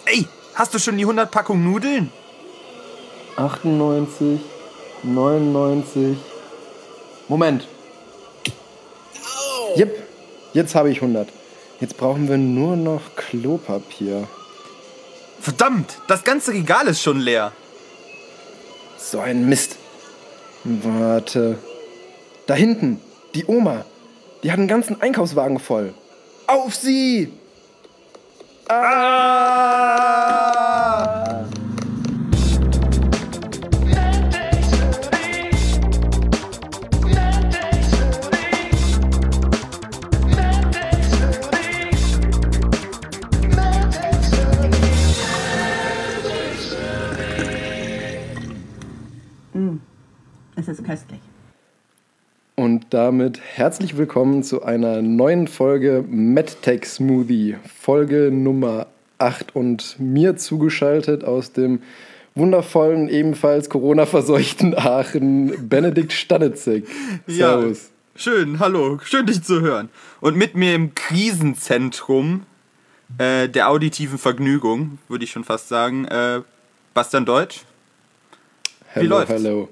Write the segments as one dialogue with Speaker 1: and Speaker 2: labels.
Speaker 1: Ey, hast du schon die 100 Packungen Nudeln?
Speaker 2: 98, 99. Moment. Jep, jetzt habe ich 100. Jetzt brauchen wir nur noch Klopapier.
Speaker 1: Verdammt, das ganze Regal ist schon leer.
Speaker 2: So ein Mist. Warte. Da hinten, die Oma. Die hat einen ganzen Einkaufswagen voll. Auf sie! Ah!
Speaker 3: Es ist köstlich.
Speaker 2: Und damit herzlich willkommen zu einer neuen Folge MedTech Smoothie, Folge Nummer 8 und mir zugeschaltet aus dem wundervollen, ebenfalls Corona-verseuchten Aachen, Benedikt Stanitzek. Servus.
Speaker 1: Ja, schön, hallo, schön dich zu hören. Und mit mir im Krisenzentrum der auditiven Vergnügung, würde ich schon fast sagen, Bastian Deutsch. Wie läuft's?
Speaker 2: Hallo.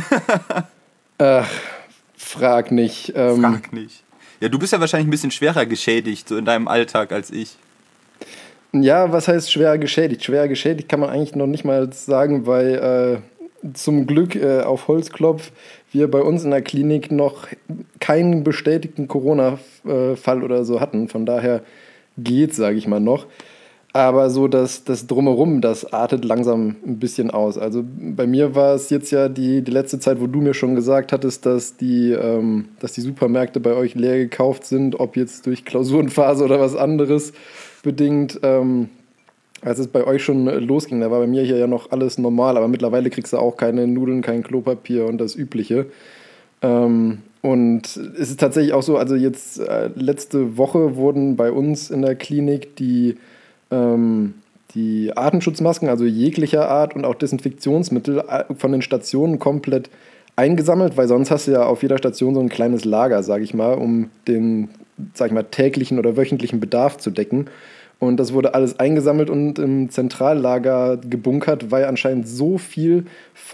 Speaker 2: Ach, frag nicht.
Speaker 1: Frag nicht. Ja, du bist ja wahrscheinlich ein bisschen schwerer geschädigt, so in deinem Alltag als ich.
Speaker 2: Ja, was heißt schwer geschädigt? Schwer geschädigt kann man eigentlich noch nicht mal sagen, weil zum Glück auf Holzklopf wir bei uns in der Klinik noch keinen bestätigten Corona-Fall oder so hatten. Von daher geht's, sage ich mal noch. Aber so das Drumherum, das artet langsam ein bisschen aus. Also bei mir war es jetzt ja die letzte Zeit, wo du mir schon gesagt hattest, dass die Supermärkte bei euch leer gekauft sind, ob jetzt durch Klausurenphase oder was anderes bedingt. Als es bei euch schon losging, da war bei mir hier ja noch alles normal, aber mittlerweile kriegst du auch keine Nudeln, kein Klopapier und das Übliche. Und es ist tatsächlich auch so, also jetzt letzte Woche wurden bei uns in der Klinik die Atemschutzmasken, also jeglicher Art und auch Desinfektionsmittel von den Stationen komplett eingesammelt, weil sonst hast du ja auf jeder Station so ein kleines Lager, sage ich mal, um den, sag ich mal, täglichen oder wöchentlichen Bedarf zu decken. Und das wurde alles eingesammelt und im Zentrallager gebunkert, weil anscheinend so viel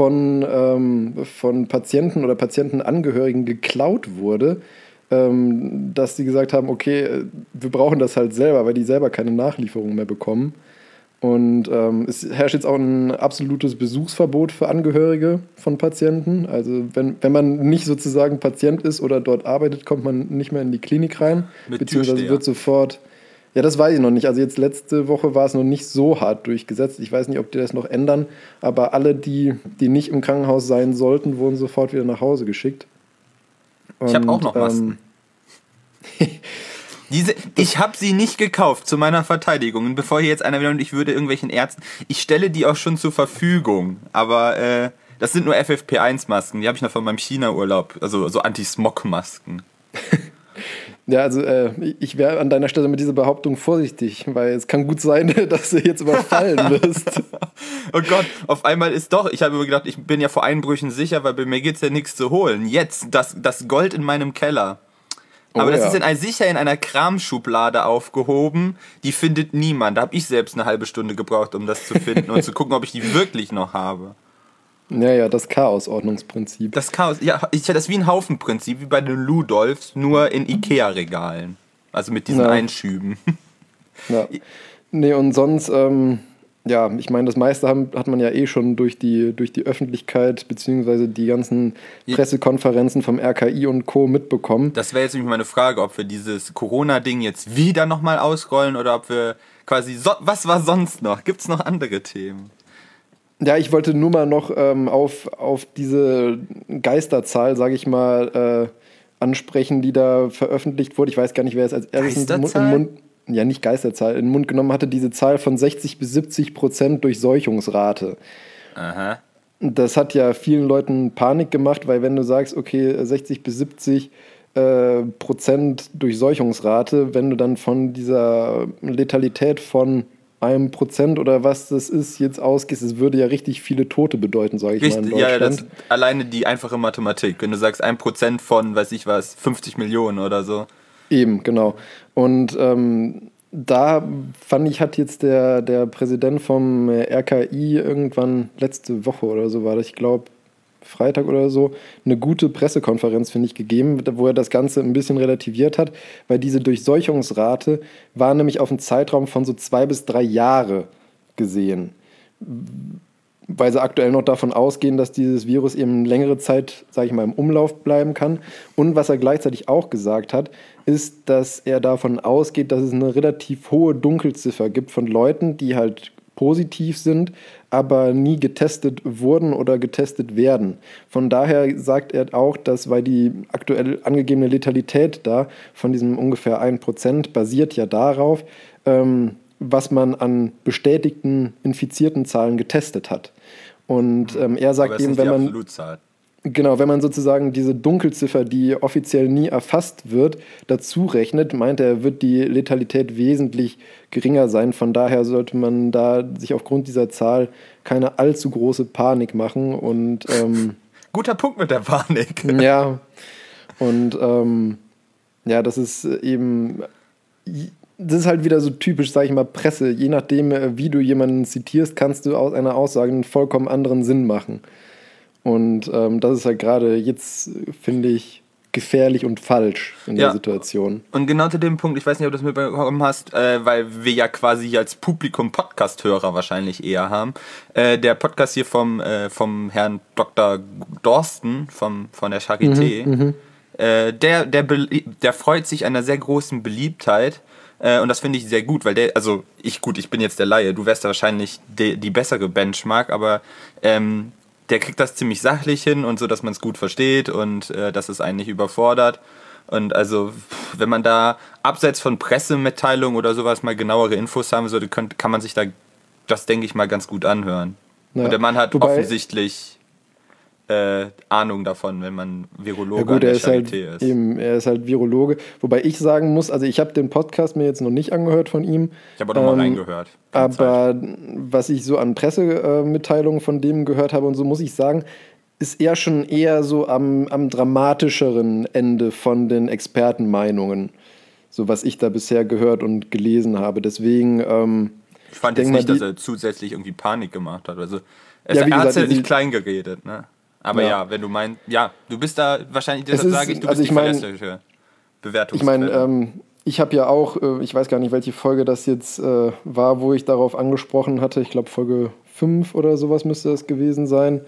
Speaker 2: von Patienten oder Patientenangehörigen geklaut wurde, dass sie gesagt haben, okay, wir brauchen das halt selber, weil die selber keine Nachlieferung mehr bekommen. Und es herrscht jetzt auch ein absolutes Besuchsverbot für Angehörige von Patienten. Also wenn man nicht sozusagen Patient ist oder dort arbeitet, kommt man nicht mehr in die Klinik rein. Beziehungsweise wird sofort... Ja, das weiß ich noch nicht. Also jetzt letzte Woche war es noch nicht so hart durchgesetzt. Ich weiß nicht, ob die das noch ändern. Aber alle, die nicht im Krankenhaus sein sollten, wurden sofort wieder nach Hause geschickt.
Speaker 1: Ich habe auch noch Masken. Ich habe sie nicht gekauft, zu meiner Verteidigung. Und bevor hier jetzt einer wieder und ich würde irgendwelchen Ärzten... Ich stelle die auch schon zur Verfügung. Aber das sind nur FFP1-Masken. Die habe ich noch von meinem China-Urlaub. Also so Anti-Smog-Masken.
Speaker 2: Ja, also ich wäre an deiner Stelle mit dieser Behauptung vorsichtig, weil es kann gut sein, dass du jetzt überfallen wirst.
Speaker 1: Oh Gott, auf einmal ist doch, ich habe mir gedacht, ich bin ja vor Einbrüchen sicher, weil bei mir geht's ja nichts zu holen. Jetzt, das Gold in meinem Keller. Aber das ist sicher in einer Kramschublade aufgehoben, die findet niemand. Da habe ich selbst eine halbe Stunde gebraucht, um das zu finden und zu gucken, ob ich die wirklich noch habe.
Speaker 2: Ja, das Chaos-Ordnungsprinzip.
Speaker 1: Das Chaos, ja, das ist wie ein Haufenprinzip, wie bei den Ludolfs, nur in Ikea-Regalen. Also mit diesen Einschüben.
Speaker 2: Ja. Nee, und sonst, ich meine, das meiste hat man ja schon durch die Öffentlichkeit beziehungsweise die ganzen Pressekonferenzen vom RKI und Co. mitbekommen.
Speaker 1: Das wäre jetzt nämlich meine Frage, ob wir dieses Corona-Ding jetzt wieder nochmal ausrollen oder ob wir quasi, was war sonst noch? Gibt es noch andere Themen?
Speaker 2: Ja, ich wollte nur mal noch auf diese Geisterzahl, sage ich mal, ansprechen, die da veröffentlicht wurde. Ich weiß gar nicht, wer es als erstes in den Mund... Ja, nicht Geisterzahl, in den Mund genommen hatte, diese Zahl von 60-70% Durchseuchungsrate.
Speaker 1: Aha.
Speaker 2: Das hat ja vielen Leuten Panik gemacht, weil wenn du sagst, okay, 60-70% Durchseuchungsrate, wenn du dann von dieser Letalität von 1% oder was das ist, jetzt ausgehst, es würde ja richtig viele Tote bedeuten, sage ich mal, in Deutschland.
Speaker 1: Ja, das alleine die einfache Mathematik. Wenn du sagst 1% von, weiß ich was, 50 Millionen oder so.
Speaker 2: Eben, genau. Und Da fand ich, hat jetzt der Präsident vom RKI irgendwann letzte Woche oder so war das, ich glaube Freitag oder so, eine gute Pressekonferenz, finde ich, gegeben, wo er das Ganze ein bisschen relativiert hat, weil diese Durchseuchungsrate war nämlich auf einen Zeitraum von so 2 bis 3 Jahre gesehen. Weil sie aktuell noch davon ausgehen, dass dieses Virus eben längere Zeit, sage ich mal, im Umlauf bleiben kann. Und was er gleichzeitig auch gesagt hat, ist, dass er davon ausgeht, dass es eine relativ hohe Dunkelziffer gibt von Leuten, die halt positiv sind, aber nie getestet wurden oder getestet werden. Von daher sagt er auch, dass, weil die aktuell angegebene Letalität da von diesem ungefähr 1% basiert ja darauf, was man an bestätigten infizierten Zahlen getestet hat. Und er sagt eben, wenn man sozusagen diese Dunkelziffer, die offiziell nie erfasst wird, dazu rechnet, meint er, wird die Letalität wesentlich geringer sein. Von daher sollte man da sich aufgrund dieser Zahl keine allzu große Panik machen. Und
Speaker 1: guter Punkt mit der Panik.
Speaker 2: Ja, und ja, das ist eben, das ist halt wieder so typisch, sag ich mal, Presse. Je nachdem, wie du jemanden zitierst, kannst du aus einer Aussage einen vollkommen anderen Sinn machen. Und das ist halt gerade jetzt, finde ich, gefährlich und falsch in der Situation.
Speaker 1: Und genau zu dem Punkt, ich weiß nicht, ob du das mitbekommen hast, weil wir ja quasi hier als Publikum Podcast-Hörer wahrscheinlich eher haben. Der Podcast hier vom Herrn Dr. Dorsten von der Charité, der freut sich an einer sehr großen Beliebtheit. Und das finde ich sehr gut, weil ich bin jetzt der Laie, du wärst da wahrscheinlich die bessere Benchmark, aber der kriegt das ziemlich sachlich hin und so, dass man es gut versteht und dass es einen nicht überfordert. Und also, wenn man da abseits von Pressemitteilungen oder sowas mal genauere Infos haben sollte, kann man sich da das, denke ich mal, ganz gut anhören. Ja. Und der Mann hat offensichtlich Ahnung davon, wenn man Virologe an der Charité ist.
Speaker 2: Er ist halt Virologe. Wobei ich sagen muss, also ich habe den Podcast mir jetzt noch nicht angehört von ihm.
Speaker 1: Ich habe auch noch mal reingehört.
Speaker 2: Aber was ich so an Pressemitteilungen von dem gehört habe und so, muss ich sagen, ist er schon eher so am dramatischeren Ende von den Expertenmeinungen. So was ich da bisher gehört und gelesen habe. Deswegen
Speaker 1: ich fand jetzt nicht, dass er zusätzlich irgendwie Panik gemacht hat. Also er hat ja nicht klein geredet, ne? Aber wenn du meinst, du bist da wahrscheinlich, deshalb sage ich, du bist die verlässliche Bewertungsquelle.
Speaker 2: Ich meine, ich habe ja auch, ich weiß gar nicht, welche Folge das jetzt war, wo ich darauf angesprochen hatte. Ich glaube, Folge 5 oder sowas müsste das gewesen sein.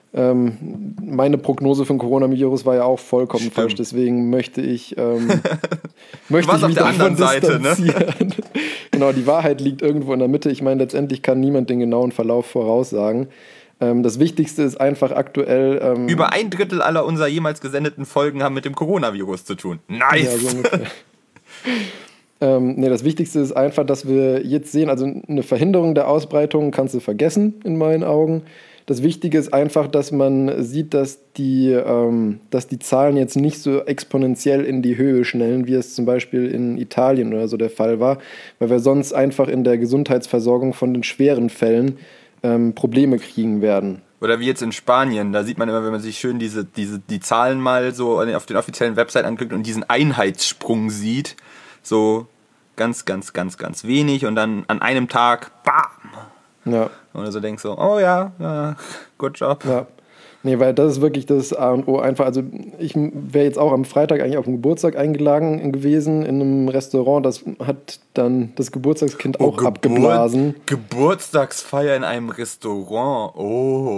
Speaker 2: Meine Prognose für den Coronavirus war ja auch vollkommen falsch. Deswegen möchte ich mich
Speaker 1: auf der anderen Seite, ne?
Speaker 2: Genau, die Wahrheit liegt irgendwo in der Mitte. Ich meine, letztendlich kann niemand den genauen Verlauf voraussagen. Das Wichtigste ist einfach aktuell...
Speaker 1: Über 1/3 aller unserer jemals gesendeten Folgen haben mit dem Coronavirus zu tun. Nice! Ja, so
Speaker 2: ungefähr. Das Wichtigste ist einfach, dass wir jetzt sehen, also eine Verhinderung der Ausbreitung kannst du vergessen, in meinen Augen. Das Wichtige ist einfach, dass man sieht, dass die Zahlen jetzt nicht so exponentiell in die Höhe schnellen, wie es zum Beispiel in Italien oder so der Fall war, weil wir sonst einfach in der Gesundheitsversorgung von den schweren Fällen Probleme kriegen werden.
Speaker 1: Oder wie jetzt in Spanien, da sieht man immer, wenn man sich schön die Zahlen mal so auf den offiziellen Website anklickt und diesen Einheitssprung sieht, so ganz, ganz, ganz, ganz wenig und dann an einem Tag, bam!
Speaker 2: Ja.
Speaker 1: Und du so denkst so, oh ja, good job.
Speaker 2: Ja. Nee, weil das ist wirklich das A und O einfach. Also ich wäre jetzt auch am Freitag eigentlich auf den Geburtstag eingeladen gewesen in einem Restaurant. Das hat dann das Geburtstagskind auch abgeblasen.
Speaker 1: Geburtstagsfeier in einem Restaurant, oh.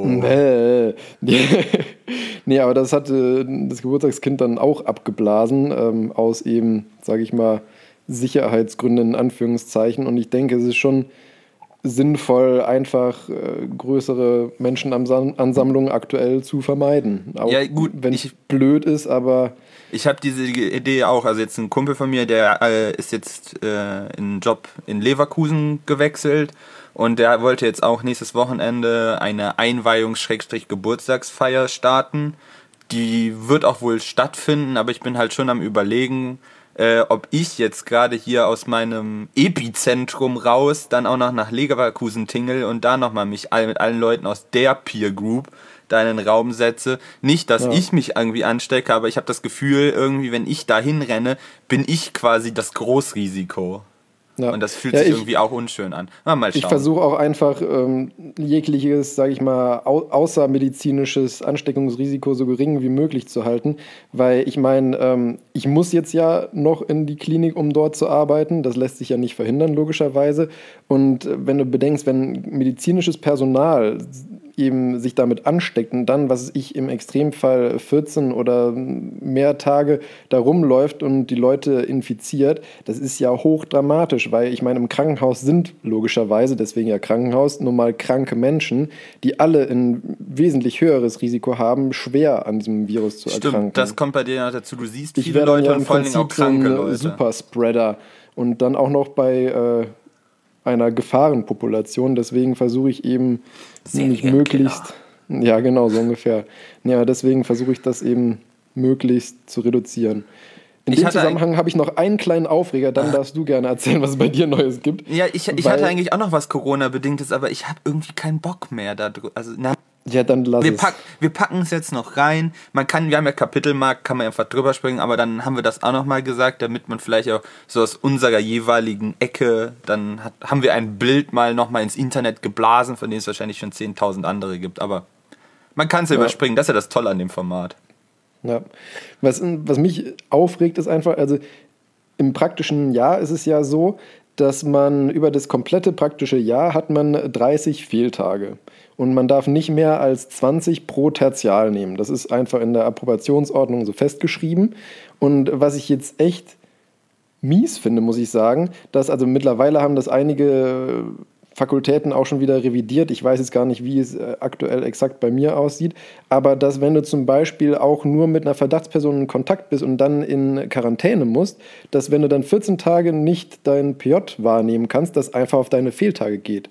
Speaker 2: Nee, aber das hatte das Geburtstagskind dann auch abgeblasen, aus eben, sage ich mal, Sicherheitsgründen in Anführungszeichen. Und ich denke, es ist schon sinnvoll, einfach größere Menschenansammlungen aktuell zu vermeiden. Auch wenn es blöd ist, aber...
Speaker 1: Ich habe diese Idee auch, also jetzt ein Kumpel von mir, der ist jetzt in einen Job in Leverkusen gewechselt und der wollte jetzt auch nächstes Wochenende eine Einweihungs-Geburtstagsfeier starten. Die wird auch wohl stattfinden, aber ich bin halt schon am Überlegen, ob ich jetzt gerade hier aus meinem Epizentrum raus dann auch noch nach Leverkusen tingle und da nochmal mich mit allen Leuten aus der Peer Group da in den Raum setze. Nicht, dass ich mich irgendwie anstecke, aber ich habe das Gefühl, irgendwie, wenn ich da hinrenne, bin ich quasi das Großrisiko.
Speaker 2: Ja.
Speaker 1: Und das fühlt sich irgendwie auch unschön an. Mal schauen.
Speaker 2: Ich versuche auch einfach jegliches, sage ich mal, außermedizinisches Ansteckungsrisiko so gering wie möglich zu halten, weil ich meine, ich muss jetzt ja noch in die Klinik, um dort zu arbeiten. Das lässt sich ja nicht verhindern, logischerweise. Und wenn du bedenkst, wenn medizinisches Personal eben sich damit ansteckt und dann, was ich im Extremfall 14 oder mehr Tage da rumläuft und die Leute infiziert, das ist ja hochdramatisch, weil ich meine, im Krankenhaus sind logischerweise, deswegen ja Krankenhaus, nun mal kranke Menschen, die alle ein wesentlich höheres Risiko haben, schwer an diesem Virus zu erkranken.
Speaker 1: Stimmt, das kommt bei dir noch dazu. Du siehst
Speaker 2: Ich
Speaker 1: viele
Speaker 2: werde
Speaker 1: Leute
Speaker 2: ja
Speaker 1: und
Speaker 2: im
Speaker 1: vor allen Dingen auch
Speaker 2: Prinzip so
Speaker 1: kranke
Speaker 2: ein
Speaker 1: Leute.
Speaker 2: Superspreader und dann auch noch bei einer Gefahrenpopulation. Deswegen versuche ich eben nicht möglichst, ja genau, so ungefähr. Ja, deswegen versuche ich das eben möglichst zu reduzieren. In dem Zusammenhang habe ich noch einen kleinen Aufreger, dann darfst du gerne erzählen, was es bei dir Neues gibt.
Speaker 1: Ja, ich hatte eigentlich auch noch was Corona-Bedingtes, aber ich habe irgendwie keinen Bock mehr da drüber. Also,
Speaker 2: ja, dann lass es.
Speaker 1: Wir packen es jetzt noch rein. Wir haben ja Kapitelmarkt, kann man einfach drüber springen, aber dann haben wir das auch nochmal gesagt, damit man vielleicht auch so aus unserer jeweiligen Ecke, dann haben wir ein Bild mal nochmal ins Internet geblasen, von dem es wahrscheinlich schon 10.000 andere gibt, aber man kann es überspringen, das ist ja das Tolle an dem Format.
Speaker 2: Ja, was mich aufregt, ist einfach, also im praktischen Jahr ist es ja so, dass man über das komplette praktische Jahr hat man 30 Fehltage. Und man darf nicht mehr als 20 pro Tertial nehmen. Das ist einfach in der Approbationsordnung so festgeschrieben. Und was ich jetzt echt mies finde, muss ich sagen, dass also mittlerweile haben das einige Fakultäten auch schon wieder revidiert. Ich weiß jetzt gar nicht, wie es aktuell exakt bei mir aussieht. Aber dass, wenn du zum Beispiel auch nur mit einer Verdachtsperson in Kontakt bist und dann in Quarantäne musst, dass, wenn du dann 14 Tage nicht dein PJ wahrnehmen kannst, das einfach auf deine Fehltage geht.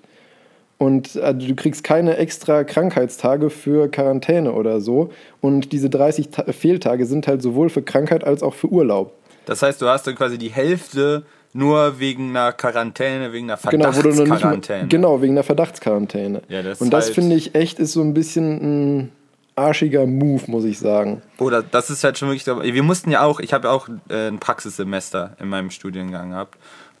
Speaker 2: Und du kriegst keine extra Krankheitstage für Quarantäne oder so. Und diese 30 Fehltage sind halt sowohl für Krankheit als auch für Urlaub.
Speaker 1: Das heißt, du hast dann quasi die Hälfte nur wegen einer Quarantäne, wegen einer Verdachtsquarantäne.
Speaker 2: Genau, wegen einer Verdachtsquarantäne.
Speaker 1: Ja,
Speaker 2: und das finde ich echt ist so ein bisschen ein arschiger Move, muss ich sagen.
Speaker 1: Oder das ist halt schon wirklich... Wir mussten ja auch... Ich habe ja auch ein Praxissemester in meinem Studiengang gehabt.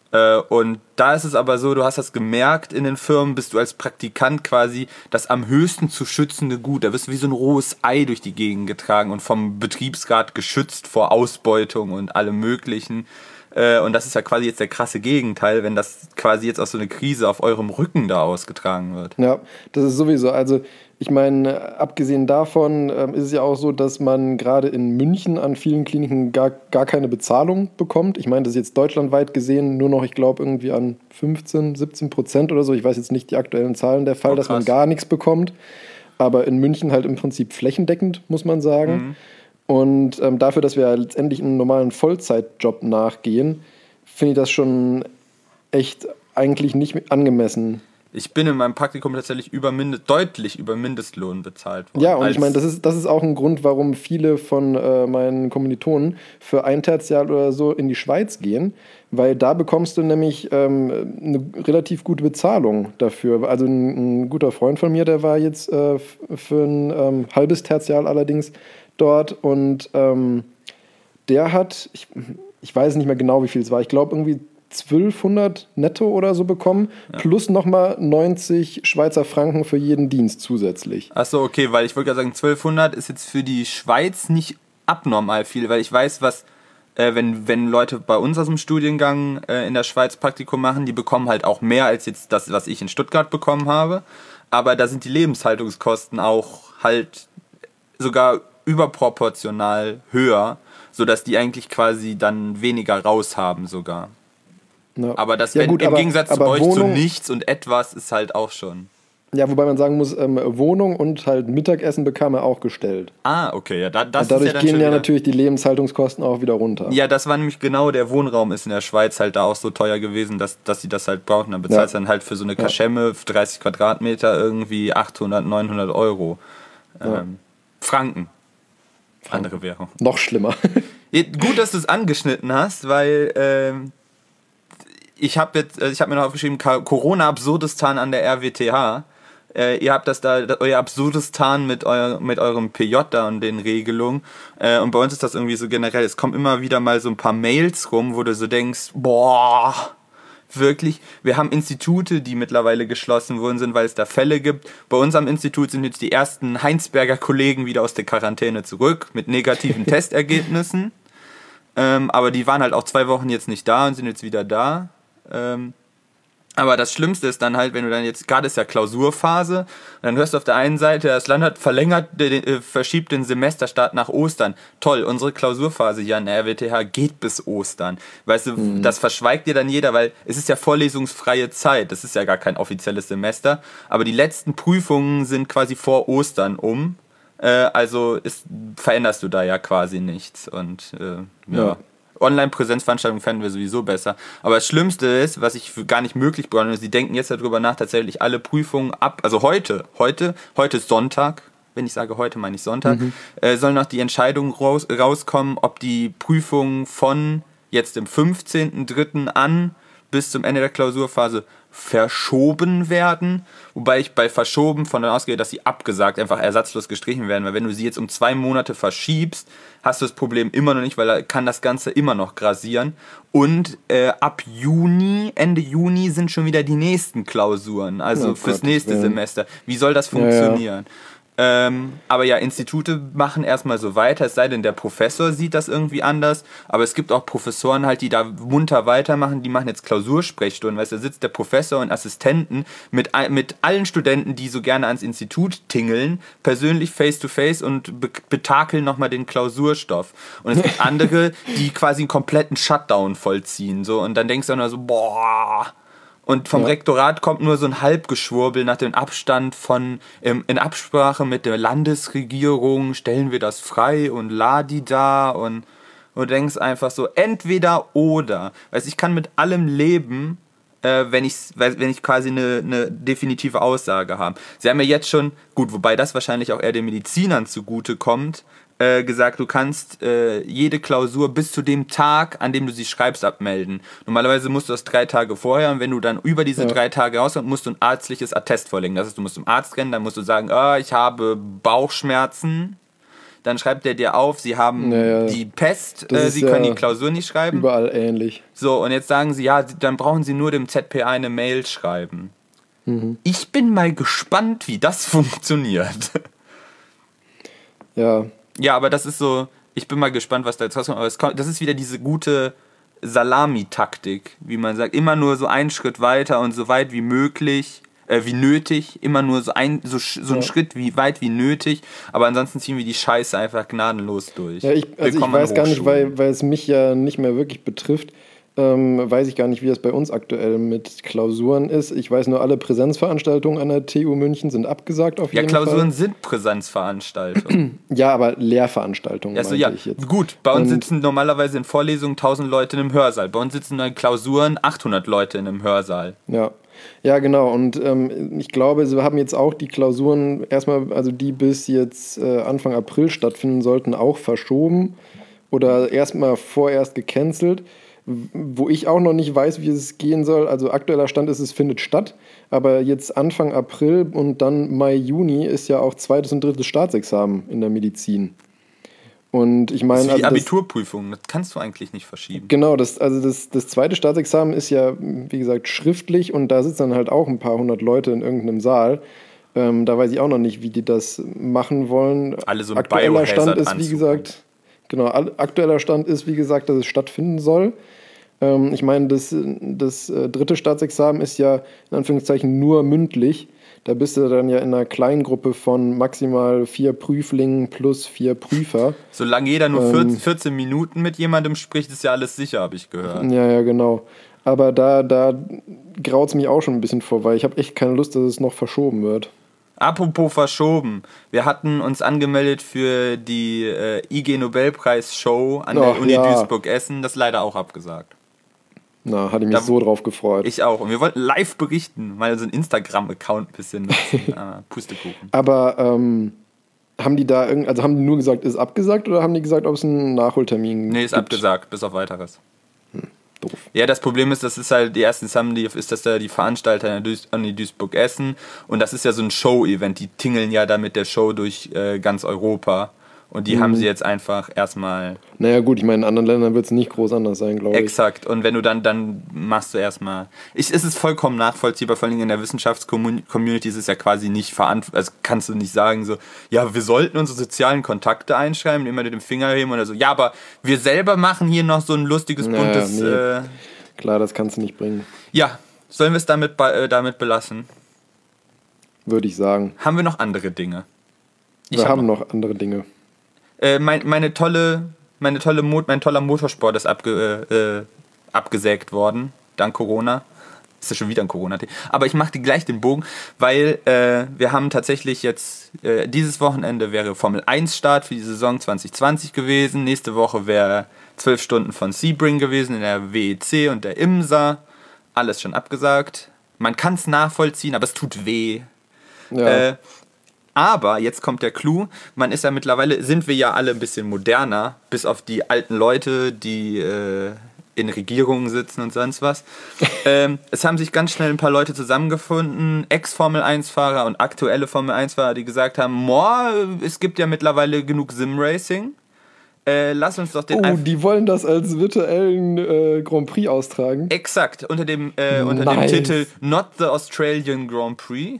Speaker 1: Und da ist es aber so, du hast das gemerkt in den Firmen, bist du als Praktikant quasi das am höchsten zu schützende Gut. Da wirst du wie so ein rohes Ei durch die Gegend getragen und vom Betriebsrat geschützt vor Ausbeutung und allem Möglichen. Und das ist ja quasi jetzt der krasse Gegenteil, wenn das quasi jetzt aus so einer Krise auf eurem Rücken da ausgetragen wird.
Speaker 2: Ja, das ist sowieso, also ich meine, abgesehen davon ist es ja auch so, dass man gerade in München an vielen Kliniken gar keine Bezahlung bekommt. Ich meine, das ist jetzt deutschlandweit gesehen nur noch, ich glaube, irgendwie an 15-17% oder so. Ich weiß jetzt nicht die aktuellen Zahlen der Fall, dass man gar nichts bekommt. Aber in München halt im Prinzip flächendeckend, muss man sagen. Mhm. Und dafür, dass wir letztendlich einen normalen Vollzeitjob nachgehen, finde ich das schon echt eigentlich nicht angemessen.
Speaker 1: Ich bin in meinem Praktikum tatsächlich deutlich über Mindestlohn bezahlt worden.
Speaker 2: Ja, und ich meine, das ist auch ein Grund, warum viele von meinen Kommilitonen für ein Tertial oder so in die Schweiz gehen, weil da bekommst du nämlich eine relativ gute Bezahlung dafür. Also ein guter Freund von mir, der war jetzt für ein halbes Tertial allerdings dort und der hat, ich weiß nicht mehr genau, wie viel es war, ich glaube irgendwie 1200 netto oder so bekommen, ja. Plus nochmal 90 Schweizer Franken für jeden Dienst zusätzlich.
Speaker 1: Achso, okay, weil ich wollte gerade sagen, 1200 ist jetzt für die Schweiz nicht abnormal viel, weil ich weiß, was, wenn Leute bei uns aus dem Studiengang in der Schweiz Praktikum machen, die bekommen halt auch mehr als jetzt das, was ich in Stuttgart bekommen habe, aber da sind die Lebenshaltungskosten auch halt sogar überproportional höher, sodass die eigentlich quasi dann weniger raus haben sogar. Ja. Aber das im Gegensatz zu euch zu nichts und etwas ist halt auch schon.
Speaker 2: Ja, wobei man sagen muss, Wohnung und halt Mittagessen bekam er auch gestellt.
Speaker 1: Ah, okay. Ja, das
Speaker 2: und dadurch
Speaker 1: ist ja dann
Speaker 2: gehen
Speaker 1: schon
Speaker 2: ja natürlich die Lebenshaltungskosten auch wieder runter.
Speaker 1: Ja, das war nämlich genau, der Wohnraum ist in der Schweiz halt da auch so teuer gewesen, dass sie das halt brauchen. Dann bezahlst du dann halt für so eine Kaschemme, 30 Quadratmeter irgendwie 800, 900 Euro. Franken. Andere Währung.
Speaker 2: Noch schlimmer.
Speaker 1: Gut, dass du es angeschnitten hast, weil ich habe mir noch aufgeschrieben, Corona Absurdistan an der RWTH. Ihr habt das da, euer Absurdistan mit eurem PJ da und den Regelungen. Und bei uns ist das irgendwie so generell, es kommen immer wieder mal so ein paar Mails rum, wo du so denkst, boah, wirklich, wir haben Institute, die mittlerweile geschlossen worden sind, weil es da Fälle gibt. Bei uns am Institut sind jetzt die ersten Heinsberger Kollegen wieder aus der Quarantäne zurück mit negativen Testergebnissen. Aber die waren halt auch 2 Wochen jetzt nicht da und sind jetzt wieder da. Aber das Schlimmste ist dann halt, wenn du dann jetzt, gerade ist ja Klausurphase, und dann hörst du auf der einen Seite, das Land hat verschiebt den Semesterstart nach Ostern. Toll, unsere Klausurphase hier an der RWTH geht bis Ostern. Weißt du, das verschweigt dir dann jeder, weil es ist ja vorlesungsfreie Zeit, das ist ja gar kein offizielles Semester, aber die letzten Prüfungen sind quasi vor Ostern also veränderst du da ja quasi nichts und ja. Online-Präsenzveranstaltungen fänden wir sowieso besser. Aber das Schlimmste ist, was ich für gar nicht möglich bekomme, sie denken jetzt darüber nach, tatsächlich alle Prüfungen also heute ist Sonntag, wenn ich sage heute, meine ich Sonntag, soll noch die Entscheidung rauskommen, ob die Prüfungen von jetzt dem 15.03. an bis zum Ende der Klausurphase verschoben werden, wobei ich bei verschoben von dann ausgehe, dass sie abgesagt, einfach ersatzlos gestrichen werden, weil wenn du sie jetzt um 2 Monate verschiebst, hast du das Problem immer noch nicht, weil da kann das Ganze immer noch grasieren und ab Ende Juni sind schon wieder die nächsten Klausuren, also fürs nächste Semester. Wie soll das funktionieren? Ja. Aber ja, Institute machen erstmal so weiter, es sei denn, der Professor sieht das irgendwie anders, aber es gibt auch Professoren halt, die da munter weitermachen, die machen jetzt Klausursprechstunden, weißt du, da sitzt der Professor und Assistenten mit allen Studenten, die so gerne ans Institut tingeln, persönlich face-to-face und betakeln nochmal den Klausurstoff. Und es gibt andere, die quasi einen kompletten Shutdown vollziehen, so, und dann denkst du nur so, boah. Und vom Rektorat kommt nur so ein Halbgeschwurbel nach dem Abstand in Absprache mit der Landesregierung, stellen wir das frei und Ladida und du denkst einfach so, entweder oder. Weißt, ich kann mit allem leben, wenn ich quasi eine definitive Aussage habe. Sie haben ja jetzt schon, gut, wobei das wahrscheinlich auch eher den Medizinern zugute kommt, gesagt, du kannst jede Klausur bis zu dem Tag, an dem du sie schreibst, abmelden. Normalerweise musst du das 3 Tage vorher und wenn du dann über diese 3 Tage rauskommst, musst du ein ärztliches Attest vorlegen. Das heißt, du musst zum Arzt rennen, dann musst du sagen, ich habe Bauchschmerzen. Dann schreibt er dir auf, sie haben die Pest, sie können die Klausur nicht schreiben.
Speaker 2: Überall ähnlich.
Speaker 1: So, und jetzt sagen sie, ja, dann brauchen sie nur dem ZPA eine Mail schreiben. Ich bin mal gespannt, wie das funktioniert.
Speaker 2: Ja.
Speaker 1: Ja, aber das ist so, ich bin mal gespannt, was da jetzt rauskommt. Aber das ist wieder diese gute Salami-Taktik, wie man sagt. Immer nur so einen Schritt weiter und so weit wie möglich, wie nötig. Immer nur so ein Schritt wie weit wie nötig. Aber ansonsten ziehen wir die Scheiße einfach gnadenlos durch.
Speaker 2: Ja, ich weiß gar nicht, weil es mich ja nicht mehr wirklich betrifft, weiß ich gar nicht, wie das bei uns aktuell mit Klausuren ist. Ich weiß nur, alle Präsenzveranstaltungen an der TU München sind abgesagt auf jeden Fall.
Speaker 1: Ja, Klausuren sind Präsenzveranstaltungen.
Speaker 2: Ja, aber Lehrveranstaltungen
Speaker 1: also, ja, ich jetzt. Gut, bei uns sitzen normalerweise in Vorlesungen 1000 Leute in einem Hörsaal. Bei uns sitzen in Klausuren 800 Leute in einem Hörsaal.
Speaker 2: Ja, genau. Und ich glaube, sie haben jetzt auch die Klausuren erstmal, also die bis jetzt Anfang April stattfinden sollten, auch verschoben oder vorerst gecancelt. Wo ich auch noch nicht weiß, wie es gehen soll. Also aktueller Stand ist, es findet statt. Aber jetzt Anfang April und dann Mai, Juni ist ja auch 2. und 3. Staatsexamen in der Medizin. Und ich meine,
Speaker 1: das ist die Abiturprüfung, das kannst du eigentlich nicht verschieben.
Speaker 2: Genau, das 2. Staatsexamen ist ja, wie gesagt, schriftlich und da sitzen dann halt auch ein paar hundert Leute in irgendeinem Saal. Da weiß ich auch noch nicht, wie die das machen wollen.
Speaker 1: Alle so ein
Speaker 2: aktueller Stand ist, wie gesagt, aktueller Stand ist, wie gesagt, dass es stattfinden soll. Ich meine, das 3. Staatsexamen ist ja in Anführungszeichen nur mündlich. Da bist du dann ja in einer kleinen Gruppe von maximal 4 Prüflingen plus 4 Prüfer.
Speaker 1: Solange jeder nur 14 Minuten mit jemandem spricht, ist ja alles sicher, habe ich gehört.
Speaker 2: Ja, genau. Aber da graut es mich auch schon ein bisschen vor, weil ich habe echt keine Lust, dass es noch verschoben wird.
Speaker 1: Apropos verschoben. Wir hatten uns angemeldet für die IG-Nobelpreis-Show an der Uni Duisburg-Essen. Das ist leider auch abgesagt.
Speaker 2: Na, hatte ich mich so drauf gefreut.
Speaker 1: Ich auch. Und wir wollten live berichten, mal so einen Instagram-Account ein bisschen nutzen. Pustekuchen.
Speaker 2: Aber haben die da haben die nur gesagt, ist abgesagt oder haben die gesagt, ob es einen Nachholtermin gibt?
Speaker 1: Nee, ist abgesagt, bis auf Weiteres.
Speaker 2: Doof.
Speaker 1: Ja, das Problem ist, das ist halt die ersten ist das da die Veranstalter an der Uni Duisburg-Essen und das ist ja so ein Show-Event, die tingeln ja da mit der Show durch ganz Europa Und die haben sie jetzt einfach erstmal...
Speaker 2: Naja gut, ich meine, in anderen Ländern wird es nicht groß anders sein, glaube ich.
Speaker 1: Exakt. Und wenn du dann machst du erstmal... Es ist vollkommen nachvollziehbar, vor allem in der Wissenschaftscommunity ist es ja quasi nicht verantwortlich. Also kannst du nicht sagen so, ja, wir sollten unsere sozialen Kontakte einschreiben, immer mit dem Finger heben oder so. Ja, aber wir selber machen hier noch so ein lustiges, buntes...
Speaker 2: Nee. Klar, das kannst du nicht bringen.
Speaker 1: Ja, sollen wir es damit belassen?
Speaker 2: Würde ich sagen.
Speaker 1: Haben wir noch andere Dinge?
Speaker 2: Wir haben noch andere Dinge.
Speaker 1: Mein toller Motorsport ist abgesägt worden, dank Corona. Ist ja schon wieder ein Corona-Thema. Aber ich mache gleich den Bogen, weil wir haben tatsächlich jetzt, dieses Wochenende wäre Formel 1 Start für die Saison 2020 gewesen. Nächste Woche wäre 12 Stunden von Sebring gewesen in der WEC und der IMSA. Alles schon abgesagt. Man kann es nachvollziehen, aber es tut weh.
Speaker 2: Ja.
Speaker 1: Aber jetzt kommt der Clou, sind wir ja alle ein bisschen moderner, bis auf die alten Leute, die in Regierungen sitzen und sonst was. Es haben sich ganz schnell ein paar Leute zusammengefunden, Ex-Formel-1-Fahrer und aktuelle Formel-1-Fahrer, die gesagt haben, es gibt ja mittlerweile genug Sim-Racing. Lass uns doch den...
Speaker 2: die wollen das als virtuellen Grand Prix austragen?
Speaker 1: Exakt, unter dem Titel Not the Australian Grand Prix.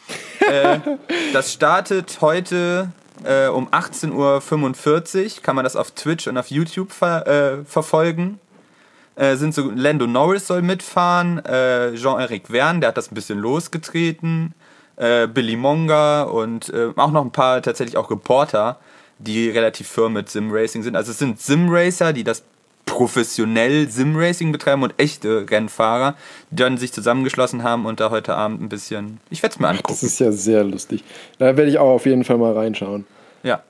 Speaker 1: Das startet heute um 18:45 Uhr, kann man das auf Twitch und auf YouTube verfolgen. Lando Norris soll mitfahren, Jean-Eric Verne, der hat das ein bisschen losgetreten, Billy Monga und auch noch ein paar tatsächlich auch Reporter, die relativ firm mit Sim-Racing sind. Also es sind Sim-Racer, die das professionell Sim-Racing betreiben und echte Rennfahrer, die dann sich zusammengeschlossen haben und da heute Abend ein bisschen... Ich werde es mir angucken.
Speaker 2: Das ist ja sehr lustig. Da werde ich auch auf jeden Fall mal reinschauen.
Speaker 1: Ja.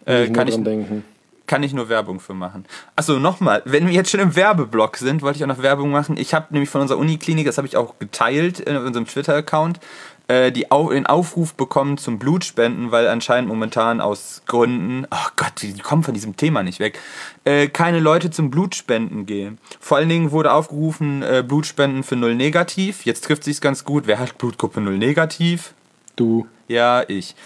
Speaker 1: Kann ich nur Werbung für machen. Achso, nochmal, wenn wir jetzt schon im Werbeblock sind, wollte ich auch noch Werbung machen. Ich habe nämlich von unserer Uniklinik, das habe ich auch geteilt in unserem Twitter-Account, den Aufruf bekommen zum Blutspenden, weil anscheinend momentan aus Gründen, oh Gott, die kommen von diesem Thema nicht weg, keine Leute zum Blutspenden gehen. Vor allen Dingen wurde aufgerufen, Blutspenden für 0 negativ. Jetzt trifft sich's ganz gut. Wer hat Blutgruppe 0 negativ?
Speaker 2: Du.
Speaker 1: Ja, ich.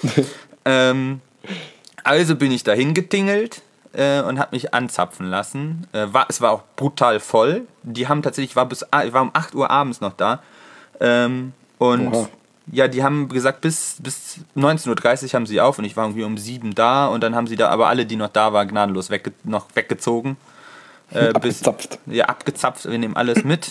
Speaker 1: Also bin ich dahin getingelt und habe mich anzapfen lassen. Es war auch brutal voll. Die haben tatsächlich, ich war um 8 Uhr abends noch da. Und ja, die haben gesagt, bis 19:30 Uhr haben sie auf und ich war irgendwie um 7 da und dann haben sie da aber alle, die noch da waren, gnadenlos weggezogen.
Speaker 2: Abgezapft.
Speaker 1: Abgezapft, wir nehmen alles mit.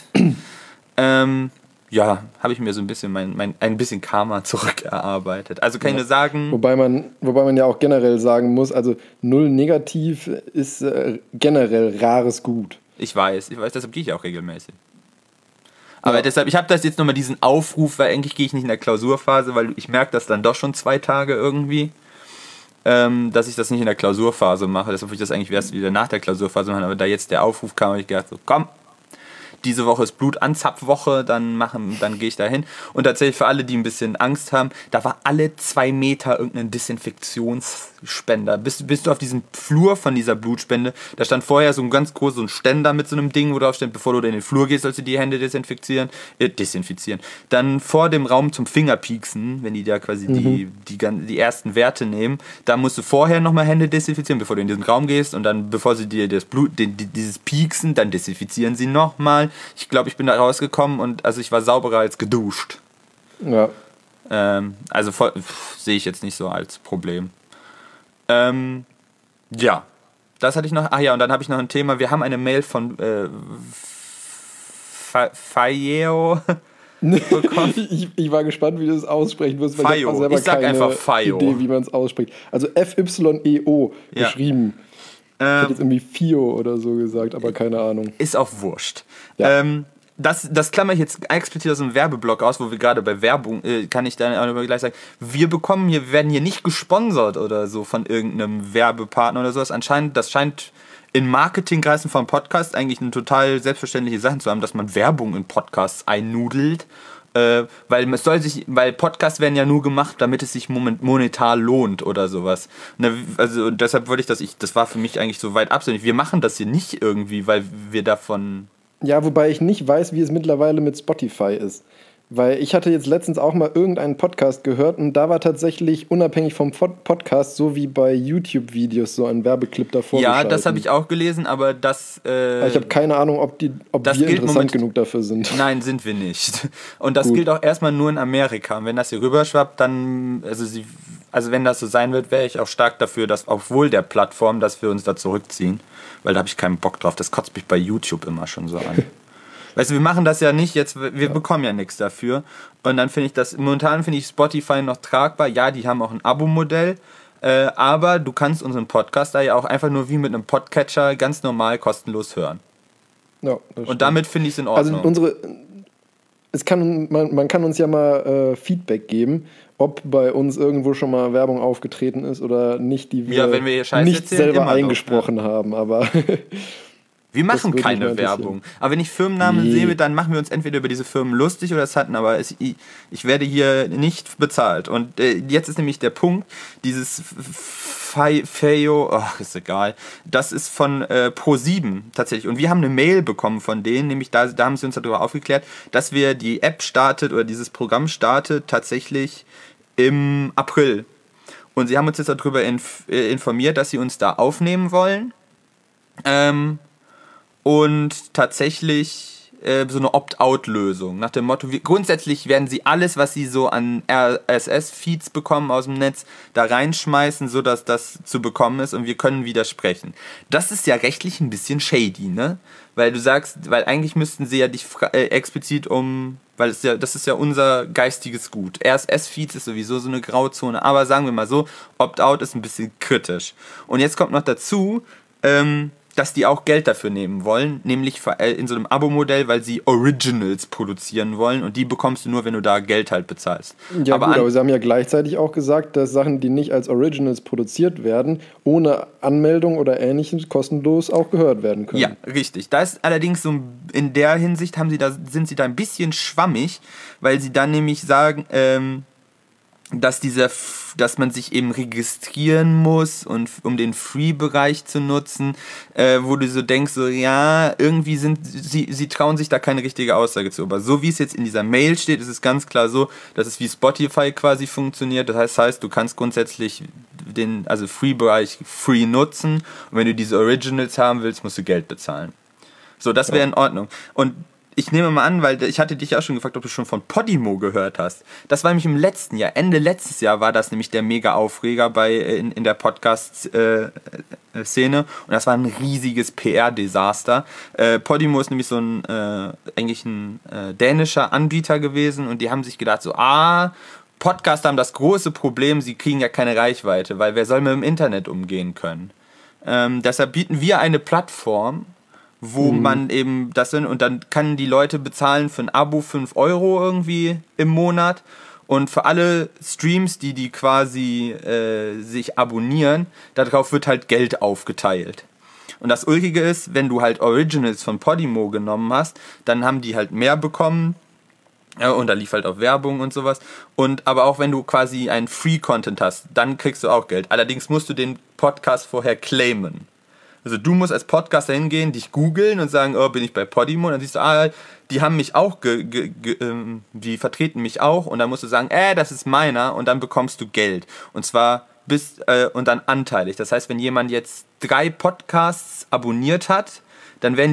Speaker 1: Ja, habe ich mir so ein bisschen ein bisschen Karma zurückerarbeitet. Also kann ich nur sagen...
Speaker 2: Wobei man ja auch generell sagen muss, also 0 negativ ist generell rares Gut.
Speaker 1: Ich weiß, deshalb gehe ich auch regelmäßig. Aber deshalb, ich habe das jetzt nochmal diesen Aufruf, weil eigentlich gehe ich nicht in der Klausurphase, weil ich merke das dann doch schon 2 Tage irgendwie, dass ich das nicht in der Klausurphase mache. Deshalb würde ich das eigentlich erst wieder nach der Klausurphase machen. Aber da jetzt der Aufruf kam, habe ich gedacht, so komm, diese Woche ist Blutanzapfwoche, dann gehe ich da hin. Und tatsächlich für alle, die ein bisschen Angst haben, da war alle 2 Meter irgendein Desinfektionsspender. Bist du auf diesem Flur von dieser Blutspende, da stand vorher so ein ganz großer Ständer mit so einem Ding, wo drauf steht, bevor du in den Flur gehst, sollst du die Hände desinfizieren. Dann vor dem Raum zum Fingerpieksen, wenn die da quasi die ersten Werte nehmen, da musst du vorher nochmal Hände desinfizieren, bevor du in diesen Raum gehst und dann, bevor sie dir das Blut, dieses Pieksen, dann desinfizieren sie nochmal. Ich glaube, ich bin da rausgekommen und also ich war sauberer als geduscht.
Speaker 2: Ja.
Speaker 1: Also sehe ich jetzt nicht so als Problem. Ja, das hatte ich noch. Ach ja, und dann habe ich noch ein Thema. Wir haben eine Mail von Fayeo bekommen.
Speaker 2: Ich war gespannt, wie du das aussprechen wirst, weil
Speaker 1: Fayo.
Speaker 2: Ich habe selber keine
Speaker 1: einfach Fayo.
Speaker 2: Idee, wie man es ausspricht. Also F-Y-E-O geschrieben. Ich hätte jetzt irgendwie Fio oder so gesagt, aber keine Ahnung.
Speaker 1: Ist auch wurscht.
Speaker 2: Ja.
Speaker 1: Das klammer ich jetzt explizit aus dem Werbeblock aus, wo wir gerade bei Werbung, kann ich dann auch gleich sagen, wir werden hier nicht gesponsert oder so von irgendeinem Werbepartner oder sowas. Das scheint in Marketingkreisen von Podcasts eigentlich eine total selbstverständliche Sache zu haben, dass man Werbung in Podcasts einnudelt. Weil Podcasts werden ja nur gemacht, damit es sich monetar lohnt oder sowas. Also deshalb wollte das war für mich eigentlich so weit absinnig. Wir machen das hier nicht irgendwie, weil wir davon...
Speaker 2: Ja, wobei ich nicht weiß, wie es mittlerweile mit Spotify ist. Weil ich hatte jetzt letztens auch mal irgendeinen Podcast gehört und da war tatsächlich unabhängig vom Podcast, so wie bei YouTube-Videos, so ein Werbeclip davor
Speaker 1: Ja,
Speaker 2: geschalten.
Speaker 1: das habe ich auch gelesen, aber das...
Speaker 2: ich habe keine Ahnung, ob wir interessant genug dafür sind.
Speaker 1: Nein, sind wir nicht. Und das gilt auch erstmal nur in Amerika. Und wenn das hier rüberschwappt, dann... Also wenn das so sein wird, wäre ich auch stark dafür, dass obwohl der Plattform, dass wir uns da zurückziehen. Weil da habe ich keinen Bock drauf. Das kotzt mich bei YouTube immer schon so an. Weißt du, wir machen das ja nicht jetzt, wir bekommen ja nichts dafür. Und dann momentan finde ich Spotify noch tragbar. Ja, die haben auch ein Abo-Modell. Aber du kannst unseren Podcast da ja auch einfach nur wie mit einem Podcatcher ganz normal kostenlos hören.
Speaker 2: Ja,
Speaker 1: und damit finde ich es in Ordnung.
Speaker 2: Also man kann uns ja mal Feedback geben, ob bei uns irgendwo schon mal Werbung aufgetreten ist oder nicht, die wir,
Speaker 1: wenn wir hier Scheiße
Speaker 2: nicht
Speaker 1: erzählen,
Speaker 2: selber eingesprochen haben. Aber
Speaker 1: wir machen keine Werbung. Aber wenn ich Firmennamen sehe, dann machen wir uns entweder über diese Firmen lustig oder aber ich werde hier nicht bezahlt. Und jetzt ist nämlich der Punkt, dieses Feo, ach, ist egal, das ist von Pro7 tatsächlich. Und wir haben eine Mail bekommen von denen, nämlich da haben sie uns darüber aufgeklärt, dass wir die App startet oder dieses Programm startet tatsächlich im April. Und sie haben uns jetzt darüber informiert, dass sie uns da aufnehmen wollen. Und tatsächlich so eine Opt-out-Lösung. Nach dem Motto, grundsätzlich werden sie alles, was sie so an RSS-Feeds bekommen aus dem Netz, da reinschmeißen, sodass das zu bekommen ist und wir können widersprechen. Das ist ja rechtlich ein bisschen shady, ne? Weil du sagst, weil eigentlich müssten sie ja dich explizit weil das ist ja unser geistiges Gut. RSS-Feeds ist sowieso so eine Grauzone, aber sagen wir mal so, Opt-out ist ein bisschen kritisch. Und jetzt kommt noch dazu, dass die auch Geld dafür nehmen wollen, nämlich in so einem Abo-Modell, weil sie Originals produzieren wollen und die bekommst du nur, wenn du da Geld halt bezahlst.
Speaker 2: Ja, aber sie haben ja gleichzeitig auch gesagt, dass Sachen, die nicht als Originals produziert werden, ohne Anmeldung oder Ähnliches kostenlos auch gehört werden können.
Speaker 1: Ja, richtig. Da ist allerdings so in der Hinsicht sind sie da ein bisschen schwammig, weil sie dann nämlich sagen, dass man sich eben registrieren muss und um den Free-Bereich zu nutzen, wo du so denkst, so ja, irgendwie sie trauen sich da keine richtige Aussage zu. Aber so wie es jetzt in dieser Mail steht, ist es ganz klar so, dass es wie Spotify quasi funktioniert. Das heißt, du kannst grundsätzlich den Free-Bereich free nutzen und wenn du diese Originals haben willst, musst du Geld bezahlen. So, das wäre in Ordnung. Und ich nehme mal an, weil ich hatte dich ja auch schon gefragt, ob du schon von Podimo gehört hast. Das war nämlich im letzten Jahr, Ende letztes Jahr war das nämlich der Mega-Aufreger in der Podcast-Szene und das war ein riesiges PR-Desaster. Podimo ist nämlich so eigentlich ein dänischer Anbieter gewesen und die haben sich gedacht so, Podcaster haben das große Problem, sie kriegen ja keine Reichweite, weil wer soll mit dem Internet umgehen können? Deshalb bieten wir eine Plattform, wo man eben das sind und dann kann die Leute bezahlen für ein Abo 5 € irgendwie im Monat und für alle Streams, die quasi sich abonnieren, darauf wird halt Geld aufgeteilt. Und das Ulkige ist, wenn du halt Originals von Podimo genommen hast, dann haben die halt mehr bekommen. Ja, und da lief halt auch Werbung und sowas. Aber auch wenn du quasi einen Free-Content hast, dann kriegst du auch Geld. Allerdings musst du den Podcast vorher claimen. Also du musst als Podcaster hingehen, dich googeln und sagen, bin ich bei Podimo? Und dann siehst du, die haben mich auch, die vertreten mich auch. Und dann musst du sagen, das ist meiner. Und dann bekommst du Geld. Und zwar und dann anteilig. Das heißt, wenn jemand jetzt 3 Podcasts abonniert hat, dann werden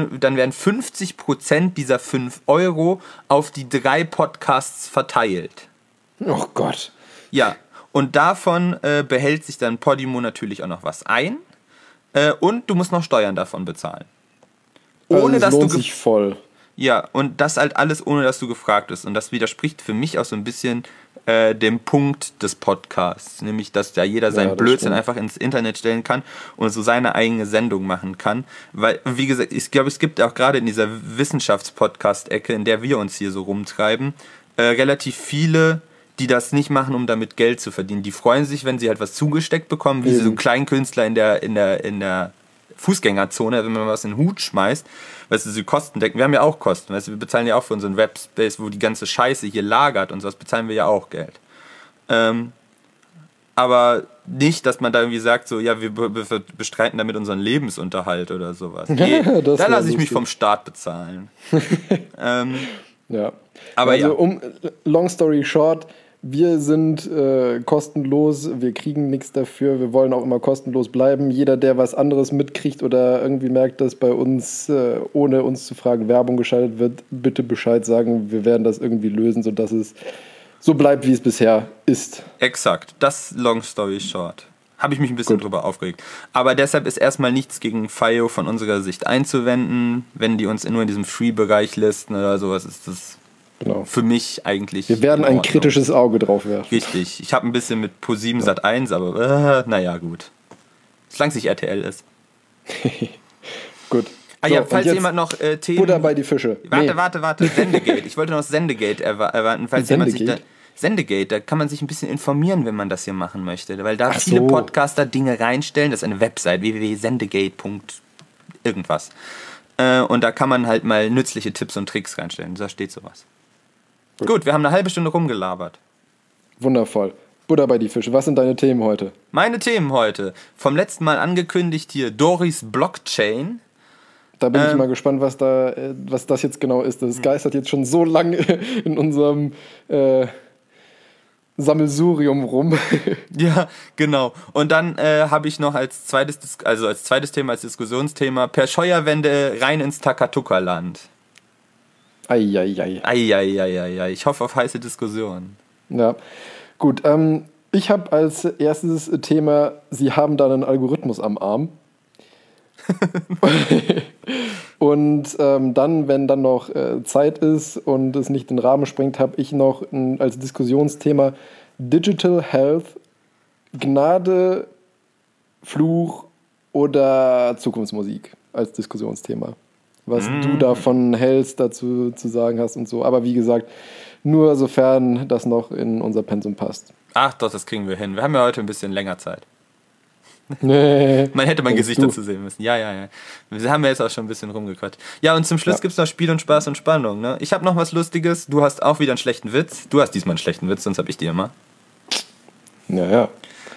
Speaker 1: 50% dieser 5 € auf die 3 Podcasts verteilt.
Speaker 2: Oh Gott.
Speaker 1: Ja, und davon behält sich dann Podimo natürlich auch noch was ein. Und du musst noch Steuern davon bezahlen.
Speaker 2: Ohne dass lohnt sich voll.
Speaker 1: Ja, und das halt alles, ohne dass du gefragt bist. Und das widerspricht für mich auch so ein bisschen dem Punkt des Podcasts. Nämlich, dass da jeder seinen Blödsinn einfach ins Internet stellen kann und so seine eigene Sendung machen kann. Weil, wie gesagt, ich glaube, es gibt auch gerade in dieser Wissenschaftspodcast-Ecke, in der wir uns hier so rumtreiben, relativ viele, die das nicht machen, um damit Geld zu verdienen. Die freuen sich, wenn sie halt was zugesteckt bekommen, wie so ein Kleinkünstler in der Fußgängerzone, wenn man was in den Hut schmeißt, weißt du, sie Kosten decken. Wir haben ja auch Kosten, weißt du, wir bezahlen ja auch für unseren Webspace, wo die ganze Scheiße hier lagert und sowas, bezahlen wir ja auch Geld. Aber nicht, dass man da irgendwie sagt, so, ja, wir bestreiten damit unseren Lebensunterhalt oder sowas. Nee, da lasse ich mich vom Staat bezahlen.
Speaker 2: Ja.
Speaker 1: Aber
Speaker 2: also long story short, wir sind kostenlos, wir kriegen nichts dafür, wir wollen auch immer kostenlos bleiben. Jeder, der was anderes mitkriegt oder irgendwie merkt, dass bei uns, ohne uns zu fragen, Werbung geschaltet wird, bitte Bescheid sagen. Wir werden das irgendwie lösen, sodass es so bleibt, wie es bisher ist.
Speaker 1: Exakt, das long story short. Habe ich mich ein bisschen drüber aufgeregt. Aber deshalb ist erstmal nichts gegen FIO von unserer Sicht einzuwenden. Wenn die uns nur in diesem Free-Bereich listen oder sowas, ist das für mich eigentlich.
Speaker 2: Wir werden ein kritisches Auge drauf werfen.
Speaker 1: Richtig. Ich habe ein bisschen mit ProSieben Sat.1, aber naja, gut. Solange es nicht RTL ist.
Speaker 2: Gut.
Speaker 1: Ah ja, falls jemand noch Themen...
Speaker 2: Butter bei die Fische.
Speaker 1: Warte. Sendegate. Ich wollte noch Sendegate erwarten, falls jemand sich da... Sendegate, da kann man sich ein bisschen informieren, wenn man das hier machen möchte. Weil da viele Podcaster Dinge reinstellen. Das ist eine Website, www.sendegate. irgendwas. Und da kann man halt mal nützliche Tipps und Tricks reinstellen. Da steht sowas. Gut, wir haben eine halbe Stunde rumgelabert.
Speaker 2: Wundervoll. Butter bei die Fische. Was sind deine Themen heute?
Speaker 1: Meine Themen heute. Vom letzten Mal angekündigt hier Doris Blockchain.
Speaker 2: Da bin ich mal gespannt, was das jetzt genau ist. Das geistert jetzt schon so lange in unserem Sammelsurium rum.
Speaker 1: Ja, genau. Und dann habe ich noch als zweites Thema, als Diskussionsthema, per Scheuerwende rein ins Takatuka-Land.
Speaker 2: Eieiei.
Speaker 1: Ich hoffe auf heiße Diskussionen.
Speaker 2: Ja, gut. Ich habe als erstes Thema, Sie haben da einen Algorithmus am Arm. Und dann, wenn dann noch Zeit ist und es nicht den Rahmen sprengt, habe ich noch als Diskussionsthema Digital Health, Gnade, Fluch oder Zukunftsmusik als Diskussionsthema. Was du davon hältst, dazu zu sagen hast und so. Aber wie gesagt, nur sofern das noch in unser Pensum passt.
Speaker 1: Ach doch, das kriegen wir hin. Wir haben ja heute ein bisschen länger Zeit.
Speaker 2: Nee.
Speaker 1: Man hätte mein Gesicht dazu sehen müssen. Ja. Wir haben ja jetzt auch schon ein bisschen rumgequatscht. Ja, und zum Schluss gibt's noch Spiel und Spaß und Spannung. Ne? Ich habe noch was Lustiges. Du hast auch wieder einen schlechten Witz. Du hast diesmal einen schlechten Witz, sonst habe ich die immer.
Speaker 2: Ja.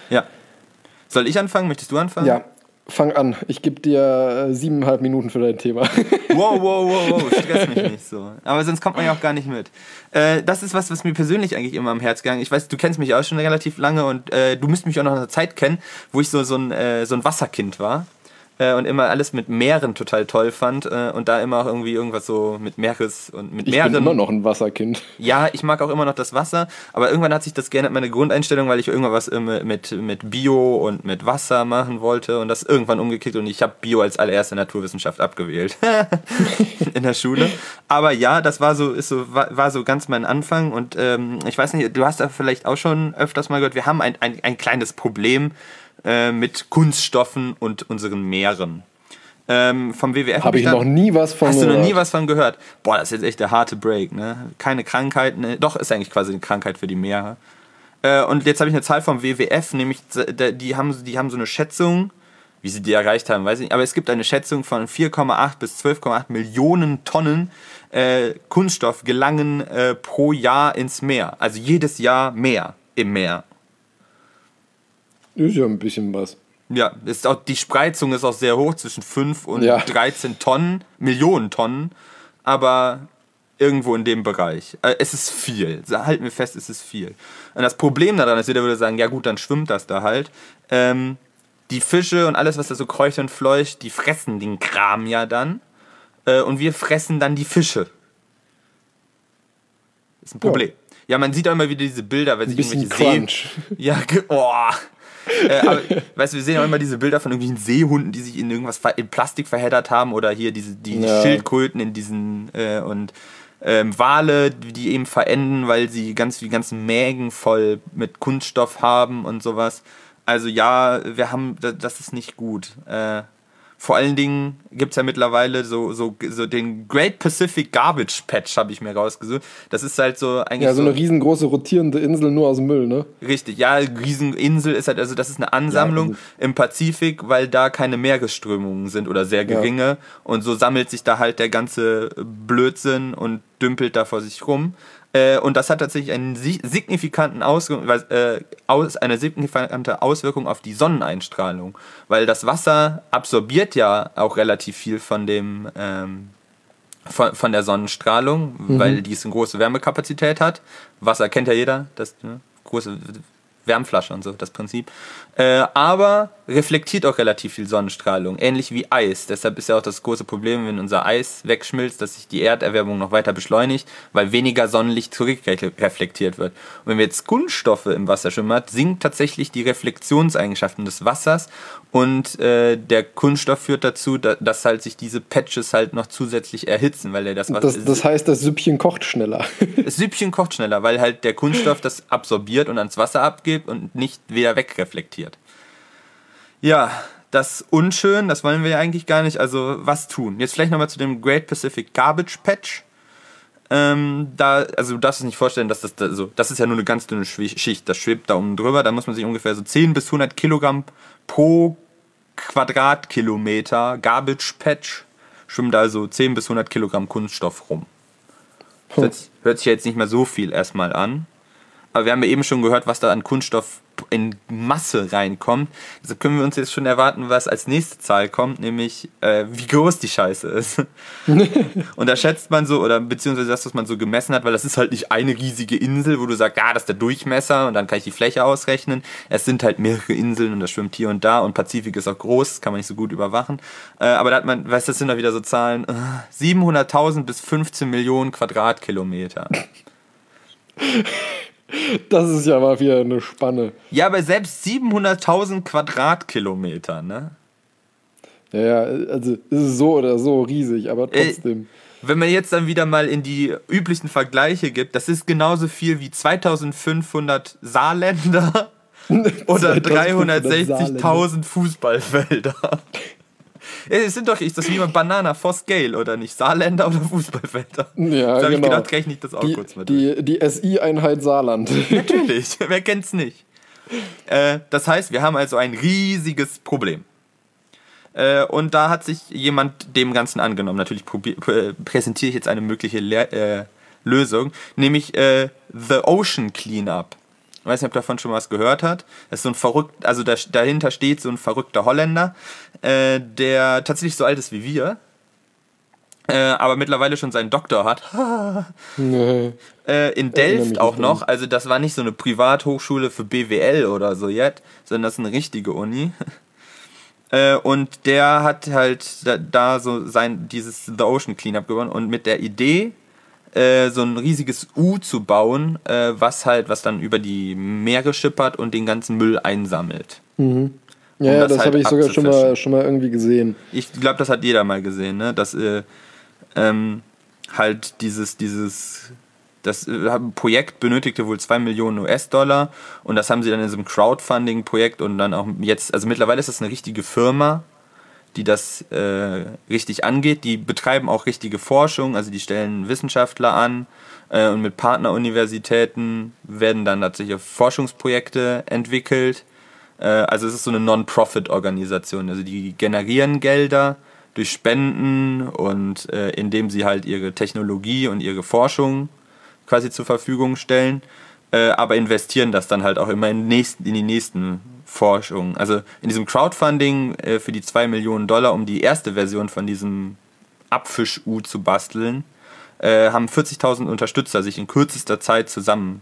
Speaker 1: Soll ich anfangen? Möchtest du anfangen?
Speaker 2: Ja, fang an. Ich gebe dir 7,5 Minuten für dein Thema.
Speaker 1: Wow. Stress mich nicht so. Aber sonst kommt man ja auch gar nicht mit. Das ist was mir persönlich eigentlich immer am Herz gegangen. Ich weiß, du kennst mich auch schon relativ lange und du müsst mich auch noch in einer Zeit kennen, wo ich so ein Wasserkind war. Und immer alles mit Meeren total toll fand und da immer auch irgendwie irgendwas so mit Meeres und mit Meeren.
Speaker 2: Ich bin immer noch ein Wasserkind.
Speaker 1: Ja, ich mag auch immer noch das Wasser, aber irgendwann hat sich das geändert, meine Grundeinstellung, weil ich irgendwas mit Bio und mit Wasser machen wollte und das irgendwann umgekickt und ich habe Bio als allererste Naturwissenschaft abgewählt in der Schule. Aber ja, das war so ganz mein Anfang und ich weiß nicht, du hast da vielleicht auch schon öfters mal gehört, wir haben ein kleines Problem mit Kunststoffen und unseren Meeren. Vom WWF
Speaker 2: habe ich noch nie was von
Speaker 1: gehört. Hast du noch nie was von gehört? Boah, das ist jetzt echt der harte Break, ne? Keine Krankheit, ne? Doch, ist eigentlich quasi eine Krankheit für die Meere. Und jetzt habe ich eine Zahl vom WWF, nämlich die haben so eine Schätzung, wie sie die erreicht haben, weiß ich nicht, aber es gibt eine Schätzung von 4,8 bis 12,8 Millionen Tonnen Kunststoff gelangen pro Jahr ins Meer. Also jedes Jahr mehr im Meer.
Speaker 2: Ist ja ein bisschen was.
Speaker 1: Ja, die Spreizung ist auch sehr hoch, zwischen 5 und 13 Millionen Tonnen, aber irgendwo in dem Bereich. Es ist viel, halten wir fest, es ist viel. Und das Problem daran ist, jeder würde sagen, ja gut, dann schwimmt das da halt. Die Fische und alles, was da so kreucht und fleucht, die fressen den Kram ja dann und wir fressen dann die Fische. Ist ein Problem. Ja, man sieht auch immer wieder diese Bilder, weil sich irgendwelche
Speaker 2: Crunch.
Speaker 1: Aber, weißt du, wir sehen auch immer diese Bilder von irgendwelchen Seehunden, die sich in irgendwas in Plastik verheddert haben oder hier die Schildkröten in diesen und Wale, die eben verenden, weil sie die ganzen Mägen voll mit Kunststoff haben und sowas. Also ja, das ist nicht gut. Vor allen Dingen gibt es ja mittlerweile so den Great Pacific Garbage Patch, habe ich mir rausgesucht. Das ist halt so eigentlich.
Speaker 2: Ja, so eine riesengroße rotierende Insel nur aus Müll, ne?
Speaker 1: Richtig, ja, Rieseninsel ist halt, also das ist eine Ansammlung im Pazifik, weil da keine Meeresströmungen sind oder sehr geringe. Ja. Und so sammelt sich da halt der ganze Blödsinn und dümpelt da vor sich rum. Und das hat tatsächlich eine signifikante Auswirkung auf die Sonneneinstrahlung, weil das Wasser absorbiert ja auch relativ viel von von der Sonnenstrahlung, weil die eine große Wärmekapazität hat. Wasser kennt ja jeder, das große Wärmflasche und so, das Prinzip. Aber reflektiert auch relativ viel Sonnenstrahlung, ähnlich wie Eis. Deshalb ist ja auch das große Problem, wenn unser Eis wegschmilzt, dass sich die Erderwärmung noch weiter beschleunigt, weil weniger Sonnenlicht zurückreflektiert wird. Und wenn wir jetzt Kunststoffe im Wasser schwimmen hat, sinkt tatsächlich die Reflexionseigenschaften des Wassers und der Kunststoff führt dazu, dass halt sich diese Patches halt noch zusätzlich erhitzen, weil er das Wasser...
Speaker 2: Das heißt, das Süppchen kocht schneller.
Speaker 1: Das Süppchen kocht schneller, weil halt der Kunststoff das absorbiert und ans Wasser abgibt und nicht wieder wegreflektiert. Ja, das ist unschön, das wollen wir ja eigentlich gar nicht, also was tun? Jetzt vielleicht nochmal zu dem Great Pacific Garbage Patch. Du darfst es nicht vorstellen, dass das ist ja nur eine ganz dünne Schicht, das schwebt da oben drüber, da muss man sich ungefähr so 10 bis 100 Kilogramm pro Quadratkilometer Garbage Patch, schwimmt da also 10 bis 100 Kilogramm Kunststoff rum. Das hört sich ja jetzt nicht mehr so viel erstmal an. Aber wir haben ja eben schon gehört, was da an Kunststoff in Masse reinkommt. Deshalb können wir uns jetzt schon erwarten, was als nächste Zahl kommt, nämlich wie groß die Scheiße ist. Und da schätzt man so, oder beziehungsweise das, was man so gemessen hat, weil das ist halt nicht eine riesige Insel, wo du sagst, das ist der Durchmesser und dann kann ich die Fläche ausrechnen. Es sind halt mehrere Inseln und das schwimmt hier und da und Pazifik ist auch groß, das kann man nicht so gut überwachen. Aber da hat man, weißt du, das sind da wieder so Zahlen, 700.000 bis 15 Millionen Quadratkilometer.
Speaker 2: Das ist ja mal wieder eine Spanne.
Speaker 1: Ja, aber selbst 700.000 Quadratkilometer, ne?
Speaker 2: Ja, also es ist so oder so riesig, aber trotzdem.
Speaker 1: Wenn man jetzt dann wieder mal in die üblichen Vergleiche gibt, das ist genauso viel wie 2500 Saarländer oder 360.000 Fußballfelder. Es sind doch, ist das wie ein Banana for Scale, oder nicht? Saarländer oder Fußballfelder?
Speaker 2: Ja,
Speaker 1: da habe ich
Speaker 2: genau.
Speaker 1: gedacht, rechne ich das auch kurz mit.
Speaker 2: Die SI-Einheit Saarland.
Speaker 1: Natürlich, wer kennt's nicht? Das heißt, wir haben also ein riesiges Problem. Und da hat sich jemand dem Ganzen angenommen. Natürlich präsentiere ich jetzt eine mögliche Lösung, nämlich The Ocean Cleanup. Ich weiß nicht, ob davon schon was gehört hat. Das ist so ein verrückt, also dahinter steht so ein verrückter Holländer, der tatsächlich so alt ist wie wir, aber mittlerweile schon seinen Doktor hat. In Delft auch noch, also das war nicht so eine Privathochschule für BWL oder so jetzt, sondern das ist eine richtige Uni. Und der hat halt da so dieses The Ocean Cleanup gewonnen und mit der Idee, so ein riesiges U zu bauen, was dann über die Meere schippert und den ganzen Müll einsammelt.
Speaker 2: Mhm. Ja, das halt habe ich sogar schon mal irgendwie gesehen.
Speaker 1: Ich glaube, das hat jeder mal gesehen, ne? Dass halt das Projekt benötigte wohl 2 Millionen US-Dollar und das haben sie dann in so einem Crowdfunding-Projekt und dann auch jetzt, also mittlerweile ist das eine richtige Firma, die das richtig angeht. Die betreiben auch richtige Forschung, also die stellen Wissenschaftler an und mit Partneruniversitäten werden dann tatsächlich Forschungsprojekte entwickelt. Also es ist so eine Non-Profit-Organisation, also die generieren Gelder durch Spenden und indem sie halt ihre Technologie und ihre Forschung quasi zur Verfügung stellen, aber investieren das dann halt auch immer in die nächsten Forschungen. Also in diesem Crowdfunding für die 2 Millionen Dollar, um die erste Version von diesem Abfisch-U zu basteln, haben 40.000 Unterstützer sich in kürzester Zeit zusammen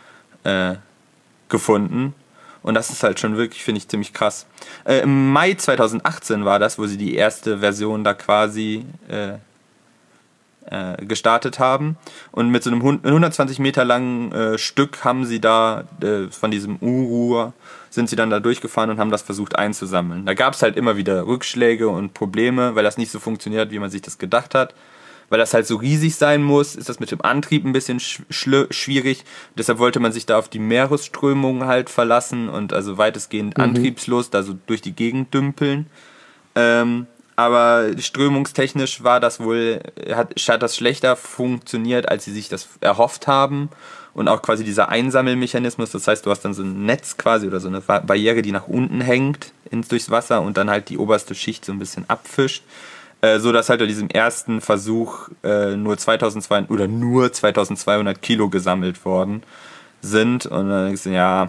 Speaker 1: gefunden. Und das ist halt schon wirklich, finde ich, ziemlich krass. Im Mai 2018 war das, wo sie die erste Version da quasi gestartet haben. Und mit so einem 120 Meter langen Stück haben sie da von diesem U-Ruhr sind sie dann da durchgefahren und haben das versucht einzusammeln. Da gab es halt immer wieder Rückschläge und Probleme, weil das nicht so funktioniert, wie man sich das gedacht hat. Weil das halt so riesig sein muss, ist das mit dem Antrieb ein bisschen schwierig. Deshalb wollte man sich da auf die Meeresströmung halt verlassen und also weitestgehend antriebslos da so durch die Gegend dümpeln. Aber strömungstechnisch war das wohl, hat das schlechter funktioniert, als sie sich das erhofft haben. Und auch quasi dieser Einsammelmechanismus, das heißt, du hast dann so ein Netz quasi oder so eine Barriere, die nach unten hängt durchs Wasser und dann halt die oberste Schicht so ein bisschen abfischt. So dass halt bei diesem ersten Versuch nur 2200 Kilo gesammelt worden sind. Und dann denkst du, ja,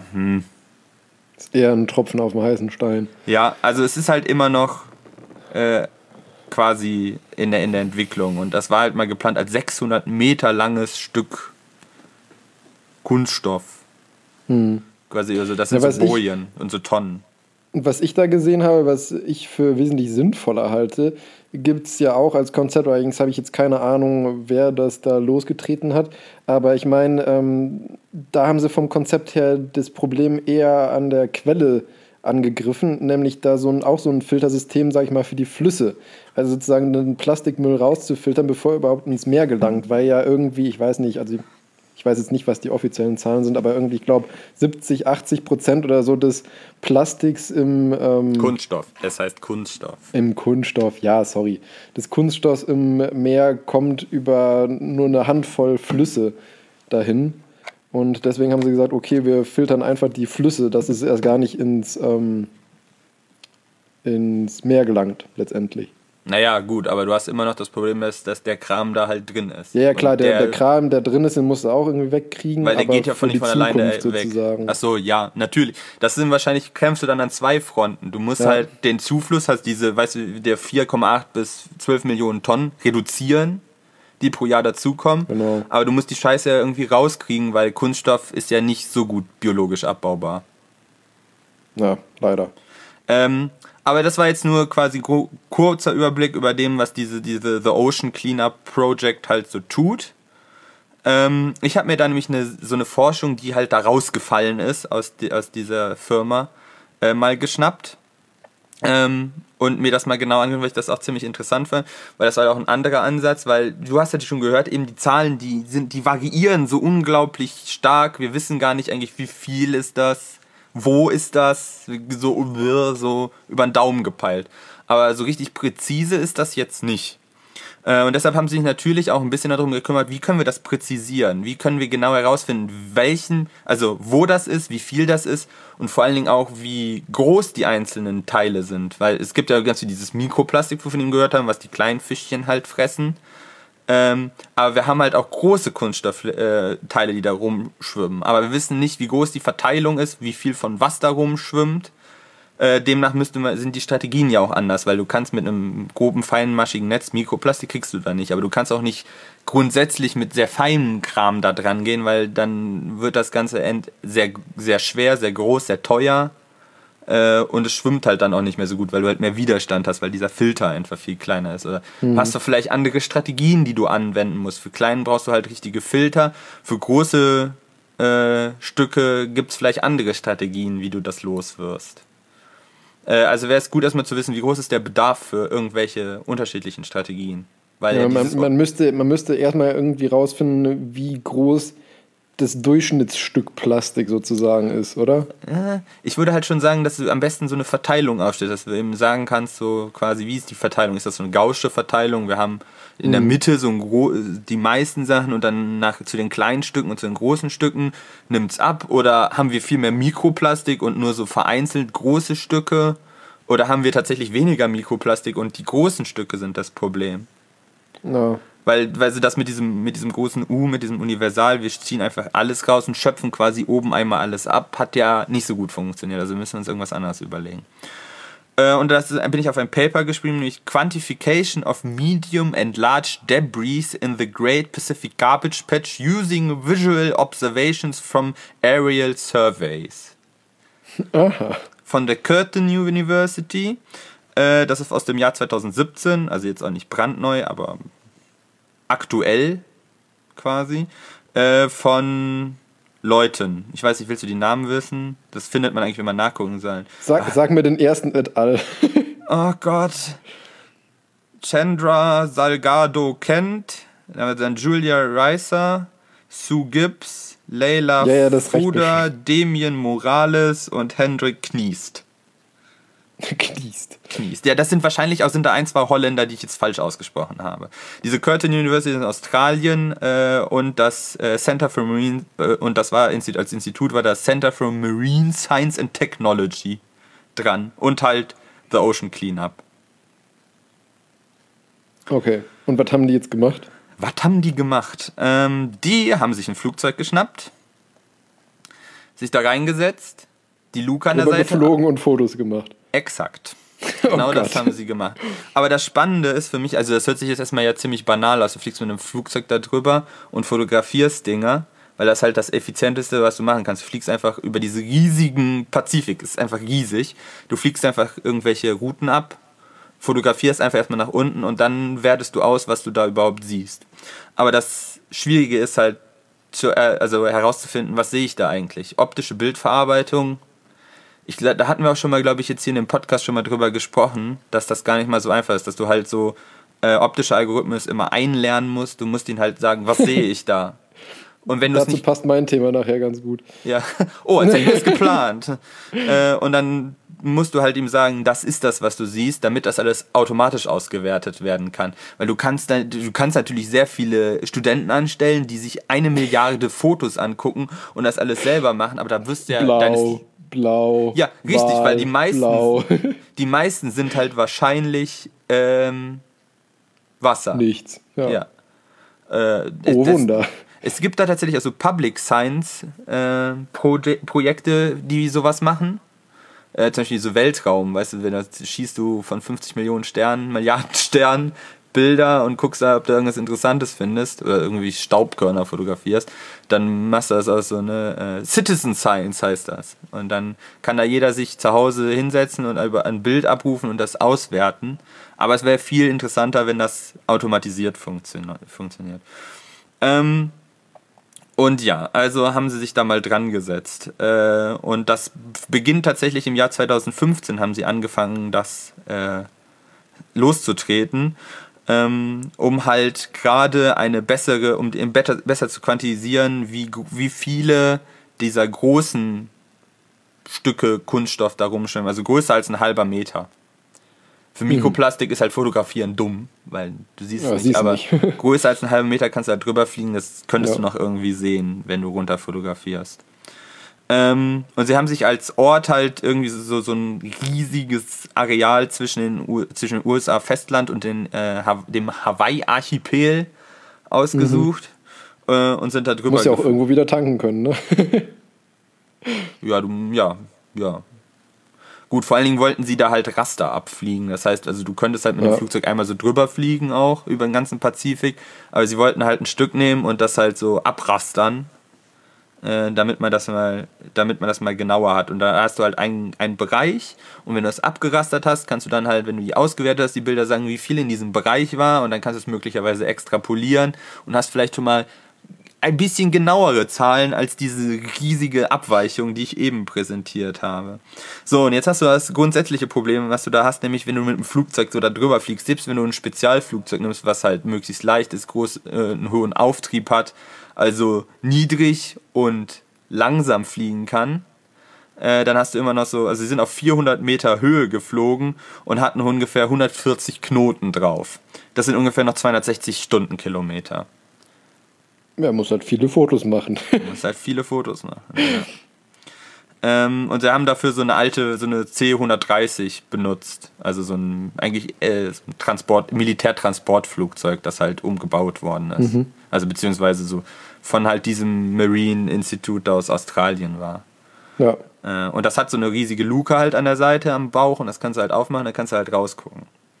Speaker 2: ist eher ein Tropfen auf dem heißen Stein.
Speaker 1: Ja, also es ist halt immer noch quasi in der Entwicklung. Und das war halt mal geplant als 600 Meter langes Stück Kunststoff. Quasi, also das sind so Bojen und so Tonnen.
Speaker 2: Was ich da gesehen habe, was ich für wesentlich sinnvoller halte, gibt es ja auch als Konzept, allerdings habe ich jetzt keine Ahnung, wer das da losgetreten hat, aber ich meine, da haben sie vom Konzept her das Problem eher an der Quelle angegriffen, nämlich da auch so ein Filtersystem, sag ich mal, für die Flüsse. Also sozusagen den Plastikmüll rauszufiltern, bevor er überhaupt ins Meer gelangt, weil ja irgendwie, ich weiß nicht, also ich weiß jetzt nicht, was die offiziellen Zahlen sind, aber irgendwie, ich glaube, 70-80% oder so des Plastiks im
Speaker 1: Kunststoff, es heißt Kunststoff.
Speaker 2: Im Kunststoff, ja, sorry. Des Kunststoffs im Meer kommt über nur eine Handvoll Flüsse dahin. Und deswegen haben sie gesagt, okay, wir filtern einfach die Flüsse, dass es erst gar nicht ins Meer gelangt, letztendlich.
Speaker 1: Naja, gut, aber du hast immer noch das Problem, dass der Kram da halt drin ist.
Speaker 2: Ja, klar, der Kram, der drin ist, den musst du auch irgendwie wegkriegen.
Speaker 1: Weil der geht ja nicht von alleine weg.
Speaker 2: Sozusagen.
Speaker 1: Achso, ja, natürlich. Das sind wahrscheinlich, kämpfst du dann an zwei Fronten. Du musst halt den Zufluss, halt diese, weißt du, der 4,8 bis 12 Millionen Tonnen reduzieren, die pro Jahr dazukommen.
Speaker 2: Genau.
Speaker 1: Aber du musst die Scheiße ja irgendwie rauskriegen, weil Kunststoff ist ja nicht so gut biologisch abbaubar.
Speaker 2: Ja, leider.
Speaker 1: Aber das war jetzt nur quasi kurzer Überblick über dem, was diese The Ocean Cleanup Project halt so tut. Ich habe mir da nämlich so eine Forschung, die halt da rausgefallen ist aus dieser Firma, mal geschnappt. Und mir das mal genau angehört, weil ich das auch ziemlich interessant fand, weil das war ja auch ein anderer Ansatz, weil du hast ja schon gehört, eben die Zahlen, die variieren so unglaublich stark. Wir wissen gar nicht eigentlich, wie viel ist das, wo ist das, so über den Daumen gepeilt. Aber so richtig präzise ist das jetzt nicht. Und deshalb haben sie sich natürlich auch ein bisschen darum gekümmert, wie können wir das präzisieren? Wie können wir genau herausfinden, wo das ist, wie viel das ist und vor allen Dingen auch, wie groß die einzelnen Teile sind. Weil es gibt ja ganz viel dieses Mikroplastik, wovon wir gehört haben, was die kleinen Fischchen halt fressen. Aber wir haben halt auch große Kunststoffteile, die da rumschwimmen. Aber wir wissen nicht, wie groß die Verteilung ist, wie viel von was da rumschwimmt. Demnach sind die Strategien ja auch anders, weil du kannst mit einem groben, feinmaschigen Netz, Mikroplastik kriegst du da nicht, aber du kannst auch nicht grundsätzlich mit sehr feinem Kram da dran gehen, weil dann wird das Ganze sehr, sehr schwer, sehr groß, sehr teuer und es schwimmt halt dann auch nicht mehr so gut, weil du halt mehr Widerstand hast, weil dieser Filter einfach viel kleiner ist. Oder hast du vielleicht andere Strategien, die du anwenden musst. Für kleinen brauchst du halt richtige Filter, für große Stücke gibt es vielleicht andere Strategien, wie du das loswirst. Also wäre es gut, erstmal zu wissen, wie groß ist der Bedarf für irgendwelche unterschiedlichen Strategien. Weil
Speaker 2: ja, man müsste erstmal irgendwie rausfinden, wie groß das Durchschnittsstück Plastik sozusagen ist, oder?
Speaker 1: Ich würde halt schon sagen, dass du am besten so eine Verteilung aufstellst, dass du eben sagen kannst, so quasi, wie ist die Verteilung? Ist das so eine gaußsche Verteilung? Wir haben in der Mitte die meisten Sachen und dann zu den kleinen Stücken und zu den großen Stücken nimmt es ab. Oder haben wir viel mehr Mikroplastik und nur so vereinzelt große Stücke? Oder haben wir tatsächlich weniger Mikroplastik und die großen Stücke sind das Problem?
Speaker 2: Ja.
Speaker 1: Weil sie das mit diesem großen U, mit diesem Universal, wir ziehen einfach alles raus und schöpfen quasi oben einmal alles ab, hat ja nicht so gut funktioniert. Also müssen wir uns irgendwas anderes überlegen. Und da bin ich auf ein Paper geschrieben, nämlich Quantification of Medium and Large Debris in the Great Pacific Garbage Patch using Visual Observations from Aerial Surveys.
Speaker 2: Aha.
Speaker 1: Von der Curtin University. Das ist aus dem Jahr 2017, also jetzt auch nicht brandneu, aber aktuell quasi, von Leuten. Ich weiß nicht, willst du die Namen wissen? Das findet man eigentlich, wenn man nachgucken soll.
Speaker 2: Sag mir den ersten et al.
Speaker 1: Oh Gott. Chandra Salgado Kent, dann Julia Reiser, Sue Gibbs, Leila Fuda, Damien Morales und Hendrik Kniest. Kniest. Ja, das sind wahrscheinlich auch da ein, zwei Holländer, die ich jetzt falsch ausgesprochen habe. Diese Curtin University in Australien und das Center for Marine und das war als Institut war das Center for Marine Science and Technology dran und halt The Ocean Cleanup.
Speaker 2: Okay. Und was haben die jetzt gemacht?
Speaker 1: Was haben die gemacht? Die haben sich ein Flugzeug geschnappt, sich da reingesetzt, die Luke an der Seite
Speaker 2: geflogen und Fotos gemacht.
Speaker 1: Exakt. Genau das haben sie gemacht. Aber das Spannende ist für mich, also das hört sich jetzt erstmal ja ziemlich banal aus, du fliegst mit einem Flugzeug da drüber und fotografierst Dinger, weil das halt das Effizienteste, was du machen kannst. Du fliegst einfach über diese riesigen Pazifik, ist einfach riesig. Du fliegst einfach irgendwelche Routen ab, fotografierst einfach erstmal nach unten und dann wertest du aus, was du da überhaupt siehst. Aber das Schwierige ist halt, also herauszufinden, was sehe ich da eigentlich. Optische Bildverarbeitung, da hatten wir auch schon mal, glaube ich, jetzt hier in dem Podcast schon mal drüber gesprochen, dass das gar nicht mal so einfach ist, dass du halt so optische Algorithmen immer einlernen musst. Du musst ihnen halt sagen, was sehe ich da? Und wenn
Speaker 2: Dazu passt mein Thema nachher ganz gut.
Speaker 1: Ja, oh, als hätte ich das geplant. Und dann musst du halt ihm sagen, das ist das, was du siehst, damit das alles automatisch ausgewertet werden kann. Weil du kannst natürlich sehr viele Studenten anstellen, die sich 1 Milliarde Fotos angucken und das alles selber machen, aber da wirst du ja...
Speaker 2: Blau.
Speaker 1: Ja, richtig, weil die meisten sind halt wahrscheinlich Wasser.
Speaker 2: Nichts. Ja.
Speaker 1: Wunder. Es gibt da tatsächlich also Public Science Projekte, die sowas machen. Zum Beispiel so Weltraum, weißt du, schießt du von 50 Milliarden Sternen Bilder und guckst da, ob du irgendwas Interessantes findest oder irgendwie Staubkörner fotografierst, dann machst du das aus so eine Citizen Science heißt das. Und dann kann da jeder sich zu Hause hinsetzen und ein Bild abrufen und das auswerten. Aber es wäre viel interessanter, wenn das automatisiert funktioniert. Und ja, also haben sie sich da mal dran gesetzt. Und das beginnt tatsächlich im Jahr 2015, haben sie angefangen, das loszutreten. Um halt gerade besser zu quantisieren, wie viele dieser großen Stücke Kunststoff da rumschwimmen, also größer als ein halber Meter. Für Mikroplastik ist halt Fotografieren dumm, weil du siehst es nicht, aber größer als einen halben Meter kannst du da drüber fliegen, das könntest du noch irgendwie sehen, wenn du runter fotografierst. Und sie haben sich als Ort halt irgendwie so ein riesiges Areal zwischen den USA-Festland und dem Hawaii-Archipel ausgesucht und sind da drüber.
Speaker 2: Muss ja auch irgendwo wieder tanken können, ne?
Speaker 1: Ja. Gut, vor allen Dingen wollten sie da halt Raster abfliegen. Das heißt, also du könntest halt mit dem Flugzeug einmal so drüber fliegen auch über den ganzen Pazifik, aber sie wollten halt ein Stück nehmen und das halt so abrastern. Damit man das mal genauer hat. Und da hast du halt einen Bereich und wenn du das abgerastert hast, kannst du dann halt, wenn du die ausgewertet hast, die Bilder sagen, wie viel in diesem Bereich war und dann kannst du es möglicherweise extrapolieren und hast vielleicht schon mal ein bisschen genauere Zahlen als diese riesige Abweichung, die ich eben präsentiert habe. So, und jetzt hast du das grundsätzliche Problem, was du da hast, nämlich wenn du mit dem Flugzeug so da drüber fliegst, selbst wenn du ein Spezialflugzeug nimmst, was halt möglichst leicht ist, einen hohen Auftrieb hat, also niedrig und langsam fliegen kann, dann hast du immer noch so, also sie sind auf 400 Meter Höhe geflogen und hatten ungefähr 140 Knoten drauf. Das sind ungefähr noch 260 Stundenkilometer.
Speaker 2: Ja, muss halt viele Fotos machen.
Speaker 1: Ja. Und sie haben dafür so eine C-130 benutzt, also so ein Militärtransportflugzeug, das halt umgebaut worden ist. Also beziehungsweise so von halt diesem Marine Institute aus Australien war.
Speaker 2: Ja.
Speaker 1: Und das hat so eine riesige Luke halt an der Seite am Bauch und das kannst du halt aufmachen, da kannst du halt rausgucken.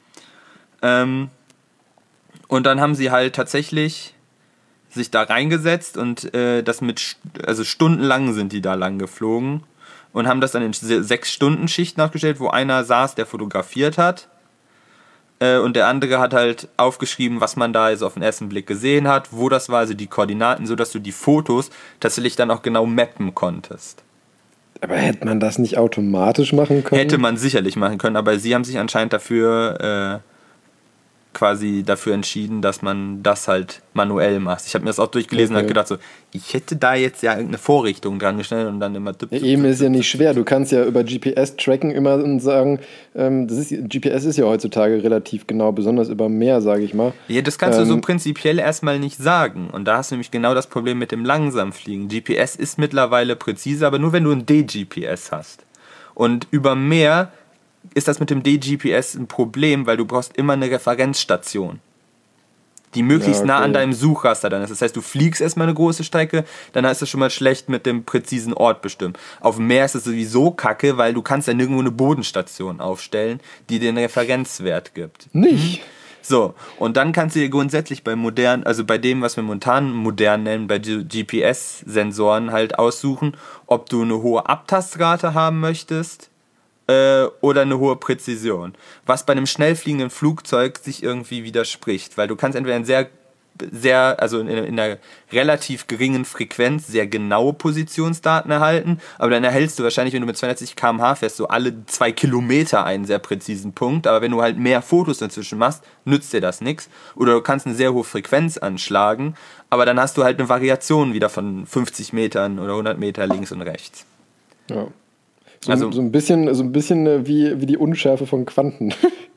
Speaker 1: Und dann haben sie halt tatsächlich sich da reingesetzt und stundenlang sind die da lang geflogen und haben das dann in 6-Stunden-Schichten nachgestellt, wo einer saß, der fotografiert hat und der andere hat halt aufgeschrieben, was man da also auf den ersten Blick gesehen hat, wo das war, also die Koordinaten, sodass du die Fotos tatsächlich dann auch genau mappen konntest.
Speaker 2: Aber hätte man das nicht automatisch machen können?
Speaker 1: Hätte man sicherlich machen können, aber sie haben sich anscheinend dafür entschieden, dass man das halt manuell macht. Ich habe mir das auch durchgelesen und habe gedacht so, ich hätte da jetzt ja irgendeine Vorrichtung dran gestellt und dann immer...
Speaker 2: Eben ist ja nicht schwer. Du kannst ja über GPS tracken immer und sagen, GPS ist ja heutzutage relativ genau, besonders über Meer, sage ich mal.
Speaker 1: Ja, das kannst du so prinzipiell erstmal nicht sagen. Und da hast du nämlich genau das Problem mit dem Langsamfliegen. GPS ist mittlerweile präzise, aber nur wenn du ein D-GPS hast. Und über Meer ist das mit dem D-GPS ein Problem, weil du brauchst immer eine Referenzstation. die möglichst
Speaker 2: Ja,
Speaker 1: nah an
Speaker 2: okay.
Speaker 1: deinem Suchraster dann ist. Das heißt, du fliegst erstmal eine große Strecke, dann ist es schon mal schlecht mit dem präzisen Ort bestimmt. Auf dem Meer ist es sowieso kacke, weil du kannst ja nirgendwo eine Bodenstation aufstellen, die dir einen Referenzwert gibt.
Speaker 2: Nicht?
Speaker 1: So, und dann kannst du dir grundsätzlich bei modernen, also bei dem, was wir momentan modern nennen, bei GPS-Sensoren halt aussuchen, ob du eine hohe Abtastrate haben möchtest oder eine hohe Präzision. Was bei einem schnell fliegenden Flugzeug sich irgendwie widerspricht, weil du kannst entweder also in einer relativ geringen Frequenz sehr genaue Positionsdaten erhalten, aber dann erhältst du wahrscheinlich, wenn du mit 260 km/h fährst, so alle 2 Kilometer einen sehr präzisen Punkt, aber wenn du halt mehr Fotos dazwischen machst, nützt dir das nichts. Oder du kannst eine sehr hohe Frequenz anschlagen, aber dann hast du halt eine Variation wieder von 50 Metern oder 100 Meter links und rechts.
Speaker 2: Ja.
Speaker 1: Also-
Speaker 2: So ein bisschen wie die Unschärfe von Quanten.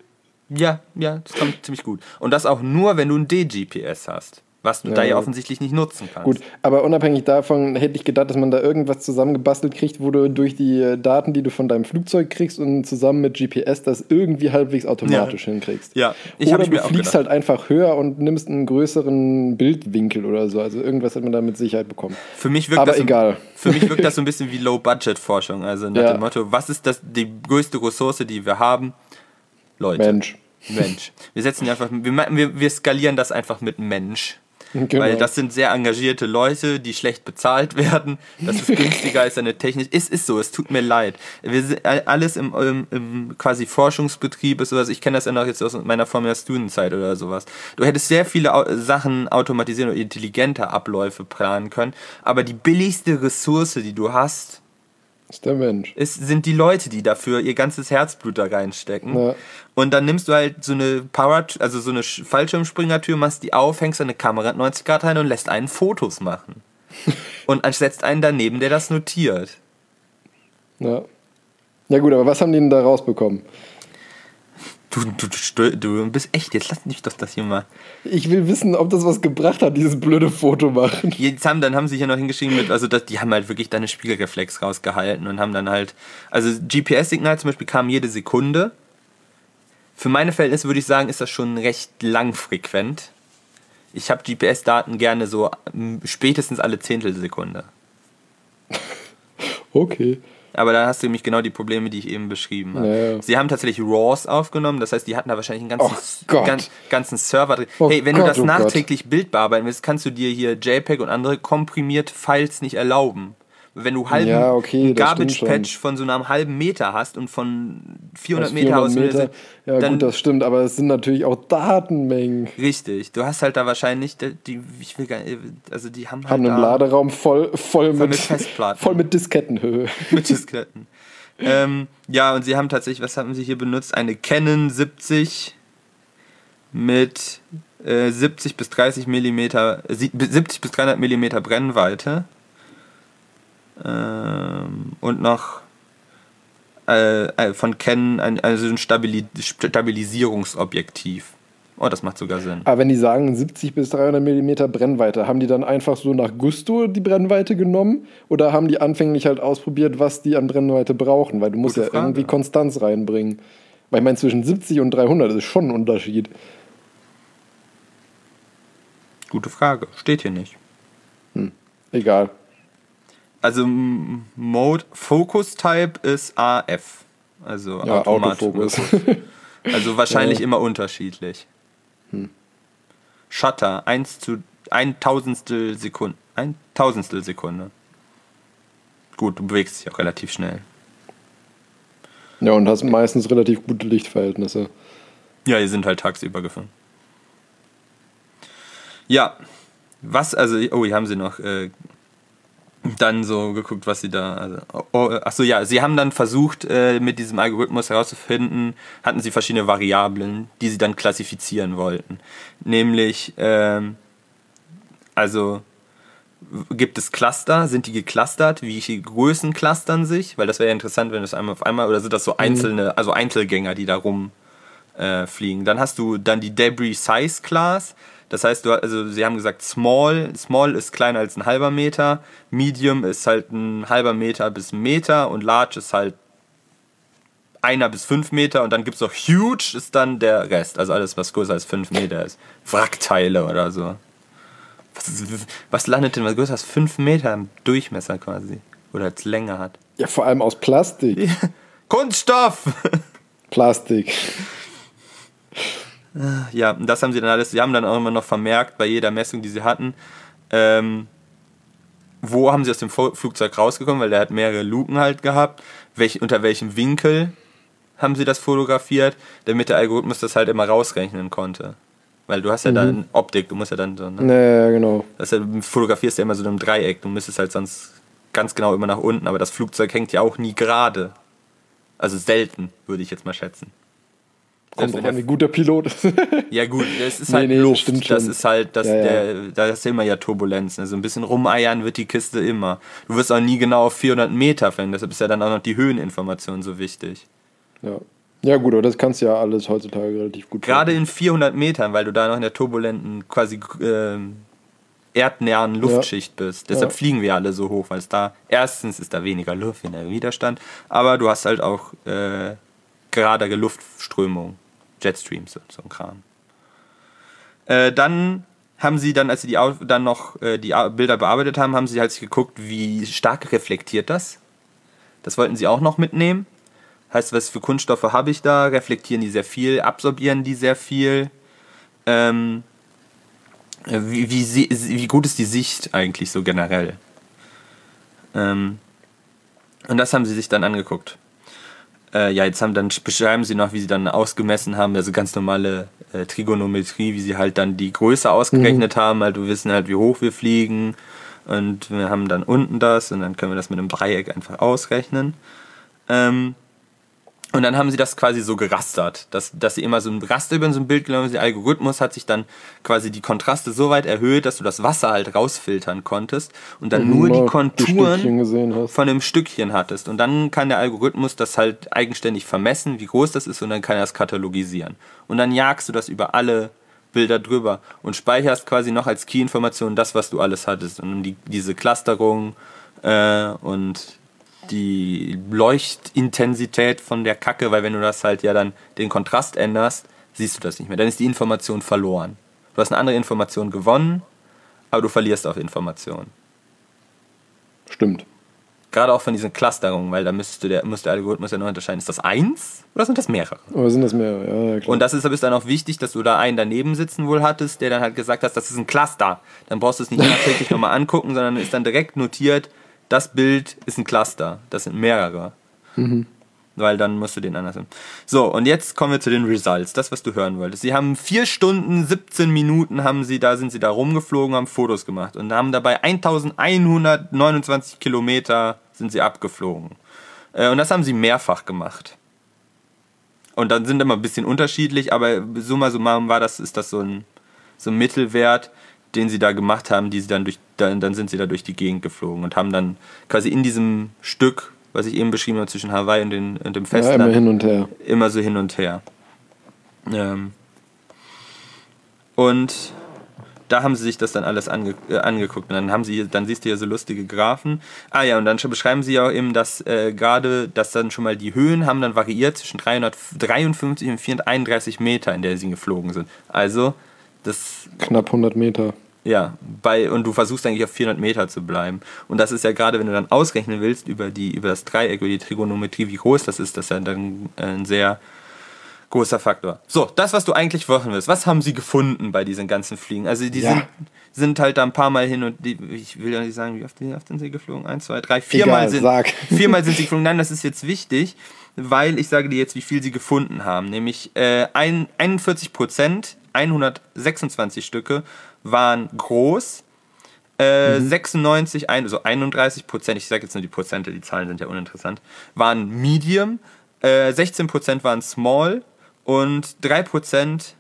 Speaker 1: Ja, das kommt ziemlich gut. Und das auch nur, wenn du ein D-GPS hast, was du da ja offensichtlich nicht nutzen kannst.
Speaker 2: Gut, aber unabhängig davon hätte ich gedacht, dass man da irgendwas zusammengebastelt kriegt, wo du durch die Daten, die du von deinem Flugzeug kriegst und zusammen mit GPS das irgendwie halbwegs automatisch hinkriegst.
Speaker 1: Ja,
Speaker 2: Oder
Speaker 1: ich mir
Speaker 2: du
Speaker 1: auch
Speaker 2: fliegst
Speaker 1: gedacht.
Speaker 2: halt einfach höher und nimmst einen größeren Bildwinkel oder so. Also irgendwas hat man da mit Sicherheit bekommen.
Speaker 1: Für mich wirkt
Speaker 2: Aber
Speaker 1: das
Speaker 2: egal.
Speaker 1: Für mich wirkt das so ein bisschen wie Low-Budget-Forschung. Also nach dem Motto, was ist die größte Ressource, die wir haben? Leute. Mensch. Wir setzen einfach, wir skalieren das einfach mit Mensch.
Speaker 2: Genau.
Speaker 1: Weil das sind sehr engagierte Leute, die schlecht bezahlt werden. Das ist günstiger als eine Technik. Es ist so, es tut mir leid. Wir sind alles im quasi Forschungsbetrieb ist sowas. Ich kenne das ja noch jetzt aus meiner Formula Student-Zeit oder sowas. Du hättest sehr viele Sachen automatisieren oder intelligente Abläufe planen können. Aber die billigste Ressource, die du hast,
Speaker 2: ist der Mensch.
Speaker 1: sind die Leute, die dafür ihr ganzes Herzblut da reinstecken.
Speaker 2: Ja.
Speaker 1: Und dann nimmst du halt so eine so eine Fallschirmspringertür, machst die auf, hängst eine Kamera 90 Grad rein und lässt einen Fotos machen. Und setzt einen daneben, der das notiert.
Speaker 2: Ja. Ja gut, aber was haben die denn da rausbekommen?
Speaker 1: Du bist echt, jetzt lass mich doch das hier mal.
Speaker 2: Ich will wissen, ob das was gebracht hat, dieses blöde Foto machen.
Speaker 1: Dann haben sie hier noch hingeschrieben die haben halt wirklich deine Spiegelreflex rausgehalten und haben dann halt, also GPS-Signal zum Beispiel kam jede Sekunde. Für meine Verhältnisse würde ich sagen, ist das schon recht langfrequent. Ich habe GPS-Daten gerne so spätestens alle Zehntelsekunde.
Speaker 2: Okay.
Speaker 1: Aber da hast du nämlich genau die Probleme, die ich eben beschrieben habe.
Speaker 2: Ja.
Speaker 1: Sie haben tatsächlich RAWs aufgenommen, das heißt, die hatten da wahrscheinlich einen ganzen Server drin.
Speaker 2: Oh
Speaker 1: Hey, wenn
Speaker 2: Gott,
Speaker 1: du das
Speaker 2: oh Gott.
Speaker 1: nachträglich Bild bearbeiten willst, kannst du dir hier JPEG und andere komprimierte Files nicht erlauben. Wenn du
Speaker 2: Ja, okay,
Speaker 1: einen
Speaker 2: das stimmt
Speaker 1: Garbage-Patch von so einem halben Meter hast und von 400
Speaker 2: Aus
Speaker 1: Meter aus,
Speaker 2: 400 Meter. Ja
Speaker 1: dann,
Speaker 2: gut, das stimmt, aber es sind natürlich auch Datenmengen.
Speaker 1: richtig, du hast halt da wahrscheinlich, die haben halt
Speaker 2: Haben einen
Speaker 1: da
Speaker 2: Laderaum voll
Speaker 1: mit Festplatten.
Speaker 2: voll mit Diskettenhöhe.
Speaker 1: mit Disketten. Ja, und sie haben tatsächlich, was haben sie hier benutzt? Eine Canon 70 mit 70 bis 30 Millimeter, 70 bis 300 Millimeter Brennweite. Und noch von Canon ein Stabilisierungsobjektiv. Oh, das macht sogar Sinn.
Speaker 2: Aber wenn die sagen 70 bis 300 Millimeter Brennweite, haben die dann einfach so nach Gusto die Brennweite genommen? Oder haben die anfänglich halt ausprobiert, was die an Brennweite brauchen? Weil du musst
Speaker 1: Gute
Speaker 2: ja
Speaker 1: Frage.
Speaker 2: irgendwie Konstanz reinbringen. Weil ich meine, zwischen 70 und 300 ist schon ein Unterschied.
Speaker 1: Gute Frage. Steht hier nicht.
Speaker 2: Egal.
Speaker 1: Also Mode Focus Type ist AF. Also
Speaker 2: Ja, Autofokus.
Speaker 1: Also wahrscheinlich immer unterschiedlich. Shutter 1/1000 Sekunde. 1/1000 Sekunde. Gut, du bewegst dich auch relativ schnell.
Speaker 2: Ja, und hast meistens relativ gute Lichtverhältnisse.
Speaker 1: Ja, die sind halt tagsüber gefunden. Ja, hier haben sie noch dann so geguckt, was sie da, sie haben dann versucht, mit diesem Algorithmus herauszufinden, hatten sie verschiedene Variablen, die sie dann klassifizieren wollten. Nämlich, gibt es Cluster, sind die geclustert, welche Größen clustern sich, weil das wäre ja interessant, wenn das einmal auf einmal, oder sind das so Einzelgänger, die da rumfliegen. Dann hast du dann die Debris Size Class. Das heißt, sie haben gesagt, Small ist kleiner als ein halber Meter, Medium ist halt ein halber Meter bis ein Meter und Large ist halt 1 bis 5 Meter und dann gibt es noch huge, ist dann der Rest. Also alles, was größer als 5 Meter ist. Wrackteile oder so. Was landet denn was größer als 5 Meter im Durchmesser quasi? Oder als Länge hat?
Speaker 2: Ja, vor allem aus Plastik.
Speaker 1: Kunststoff!
Speaker 2: Plastik.
Speaker 1: Ja, und das haben sie dann alles, sie haben dann auch immer noch vermerkt, bei jeder Messung, die sie hatten, wo haben sie aus dem Flugzeug rausgekommen, weil der hat mehrere Luken halt gehabt, unter welchem Winkel haben sie das fotografiert, damit der Algorithmus das halt immer rausrechnen konnte. Weil du hast ja dann Optik, du musst ja dann so, ne?
Speaker 2: Ja, genau.
Speaker 1: Du fotografierst ja immer so in einem Dreieck, du müsstest halt sonst ganz genau immer nach unten, aber das Flugzeug hängt ja auch nie gerade. Also selten, würde ich jetzt mal schätzen.
Speaker 2: Kommt drauf an, wie gut der Pilot ist.
Speaker 1: Ja gut, das ist halt Luft, das ist halt, da ist ja immer ja Turbulenzen, also ein bisschen rumeiern wird die Kiste immer. Du wirst auch nie genau auf 400 Meter fliegen, deshalb ist ja dann auch noch die Höheninformation so wichtig.
Speaker 2: Ja gut, aber das kannst du ja alles heutzutage relativ gut.
Speaker 1: Gerade in 400 Metern, weil du da noch in der turbulenten, quasi erdnäheren Luftschicht bist. Deshalb fliegen wir alle so hoch, weil es da, erstens ist da weniger Luft, weniger Widerstand, aber du hast halt auch geradere Luftströmung, Jetstreams und so ein Kram. Dann haben sie dann, als sie dann noch die Bilder bearbeitet haben, haben sie halt geguckt, wie stark reflektiert das. Das wollten sie auch noch mitnehmen. Heißt, was für Kunststoffe habe ich da? Reflektieren die sehr viel? Absorbieren die sehr viel? Wie gut ist die Sicht eigentlich so generell? Und das haben sie sich dann angeguckt. Beschreiben sie noch, wie sie dann ausgemessen haben, also ganz normale Trigonometrie, wie sie halt dann die Größe ausgerechnet haben, halt, wir wissen halt, wie hoch wir fliegen und wir haben dann unten das und dann können wir das mit einem Dreieck einfach ausrechnen. Und dann haben sie das quasi so gerastert, dass sie immer so ein Raster über so ein Bild genommen haben. Der Algorithmus hat sich dann quasi die Kontraste so weit erhöht, dass du das Wasser halt rausfiltern konntest und dann nur die Konturen von dem Stückchen hattest. Und dann kann der Algorithmus das halt eigenständig vermessen, wie groß das ist, und dann kann er das katalogisieren. Und dann jagst du das über alle Bilder drüber und speicherst quasi noch als Key-Information das, was du alles hattest. Und diese Clusterung und die Leuchtintensität von der Kacke, weil wenn du das halt ja dann den Kontrast änderst, siehst du das nicht mehr. Dann ist die Information verloren. Du hast eine andere Information gewonnen, aber du verlierst auch Informationen.
Speaker 2: Stimmt.
Speaker 1: Gerade auch von diesen Clusterungen, weil da muss der Algorithmus ja noch unterscheiden, ist das eins oder sind das mehrere?
Speaker 2: Oder sind das mehrere, ja klar.
Speaker 1: Und das ist dann auch wichtig, dass du da einen daneben sitzen wohl hattest, der dann halt gesagt hat, das ist ein Cluster. Dann brauchst du es nicht nachträglich nochmal angucken, sondern ist dann direkt notiert, das Bild ist ein Cluster, das sind mehrere. Weil dann musst du den anders haben. So, und jetzt kommen wir zu den Results, das, was du hören wolltest. Sie haben 4 Stunden, 17 Minuten sind sie da rumgeflogen, haben Fotos gemacht und haben dabei 1129 Kilometer sind sie abgeflogen. Und das haben sie mehrfach gemacht. Und dann sind immer ein bisschen unterschiedlich, aber summa summarum ist das so ein Mittelwert, den sie da gemacht haben, dann sind sie da durch die Gegend geflogen und haben dann quasi in diesem Stück, was ich eben beschrieben habe, zwischen Hawaii und dem Festland,
Speaker 2: immer hin und her.
Speaker 1: Immer so hin und her. Und da haben sie sich das dann alles angeguckt. Und dann siehst du hier so lustige Graphen. Und dann beschreiben sie ja auch eben, dass gerade, dass dann schon mal die Höhen haben dann variiert zwischen 353 und 431 Meter, in der sie geflogen sind. Also das
Speaker 2: knapp 100 Meter.
Speaker 1: Ja, und du versuchst eigentlich auf 400 Meter zu bleiben. Und das ist ja gerade, wenn du dann ausrechnen willst über das Dreieck, über die Trigonometrie, wie groß das ist ja dann ein sehr großer Faktor. So, das, was du eigentlich wissen willst, was haben sie gefunden bei diesen ganzen Fliegen? Also die sind halt da ein paar Mal hin und ich will ja nicht sagen, wie oft sind sie geflogen? 1, 2, 3, 4 Mal sind sie geflogen. Nein, das ist jetzt wichtig, weil ich sage dir jetzt, wie viel sie gefunden haben. Nämlich 41%, 126 Stücke waren groß, 96, also 31%, ich sage jetzt nur die Prozente, die Zahlen sind ja uninteressant, waren medium, 16% waren small und 3%,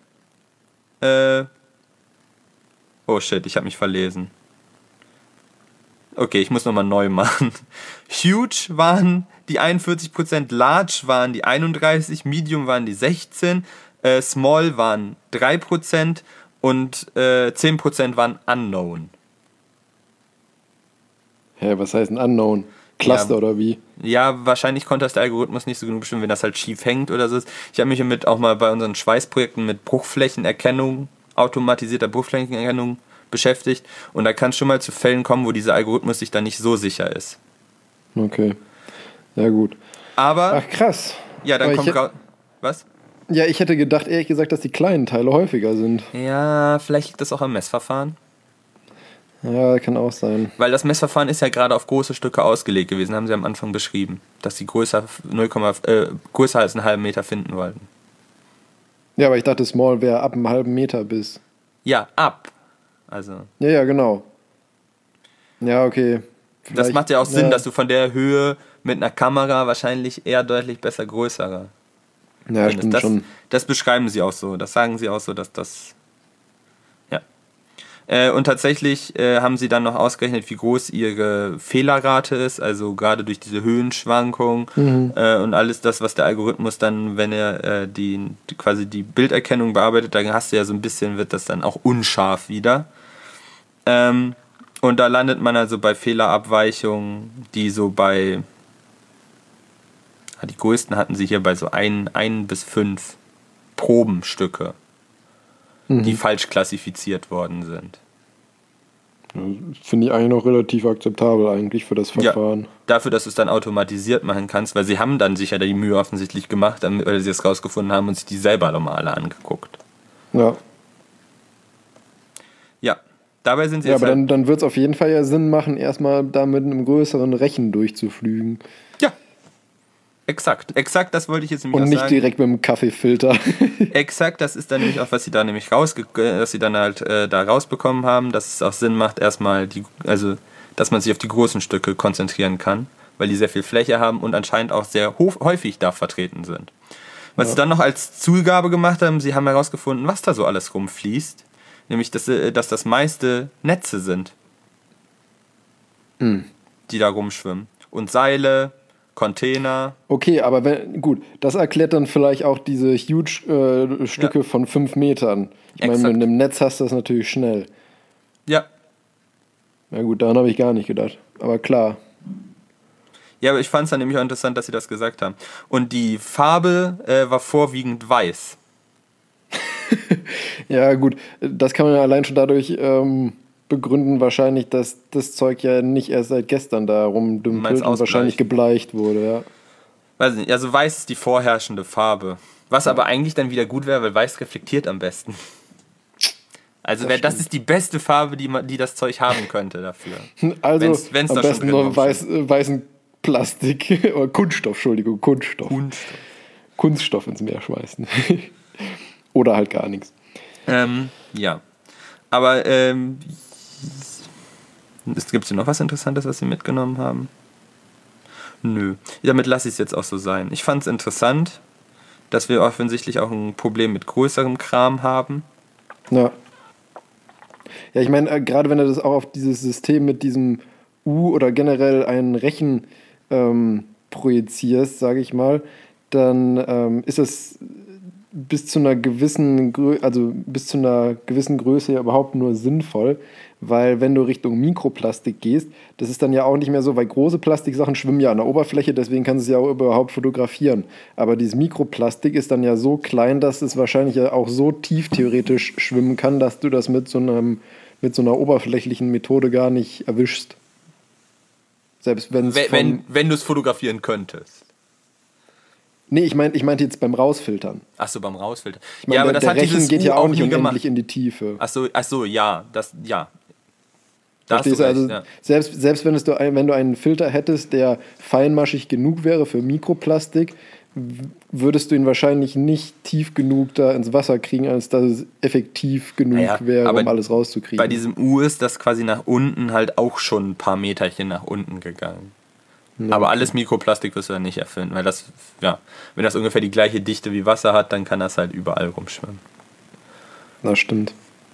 Speaker 1: oh shit, ich habe mich verlesen. Okay, ich muss nochmal neu machen. Huge waren die 41%, large waren die 31%, medium waren die 16%, small waren 3%, und 10% waren unknown.
Speaker 2: Hä, was heißt ein unknown? Cluster oder wie?
Speaker 1: Ja, wahrscheinlich konnte das der Algorithmus nicht so genug bestimmen, wenn das halt schief hängt oder so. Ich habe mich damit auch mal bei unseren Schweißprojekten mit Bruchflächenerkennung, automatisierter Bruchflächenerkennung beschäftigt. Und da kann es schon mal zu Fällen kommen, wo dieser Algorithmus sich dann nicht so sicher ist.
Speaker 2: Okay. Ja, gut.
Speaker 1: Aber.
Speaker 2: Ach, krass.
Speaker 1: Ja, dann kommt raus. Was?
Speaker 2: Ja, ich hätte gedacht, ehrlich gesagt, dass die kleinen Teile häufiger sind.
Speaker 1: Ja, vielleicht liegt das auch am Messverfahren.
Speaker 2: Ja, kann auch sein.
Speaker 1: Weil das Messverfahren ist ja gerade auf große Stücke ausgelegt gewesen, haben sie am Anfang beschrieben. Dass sie größer als einen halben Meter finden wollten.
Speaker 2: Ja, aber ich dachte, Small wäre ab einem halben Meter bis.
Speaker 1: Ja, ab. Also.
Speaker 2: Ja, genau. Ja, okay.
Speaker 1: Das macht ja auch Sinn, dass du von der Höhe mit einer Kamera wahrscheinlich eher deutlich besser größerer.
Speaker 2: Ja, stimmt schon.
Speaker 1: Das beschreiben sie auch so. Das sagen sie auch so, dass das. Ja. Und tatsächlich haben sie dann noch ausgerechnet, wie groß ihre Fehlerrate ist. Also gerade durch diese Höhenschwankung und alles das, was der Algorithmus dann, wenn er quasi die Bilderkennung bearbeitet, dann hast du ja so ein bisschen, wird das dann auch unscharf wieder. Und da landet man also bei Fehlerabweichungen, die so bei. Die größten hatten sie hier bei so 1 bis 5 Probenstücke, die falsch klassifiziert worden sind.
Speaker 2: Finde ich eigentlich noch relativ akzeptabel eigentlich für das Verfahren.
Speaker 1: Ja, dafür, dass du es dann automatisiert machen kannst, weil sie haben dann sicher die Mühe offensichtlich gemacht, weil sie es rausgefunden haben und sich die selber nochmal alle angeguckt.
Speaker 2: Ja.
Speaker 1: Ja, dabei sind sie
Speaker 2: jetzt. Ja, aber
Speaker 1: halt
Speaker 2: dann wird es auf jeden Fall ja Sinn machen, erstmal da mit einem größeren Rechen durchzuflügen.
Speaker 1: Ja. Exakt, das wollte ich jetzt nämlich
Speaker 2: auch sagen. Und nicht direkt mit dem Kaffeefilter.
Speaker 1: Exakt, das ist dann nämlich auch, was sie da nämlich dass sie dann halt da rausbekommen haben, dass es auch Sinn macht, erstmal dass man sich auf die großen Stücke konzentrieren kann, weil die sehr viel Fläche haben und anscheinend auch sehr häufig da vertreten sind. Was sie dann noch als Zugabe gemacht haben, sie haben herausgefunden, was da so alles rumfließt, nämlich, dass das meiste Netze sind, die da rumschwimmen. Und Seile, Container.
Speaker 2: Okay, aber gut, das erklärt dann vielleicht auch diese huge Stücke von 5 Metern. Ich meine, mit einem Netz hast du das natürlich schnell.
Speaker 1: Ja.
Speaker 2: Ja gut, daran habe ich gar nicht gedacht. Aber klar.
Speaker 1: Ja, aber ich fand es dann nämlich auch interessant, dass sie das gesagt haben. Und die Farbe war vorwiegend weiß.
Speaker 2: Ja gut, das kann man ja allein schon dadurch begründen wahrscheinlich, dass das Zeug ja nicht erst seit gestern da rumdümpelt und wahrscheinlich gebleicht wurde, ja.
Speaker 1: Weiß nicht, also weiß ist die vorherrschende Farbe. Was aber eigentlich dann wieder gut wäre, weil weiß reflektiert am besten. Also das ist die beste Farbe, die das Zeug haben könnte dafür.
Speaker 2: Also wenn's am da besten nur weißen Plastik, oder Kunststoff ins Meer schmeißen. Oder halt gar nichts.
Speaker 1: Ja. Aber gibt es noch was Interessantes, was Sie mitgenommen haben? Nö. Damit lasse ich es jetzt auch so sein. Ich fand es interessant, dass wir offensichtlich auch ein Problem mit größerem Kram haben.
Speaker 2: Ja. Ja, ich meine, gerade wenn du das auch auf dieses System mit diesem oder generell einen Rechen projizierst, sage ich mal, dann ist es bis zu einer gewissen Größe ja überhaupt nur sinnvoll, weil wenn du Richtung Mikroplastik gehst, das ist dann ja auch nicht mehr so, weil große Plastiksachen schwimmen ja an der Oberfläche, deswegen kannst du es ja auch überhaupt fotografieren. Aber dieses Mikroplastik ist dann ja so klein, dass es wahrscheinlich ja auch so tief theoretisch schwimmen kann, dass du das mit so einer oberflächlichen Methode gar nicht erwischst. Selbst wenn
Speaker 1: du es fotografieren könntest.
Speaker 2: Nee, ich meinte jetzt beim Rausfiltern.
Speaker 1: Ach so, beim Rausfiltern.
Speaker 2: Ich meine, aber der Rechen geht ja auch nicht unendlich in die Tiefe.
Speaker 1: Ach so, ja.
Speaker 2: Verstehst du? Also ja. Selbst wenn du einen Filter hättest, der feinmaschig genug wäre für Mikroplastik, würdest du ihn wahrscheinlich nicht tief genug da ins Wasser kriegen, als dass es effektiv genug wäre, um alles rauszukriegen.
Speaker 1: Bei diesem U ist das quasi nach unten halt auch schon ein paar Meterchen nach unten gegangen. Ja, aber alles Mikroplastik wirst du dann nicht erfinden, weil wenn das ungefähr die gleiche Dichte wie Wasser hat, dann kann das halt überall rumschwimmen.
Speaker 2: Das stimmt.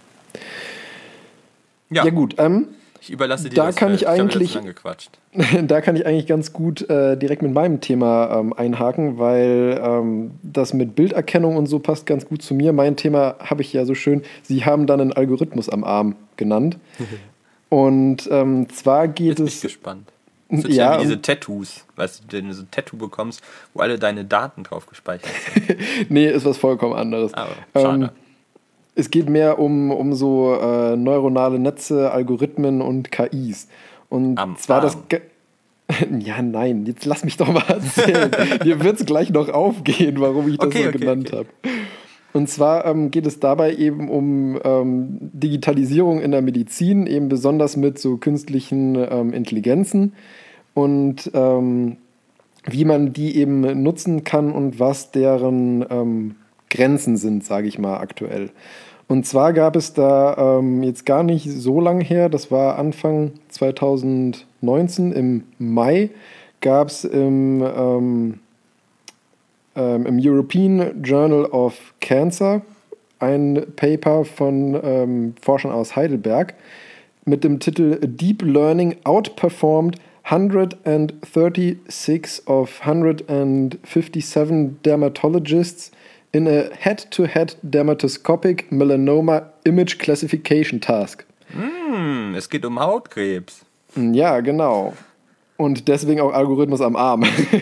Speaker 2: Ja gut,
Speaker 1: ich überlasse dir
Speaker 2: da kann ich eigentlich
Speaker 1: gequatscht.
Speaker 2: Da kann ich eigentlich ganz gut direkt mit meinem Thema einhaken, weil das mit Bilderkennung und so passt ganz gut zu mir. Mein Thema habe ich ja so schön, Sie haben dann einen Algorithmus am Arm genannt. Und zwar geht
Speaker 1: Jetzt bin ich gespannt. Das wird ja wie diese Tattoos, weißt du, wenn du so ein Tattoo bekommst, wo alle deine Daten drauf gespeichert sind.
Speaker 2: Nee, ist was vollkommen anderes.
Speaker 1: Aber schade.
Speaker 2: Es geht mehr um so neuronale Netze, Algorithmen und KIs. Und zwar das... Ja, nein, jetzt lass mich doch mal erzählen. Dir wird es gleich noch aufgehen, warum ich das genannt habe. Und zwar geht es dabei eben um Digitalisierung in der Medizin, eben besonders mit so künstlichen Intelligenzen und wie man die eben nutzen kann und was deren Grenzen sind, sage ich mal aktuell. Und zwar gab es da jetzt gar nicht so lang her, das war Anfang 2019, im Mai, gab es im European Journal of Cancer ein Paper von Forschern aus Heidelberg mit dem Titel Deep Learning Outperformed 136 of 157 dermatologists in a head-to-head dermatoscopic melanoma image classification task.
Speaker 1: Es geht um Hautkrebs.
Speaker 2: Ja, genau. Und deswegen auch Algorithmus am Arm.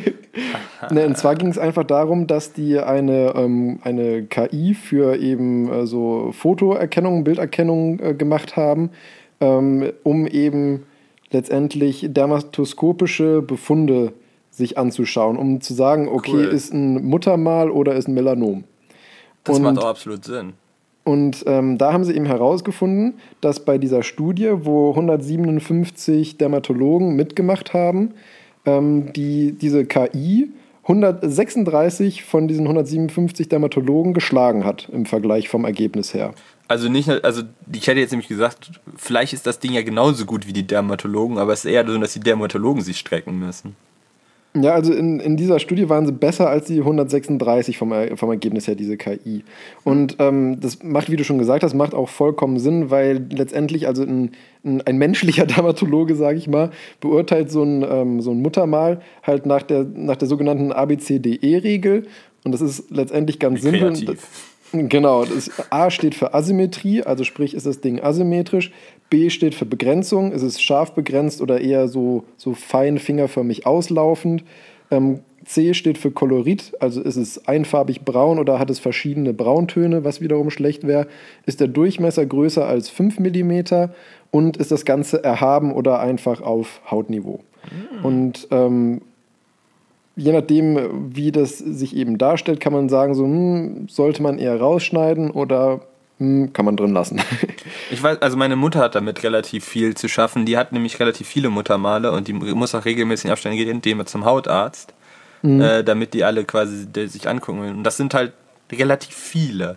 Speaker 2: Und zwar ging es einfach darum, dass die eine KI für eben so Fotoerkennung, Bilderkennung gemacht haben, um eben letztendlich dermatoskopische Befunde sich anzuschauen, um zu sagen, okay, cool, ist ein Muttermal oder ist ein Melanom.
Speaker 1: Das macht auch absolut Sinn.
Speaker 2: Und da haben sie eben herausgefunden, dass bei dieser Studie, wo 157 Dermatologen mitgemacht haben, diese KI 136 von diesen 157 Dermatologen geschlagen hat im Vergleich vom Ergebnis her.
Speaker 1: Also ich hätte jetzt nämlich gesagt, vielleicht ist das Ding ja genauso gut wie die Dermatologen, aber es ist eher so, dass die Dermatologen sich strecken müssen.
Speaker 2: Ja, also in dieser Studie waren sie besser als die 136 vom Ergebnis her, diese KI. Und das macht, wie du schon gesagt hast, macht auch vollkommen Sinn, weil letztendlich also ein menschlicher Dermatologe, sage ich mal, beurteilt so ein Muttermal halt nach der sogenannten ABCDE-Regel. Und das ist letztendlich ganz simpel. Genau, das A steht für Asymmetrie, also sprich ist das Ding asymmetrisch. B steht für Begrenzung, ist es scharf begrenzt oder eher so fein fingerförmig auslaufend. C steht für Kolorit, also ist es einfarbig braun oder hat es verschiedene Brauntöne, was wiederum schlecht wäre. Ist der Durchmesser größer als 5 mm und ist das Ganze erhaben oder einfach auf Hautniveau. Und je nachdem, wie das sich eben darstellt, kann man sagen, so sollte man eher rausschneiden oder kann man drin lassen.
Speaker 1: Ich weiß, also meine Mutter hat damit relativ viel zu schaffen. Die hat nämlich relativ viele Muttermale und die muss auch regelmäßig aufstellen, geht indem zum Hautarzt, damit die alle quasi sich angucken. Und das sind halt relativ viele.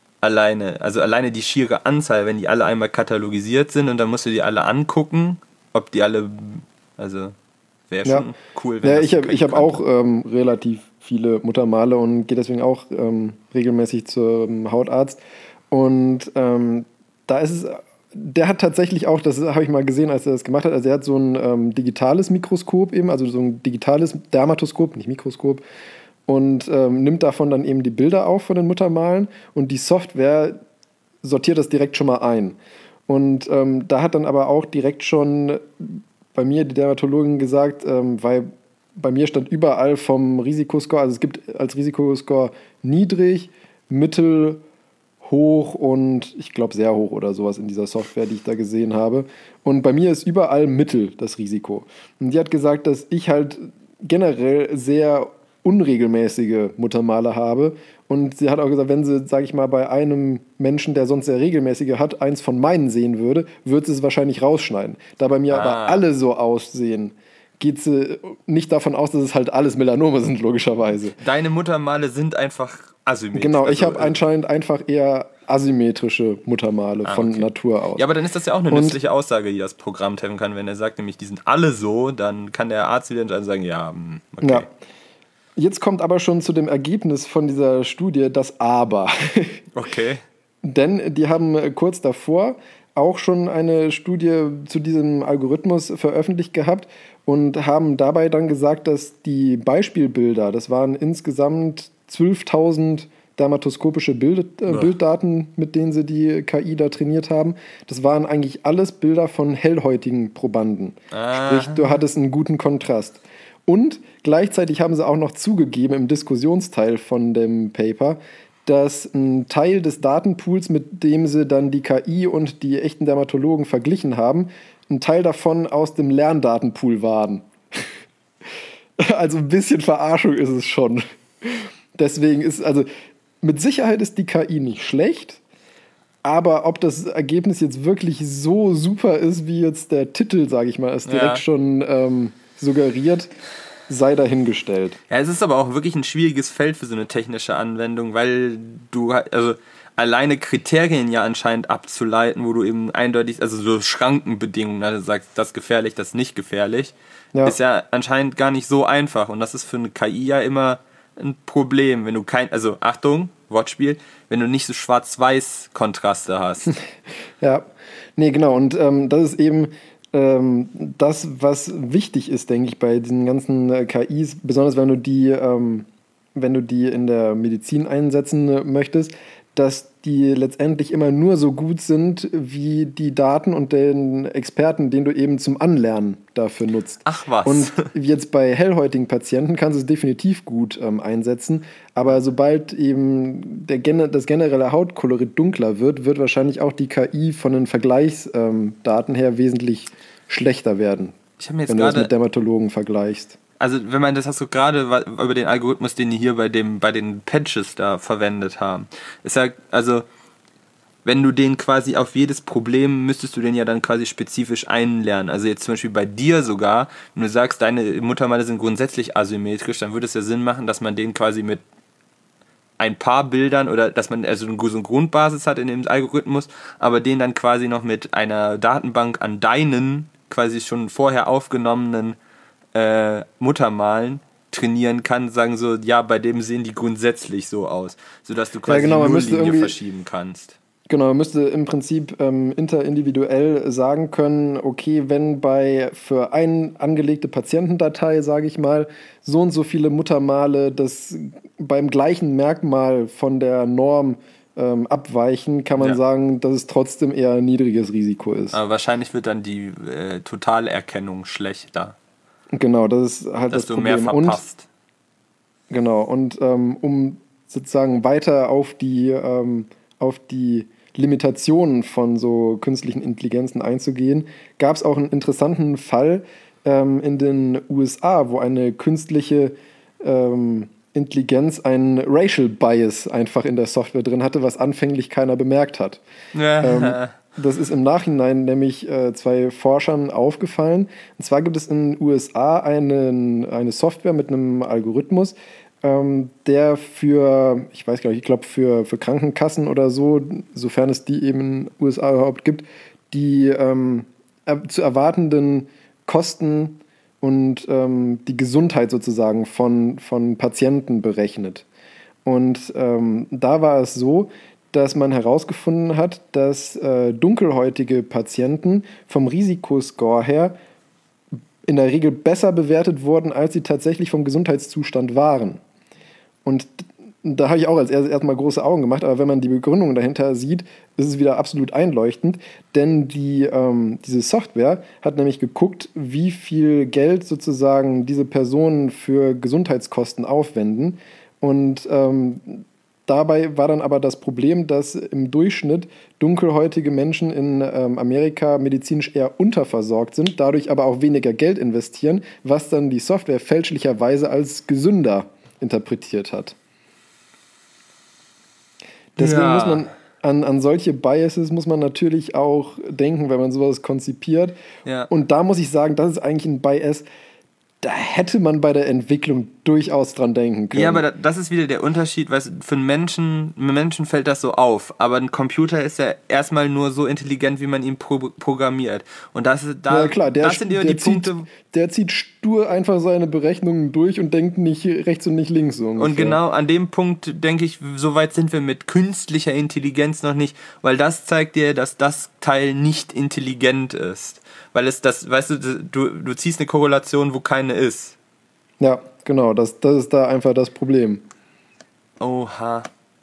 Speaker 1: Alleine die schiere Anzahl, wenn die alle einmal katalogisiert sind und dann musst du die alle angucken, ob die alle, also wäre schon cool, wenn
Speaker 2: ich habe auch relativ viele Muttermale und gehe deswegen auch regelmäßig zum Hautarzt. Und da ist es, der hat tatsächlich auch, das habe ich mal gesehen, als er das gemacht hat, also er hat so ein digitales Mikroskop eben, also so ein digitales Dermatoskop, nicht Mikroskop, und nimmt davon dann eben die Bilder auf von den Muttermalen und die Software sortiert das direkt schon mal ein. Und da hat dann aber auch direkt schon bei mir die Dermatologin gesagt, weil bei mir stand überall vom Risikoscore, also es gibt als Risikoscore niedrig, mittel, hoch und ich glaube sehr hoch oder sowas in dieser Software, die ich da gesehen habe. Und bei mir ist überall mittel das Risiko. Und die hat gesagt, dass ich halt generell sehr unregelmäßige Muttermale habe. Und sie hat auch gesagt, wenn sie, sage ich mal, bei einem Menschen, der sonst sehr regelmäßige hat, eins von meinen sehen würde sie es wahrscheinlich rausschneiden. Da bei mir aber alle so aussehen, geht sie nicht davon aus, dass es halt alles Melanome sind, logischerweise.
Speaker 1: Deine Muttermale sind einfach asymmetrisch.
Speaker 2: Genau, ich habe anscheinend einfach eher asymmetrische Muttermale von Natur aus.
Speaker 1: Ja, aber dann ist das ja auch eine nützliche Aussage, die das Programm treffen kann. Wenn er sagt, nämlich, die sind alle so, dann kann der Arzt wieder sagen, ja, okay.
Speaker 2: Ja. Jetzt kommt aber schon zu dem Ergebnis von dieser Studie das Aber.
Speaker 1: Okay.
Speaker 2: Denn die haben kurz davor auch schon eine Studie zu diesem Algorithmus veröffentlicht gehabt und haben dabei dann gesagt, dass die Beispielbilder, das waren insgesamt 12.000 dermatoskopische Bilddaten, mit denen sie die KI da trainiert haben. Das waren eigentlich alles Bilder von hellhäutigen Probanden. Sprich, du hattest einen guten Kontrast. Und gleichzeitig haben sie auch noch zugegeben im Diskussionsteil von dem Paper, dass ein Teil des Datenpools, mit dem sie dann die KI und die echten Dermatologen verglichen haben, ein Teil davon aus dem Lerndatenpool waren. Also ein bisschen Verarschung ist es schon. Deswegen ist, also mit Sicherheit ist die KI nicht schlecht, aber ob das Ergebnis jetzt wirklich so super ist, wie jetzt der Titel, sage ich mal, es direkt schon suggeriert, sei dahingestellt.
Speaker 1: Ja, es ist aber auch wirklich ein schwieriges Feld für so eine technische Anwendung, weil du, also alleine Kriterien ja anscheinend abzuleiten, wo du eben eindeutig, also so Schrankenbedingungen, also sagst, das gefährlich, das nicht gefährlich, ist ja anscheinend gar nicht so einfach. Und das ist für eine KI ja immer ein Problem, wenn du also Achtung, Wortspiel, wenn du nicht so Schwarz-Weiß-Kontraste hast.
Speaker 2: Ja, nee, genau. Und das ist eben das, was wichtig ist, denke ich, bei diesen ganzen KIs, besonders wenn du die in der Medizin einsetzen möchtest, dass die letztendlich immer nur so gut sind, wie die Daten und den Experten, den du eben zum Anlernen dafür nutzt.
Speaker 1: Ach was.
Speaker 2: Und jetzt bei hellhäutigen Patienten kannst du es definitiv gut einsetzen, aber sobald eben das generelle Hautkolorit dunkler wird wahrscheinlich auch die KI von den Vergleichsdaten her wesentlich schlechter werden,
Speaker 1: wenn du
Speaker 2: das mit Dermatologen vergleichst.
Speaker 1: Also wenn man das hast du gerade über den Algorithmus, den die hier bei den Patches da verwendet haben, ist ja, also wenn du den quasi auf jedes Problem, müsstest du den ja dann quasi spezifisch einlernen. Also jetzt zum Beispiel bei dir sogar, wenn du sagst, deine Muttermale sind grundsätzlich asymmetrisch, dann würde es ja Sinn machen, dass man den quasi mit ein paar Bildern oder dass man also so eine Grundbasis hat in dem Algorithmus, aber den dann quasi noch mit einer Datenbank an deinen quasi schon vorher aufgenommenen Muttermalen trainieren kann, sagen so, ja, bei dem sehen die grundsätzlich so aus, sodass du quasi die Nulllinie verschieben kannst.
Speaker 2: Genau, man müsste im Prinzip interindividuell sagen können, okay, wenn für eine angelegte Patientendatei, sage ich mal, so und so viele Muttermale das beim gleichen Merkmal von der Norm abweichen, kann man sagen, dass es trotzdem eher ein niedriges Risiko ist.
Speaker 1: Aber wahrscheinlich wird dann die Totalerkennung schlechter.
Speaker 2: Genau, das ist halt
Speaker 1: dass
Speaker 2: das Problem.
Speaker 1: Dass du mehr verpasst.
Speaker 2: Und um sozusagen weiter auf die Limitationen von so künstlichen Intelligenzen einzugehen, gab es auch einen interessanten Fall in den USA, wo eine künstliche Intelligenz einen Racial Bias einfach in der Software drin hatte, was anfänglich keiner bemerkt hat. Das ist im Nachhinein nämlich zwei Forschern aufgefallen. Und zwar gibt es in den USA eine Software mit einem Algorithmus, der für Krankenkassen oder so, sofern es die eben in den USA überhaupt gibt, die zu erwartenden Kosten und die Gesundheit sozusagen von Patienten berechnet. Und da war es so, dass man herausgefunden hat, dass dunkelhäutige Patienten vom Risikoscore her in der Regel besser bewertet wurden, als sie tatsächlich vom Gesundheitszustand waren. Und da habe ich auch als erstmal große Augen gemacht, aber wenn man die Begründung dahinter sieht, ist es wieder absolut einleuchtend, denn diese Software hat nämlich geguckt, wie viel Geld sozusagen diese Personen für Gesundheitskosten aufwenden und dabei war dann aber das Problem, dass im Durchschnitt dunkelhäutige Menschen in Amerika medizinisch eher unterversorgt sind, dadurch aber auch weniger Geld investieren, was dann die Software fälschlicherweise als gesünder interpretiert hat. Deswegen muss man an solche Biases muss man natürlich auch denken, wenn man sowas konzipiert. Ja. Und da muss ich sagen, das ist eigentlich ein Bias, da hätte man bei der Entwicklung durchaus dran denken können.
Speaker 1: Ja, aber das ist wieder der Unterschied, weißt du, für einen Menschen fällt das so auf, aber ein Computer ist ja erstmal nur so intelligent, wie man ihn programmiert. Und das sind die Punkte.
Speaker 2: Der zieht stur einfach seine Berechnungen durch und denkt nicht rechts und nicht links. So ungefähr.
Speaker 1: Und genau an dem Punkt, denke ich, so weit sind wir mit künstlicher Intelligenz noch nicht, weil das zeigt dir, dass das Teil nicht intelligent ist. Weil es das, weißt du ziehst eine Korrelation, wo keine ist.
Speaker 2: Ja, genau, das ist da einfach das Problem.
Speaker 1: Oha.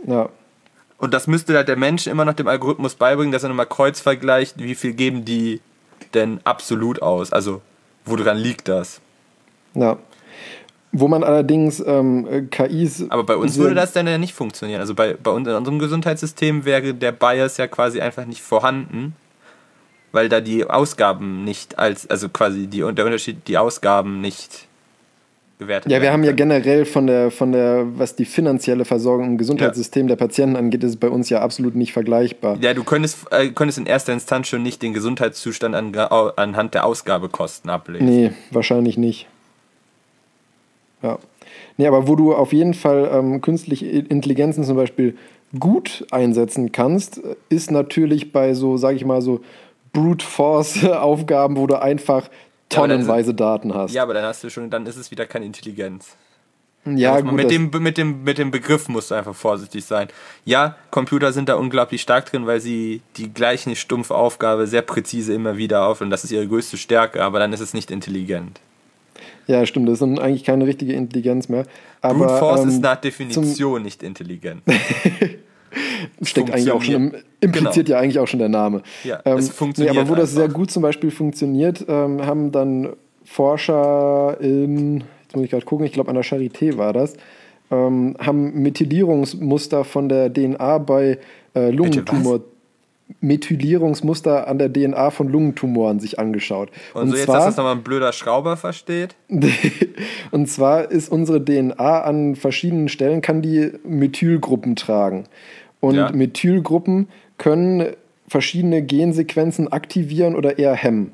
Speaker 2: Ja.
Speaker 1: Und das müsste halt der Mensch immer noch dem Algorithmus beibringen, dass er nochmal kreuzvergleicht, wie viel geben die denn absolut aus? Also, woran liegt das?
Speaker 2: Ja. Wo man allerdings KIs...
Speaker 1: Aber bei uns würde das dann ja nicht funktionieren. Also bei uns in unserem Gesundheitssystem wäre der Bias ja quasi einfach nicht vorhanden, weil da die Ausgaben nicht also quasi der Unterschied, die Ausgaben nicht bewertet werden.
Speaker 2: Ja, wir haben ja generell von der, was die finanzielle Versorgung im Gesundheitssystem der Patienten angeht, ist es bei uns ja absolut nicht vergleichbar.
Speaker 1: Ja, du könntest in erster Instanz schon nicht den Gesundheitszustand anhand der Ausgabekosten ablesen.
Speaker 2: Nee, wahrscheinlich nicht. Ja. Nee, aber wo du auf jeden Fall künstliche Intelligenzen zum Beispiel gut einsetzen kannst, ist natürlich bei so, sag ich mal, so Brute Force Aufgaben, wo du einfach tonnenweise Daten hast.
Speaker 1: Ja, aber dann ist es wieder keine Intelligenz.
Speaker 2: Ja, gut,
Speaker 1: mit dem Begriff musst du einfach vorsichtig sein. Ja, Computer sind da unglaublich stark drin, weil sie die gleiche stumpfe Aufgabe sehr präzise immer wieder und das ist ihre größte Stärke, aber dann ist es nicht intelligent.
Speaker 2: Ja, stimmt, das ist dann eigentlich keine richtige Intelligenz mehr. Aber,
Speaker 1: Brute Force ist nach Definition nicht intelligent.
Speaker 2: Steckt eigentlich auch schon impliziert ja eigentlich auch schon der Name.
Speaker 1: Ja, es funktioniert.
Speaker 2: Nee, aber wo das sehr gut zum Beispiel funktioniert, haben dann Forscher jetzt muss ich gerade gucken, ich glaube an der Charité war das, haben Methylierungsmuster von der DNA bei Lungentumor. Methylierungsmuster an der DNA von Lungentumoren sich angeschaut.
Speaker 1: Und so jetzt, dass das nochmal ein blöder Schrauber versteht?
Speaker 2: Und zwar ist unsere DNA an verschiedenen Stellen, kann die Methylgruppen tragen. Und Methylgruppen können verschiedene Gensequenzen aktivieren oder eher hemmen.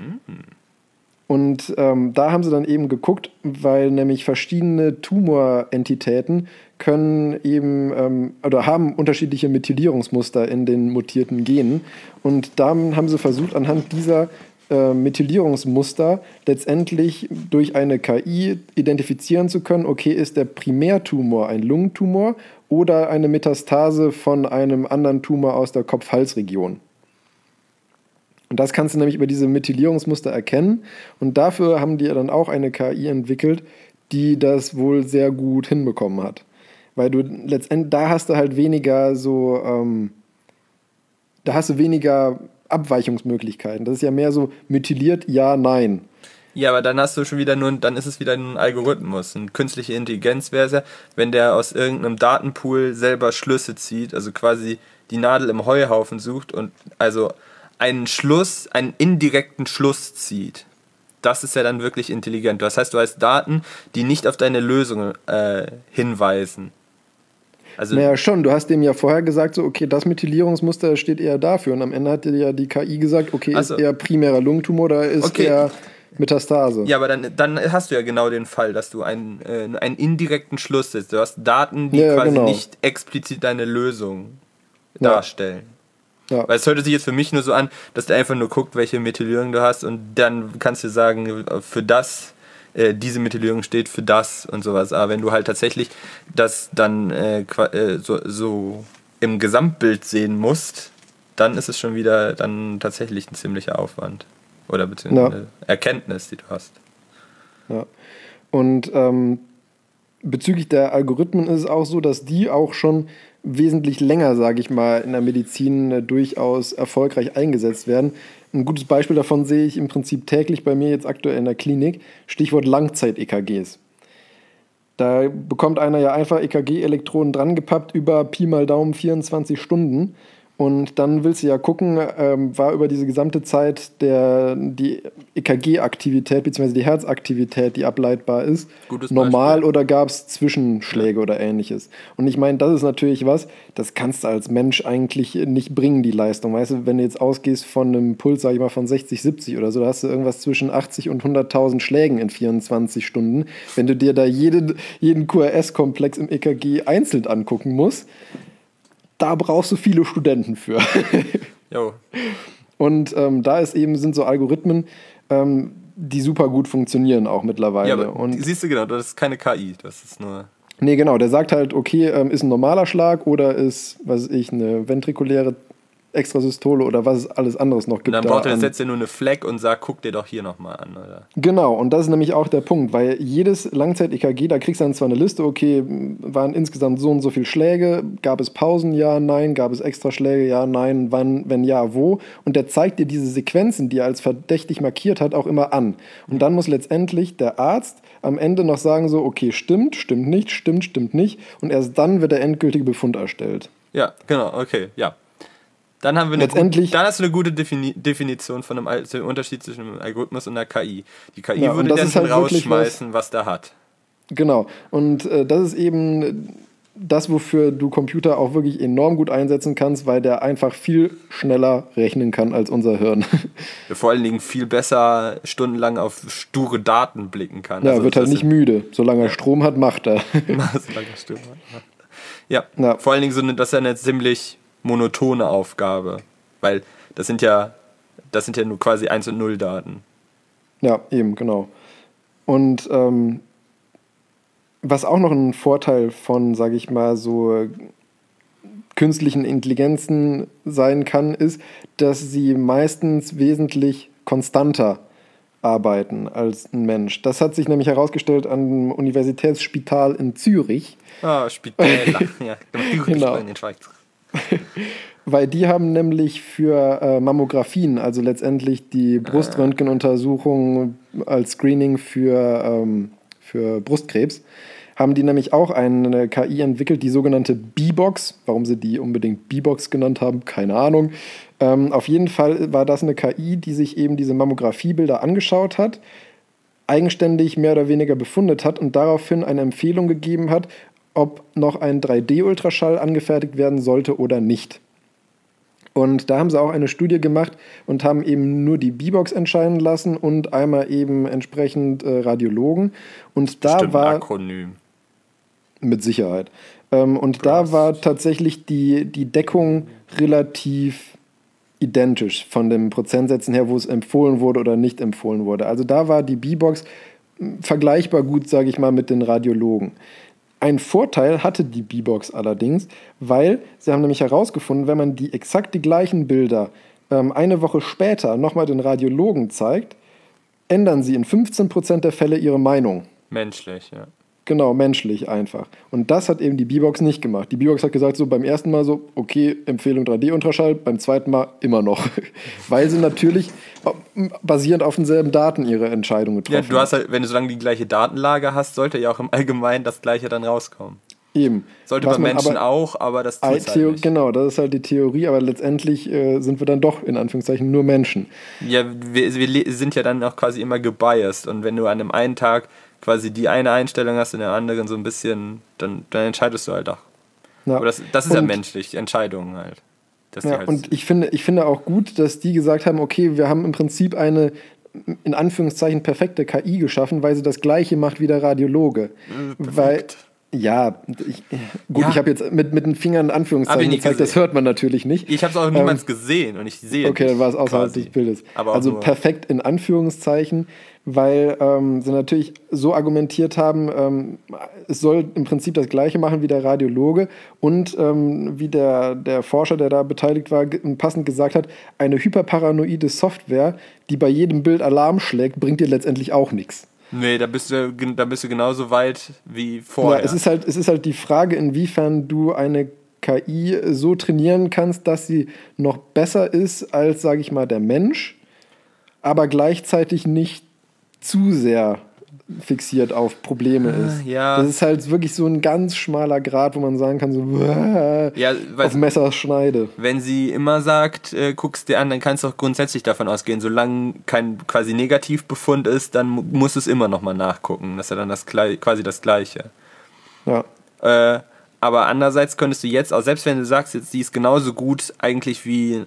Speaker 2: Und da haben sie dann eben geguckt, weil nämlich verschiedene Tumorentitäten können eben oder haben unterschiedliche Methylierungsmuster in den mutierten Genen. Und dann haben sie versucht, anhand dieser Methylierungsmuster letztendlich durch eine KI identifizieren zu können, okay, ist der Primärtumor ein Lungentumor oder eine Metastase von einem anderen Tumor aus der Kopf-Hals-Region. Und das kannst du nämlich über diese Methylierungsmuster erkennen. Und dafür haben die dann auch eine KI entwickelt, die das wohl sehr gut hinbekommen hat. Weil du letztendlich, da hast du halt weniger da hast du weniger Abweichungsmöglichkeiten. Das ist ja mehr so methyliert, ja, nein.
Speaker 1: Ja, aber dann hast du schon wieder dann ist es wieder ein Algorithmus. Eine künstliche Intelligenz wäre es ja, wenn der aus irgendeinem Datenpool selber Schlüsse zieht, also quasi die Nadel im Heuhaufen sucht und also einen indirekten Schluss zieht. Das ist ja dann wirklich intelligent. Das heißt, du hast Daten, die nicht auf deine Lösung hinweisen. Also,
Speaker 2: naja, schon. Du hast dem ja vorher gesagt, so, okay, das Methylierungsmuster steht eher dafür. Und am Ende hat dir ja die KI gesagt, okay, ist eher primärer Lungentumor oder ist eher Metastase.
Speaker 1: Ja, aber dann hast du ja genau den Fall, dass du einen indirekten Schluss setzt. Du hast Daten, die quasi nicht explizit deine Lösung darstellen. Ja. Weil es hört sich jetzt für mich nur so an, dass der einfach nur guckt, welche Methylierung du hast und dann kannst du sagen, für das, diese Methylierung steht für das und sowas. Aber wenn du halt tatsächlich das dann so im Gesamtbild sehen musst, dann ist es schon wieder dann tatsächlich ein ziemlicher Aufwand. Oder beziehungsweise eine Erkenntnis, die du hast.
Speaker 2: Ja. Und bezüglich der Algorithmen ist es auch so, dass die auch schon wesentlich länger, sage ich mal, in der Medizin durchaus erfolgreich eingesetzt werden. Ein gutes Beispiel davon sehe ich im Prinzip täglich bei mir jetzt aktuell in der Klinik. Stichwort Langzeit-EKGs. Da bekommt einer ja einfach EKG-Elektroden dran gepappt über Pi mal Daumen 24 Stunden. Und dann willst du ja gucken, war über diese gesamte Zeit die EKG-Aktivität bzw. die Herzaktivität, die ableitbar ist, normal oder gab es Zwischenschläge oder ähnliches. Und ich meine, das ist natürlich was, das kannst du als Mensch eigentlich nicht bringen, die Leistung. Weißt du, wenn du jetzt ausgehst von einem Puls, sag ich mal, von 60, 70 oder so, da hast du irgendwas zwischen 80 und 100.000 Schlägen in 24 Stunden. Wenn du dir da jeden QRS-Komplex im EKG einzeln angucken musst, da brauchst du viele Studenten für.
Speaker 1: Jo.
Speaker 2: Und da sind so Algorithmen, die super gut funktionieren auch mittlerweile.
Speaker 1: Ja, aber siehst du, genau, das ist keine KI, das ist nur...
Speaker 2: Nee, genau, der sagt halt, okay, ist ein normaler Schlag oder ist, was weiß ich, eine ventrikuläre Extrasystole oder was es alles anderes noch gibt.
Speaker 1: Und dann braucht er jetzt ja nur eine Fleck und sagt, guck dir doch hier nochmal an, oder?
Speaker 2: Genau, und das ist nämlich auch der Punkt, weil jedes Langzeit-EKG, da kriegst du dann zwar eine Liste, okay, waren insgesamt so und so viele Schläge, gab es Pausen, ja, nein, gab es Extraschläge, ja, nein, wann, wenn ja, wo, und der zeigt dir diese Sequenzen, die er als verdächtig markiert hat, auch immer an. Und dann muss letztendlich der Arzt am Ende noch sagen so, okay, stimmt, stimmt nicht, stimmt nicht, und erst dann wird der endgültige Befund erstellt.
Speaker 1: Ja, genau, okay, ja. Dann haben wir dann hast du eine gute Definition von dem Unterschied zwischen einem Algorithmus und einer KI. Die KI würde dann schon halt rausschmeißen, was der hat.
Speaker 2: Genau. Und das ist eben das, wofür du Computer auch wirklich enorm gut einsetzen kannst, weil der einfach viel schneller rechnen kann als unser Hirn.
Speaker 1: Der vor allen Dingen viel besser stundenlang auf sture Daten blicken kann.
Speaker 2: Ja, also wird halt nicht müde. Solange er Strom hat, macht er.
Speaker 1: Solange er Strom hat. Ja, vor allen Dingen das ist ja eine ziemlich monotone Aufgabe, weil das sind ja nur quasi 1 und 0 Daten.
Speaker 2: Ja, eben, genau. Und was auch noch ein Vorteil von, sage ich mal, so künstlichen Intelligenzen sein kann, ist, dass sie meistens wesentlich konstanter arbeiten als ein Mensch. Das hat sich nämlich herausgestellt am Universitätsspital in Zürich.
Speaker 1: Ah, Spitäler. Ja,
Speaker 2: genau.
Speaker 1: In den Schweiz.
Speaker 2: Weil die haben nämlich für Mammografien, also letztendlich die Bruströntgenuntersuchung als Screening für Brustkrebs, haben die nämlich auch eine KI entwickelt, die sogenannte B-Box. Warum sie die unbedingt B-Box genannt haben, keine Ahnung. Auf jeden Fall war das eine KI, die sich eben diese Mammografiebilder angeschaut hat, eigenständig mehr oder weniger befundet hat und daraufhin eine Empfehlung gegeben hat, ob noch ein 3D-Ultraschall angefertigt werden sollte oder nicht. Und da haben sie auch eine Studie gemacht und haben eben nur die B-Box entscheiden lassen und einmal eben entsprechend Radiologen. Und da
Speaker 1: bestimmt
Speaker 2: war
Speaker 1: ein Akronym.
Speaker 2: Mit Sicherheit. Und da war tatsächlich die Deckung relativ identisch von den Prozentsätzen her, wo es empfohlen wurde oder nicht empfohlen wurde. Also da war die B-Box vergleichbar gut, sage ich mal, mit den Radiologen. Ein Vorteil hatte die B-Box allerdings, weil sie haben nämlich herausgefunden, wenn man exakt die gleichen Bilder eine Woche später nochmal den Radiologen zeigt, ändern sie in 15% der Fälle ihre Meinung.
Speaker 1: Menschlich, ja.
Speaker 2: Genau, menschlich einfach. Und das hat eben die B-Box nicht gemacht. Die B-Box hat gesagt, so beim ersten Mal so, okay, Empfehlung 3D-Ultraschall, beim zweiten Mal immer noch. Weil sie natürlich basierend auf denselben Daten ihre Entscheidung getroffen haben.
Speaker 1: Ja, du hast halt, wenn du solange die gleiche Datenlage hast, sollte ja auch im Allgemeinen das Gleiche dann rauskommen.
Speaker 2: Eben.
Speaker 1: Sollte bei Menschen auch, aber das tut's halt nicht.
Speaker 2: Genau, das ist halt die Theorie, aber letztendlich sind wir dann doch in Anführungszeichen nur Menschen.
Speaker 1: Ja, wir sind ja dann auch quasi immer gebiased und wenn du an dem einen Tag quasi die eine Einstellung hast und der anderen so ein bisschen, dann entscheidest du halt auch. Ja. Aber das ist ja menschlich, die Entscheidungen halt.
Speaker 2: Ja, halt und ich finde auch gut, dass die gesagt haben, okay, wir haben im Prinzip eine in Anführungszeichen perfekte KI geschaffen, weil sie das Gleiche macht wie der Radiologe.
Speaker 1: Perfekt.
Speaker 2: Ja, ich habe jetzt mit den Fingern in Anführungszeichen gezeigt, das hört man natürlich nicht.
Speaker 1: Ich habe es auch niemals gesehen und ich sehe
Speaker 2: okay, dann war es außerhalb des Bildes.
Speaker 1: Aber
Speaker 2: also perfekt in Anführungszeichen, weil sie natürlich so argumentiert haben, es soll im Prinzip das Gleiche machen wie der Radiologe und wie der Forscher, der da beteiligt war, passend gesagt hat, eine hyperparanoide Software, die bei jedem Bild Alarm schlägt, bringt dir letztendlich auch nichts.
Speaker 1: Nee, da bist du genauso weit wie vorher.
Speaker 2: Ja, es ist halt die Frage, inwiefern du eine KI so trainieren kannst, dass sie noch besser ist als, sage ich mal, der Mensch, aber gleichzeitig nicht zu sehr fixiert auf Probleme ist.
Speaker 1: Ja.
Speaker 2: Das ist halt wirklich so ein ganz schmaler Grat, wo man sagen kann, so auf Messerschneide.
Speaker 1: Wenn sie immer sagt, guck's dir an, dann kannst du auch grundsätzlich davon ausgehen, solange kein quasi Negativbefund ist, dann musst du es immer nochmal nachgucken. Das ist ja dann quasi das Gleiche.
Speaker 2: Ja.
Speaker 1: Aber andererseits könntest du jetzt, auch selbst wenn du sagst, jetzt die ist genauso gut eigentlich wie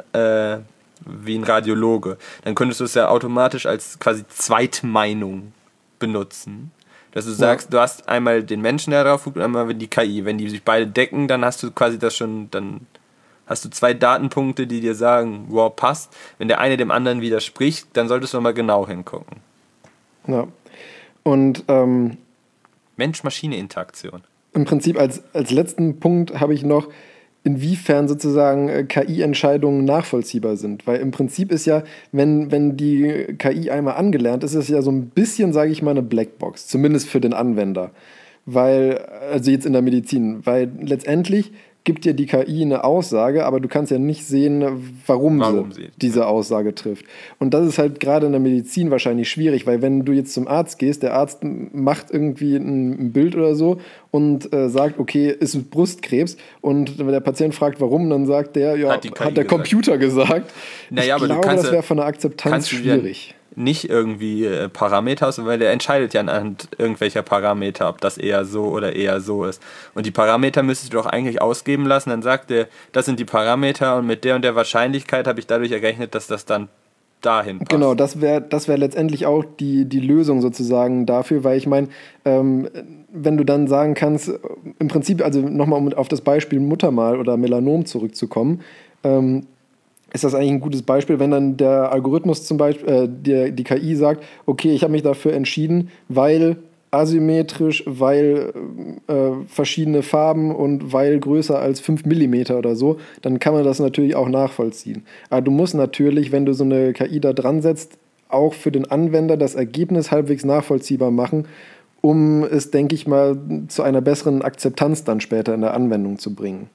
Speaker 1: ein Radiologe, dann könntest du es ja automatisch als quasi Zweitmeinung benutzen. Dass du sagst, du hast einmal den Menschen, der drauf guckt, und einmal die KI. Wenn die sich beide decken, dann hast du quasi dann hast du 2 Datenpunkte, die dir sagen, wow, passt. Wenn der eine dem anderen widerspricht, dann solltest du mal genau hingucken.
Speaker 2: Ja. Und
Speaker 1: Mensch-Maschine-Interaktion.
Speaker 2: Im Prinzip als letzten Punkt habe ich noch, inwiefern sozusagen KI-Entscheidungen nachvollziehbar sind. Weil im Prinzip ist ja, wenn die KI einmal angelernt ist, ist es ja so ein bisschen, sage ich mal, eine Blackbox, zumindest für den Anwender. Weil, also jetzt in der Medizin, weil letztendlich gibt dir die KI eine Aussage, aber du kannst ja nicht sehen, warum sie diese Aussage trifft. Und das ist halt gerade in der Medizin wahrscheinlich schwierig, weil wenn du jetzt zum Arzt gehst, der Arzt macht irgendwie ein Bild oder so und sagt, okay, ist es Brustkrebs? Und wenn der Patient fragt, warum, dann sagt der, ja, hat der Computer gesagt.
Speaker 1: Naja, aber
Speaker 2: glaube, das wäre von der Akzeptanz schwierig.
Speaker 1: Nicht irgendwie Parameter aus, weil der entscheidet ja anhand irgendwelcher Parameter, ob das eher so oder eher so ist. Und die Parameter müsstest du doch eigentlich ausgeben lassen, dann sagt er, das sind die Parameter und mit der und der Wahrscheinlichkeit habe ich dadurch errechnet, dass das dann dahin passt.
Speaker 2: Genau, das wär letztendlich auch die Lösung sozusagen dafür, weil ich meine, wenn du dann sagen kannst, im Prinzip, also nochmal um auf das Beispiel Muttermal oder Melanom zurückzukommen, ist das eigentlich ein gutes Beispiel, wenn dann der Algorithmus zum Beispiel, die KI sagt, okay, ich habe mich dafür entschieden, weil asymmetrisch, weil verschiedene Farben und weil größer als 5 mm oder so, dann kann man das natürlich auch nachvollziehen. Aber du musst natürlich, wenn du so eine KI da dran setzt, auch für den Anwender das Ergebnis halbwegs nachvollziehbar machen, um es, denke ich mal, zu einer besseren Akzeptanz dann später in der Anwendung zu bringen.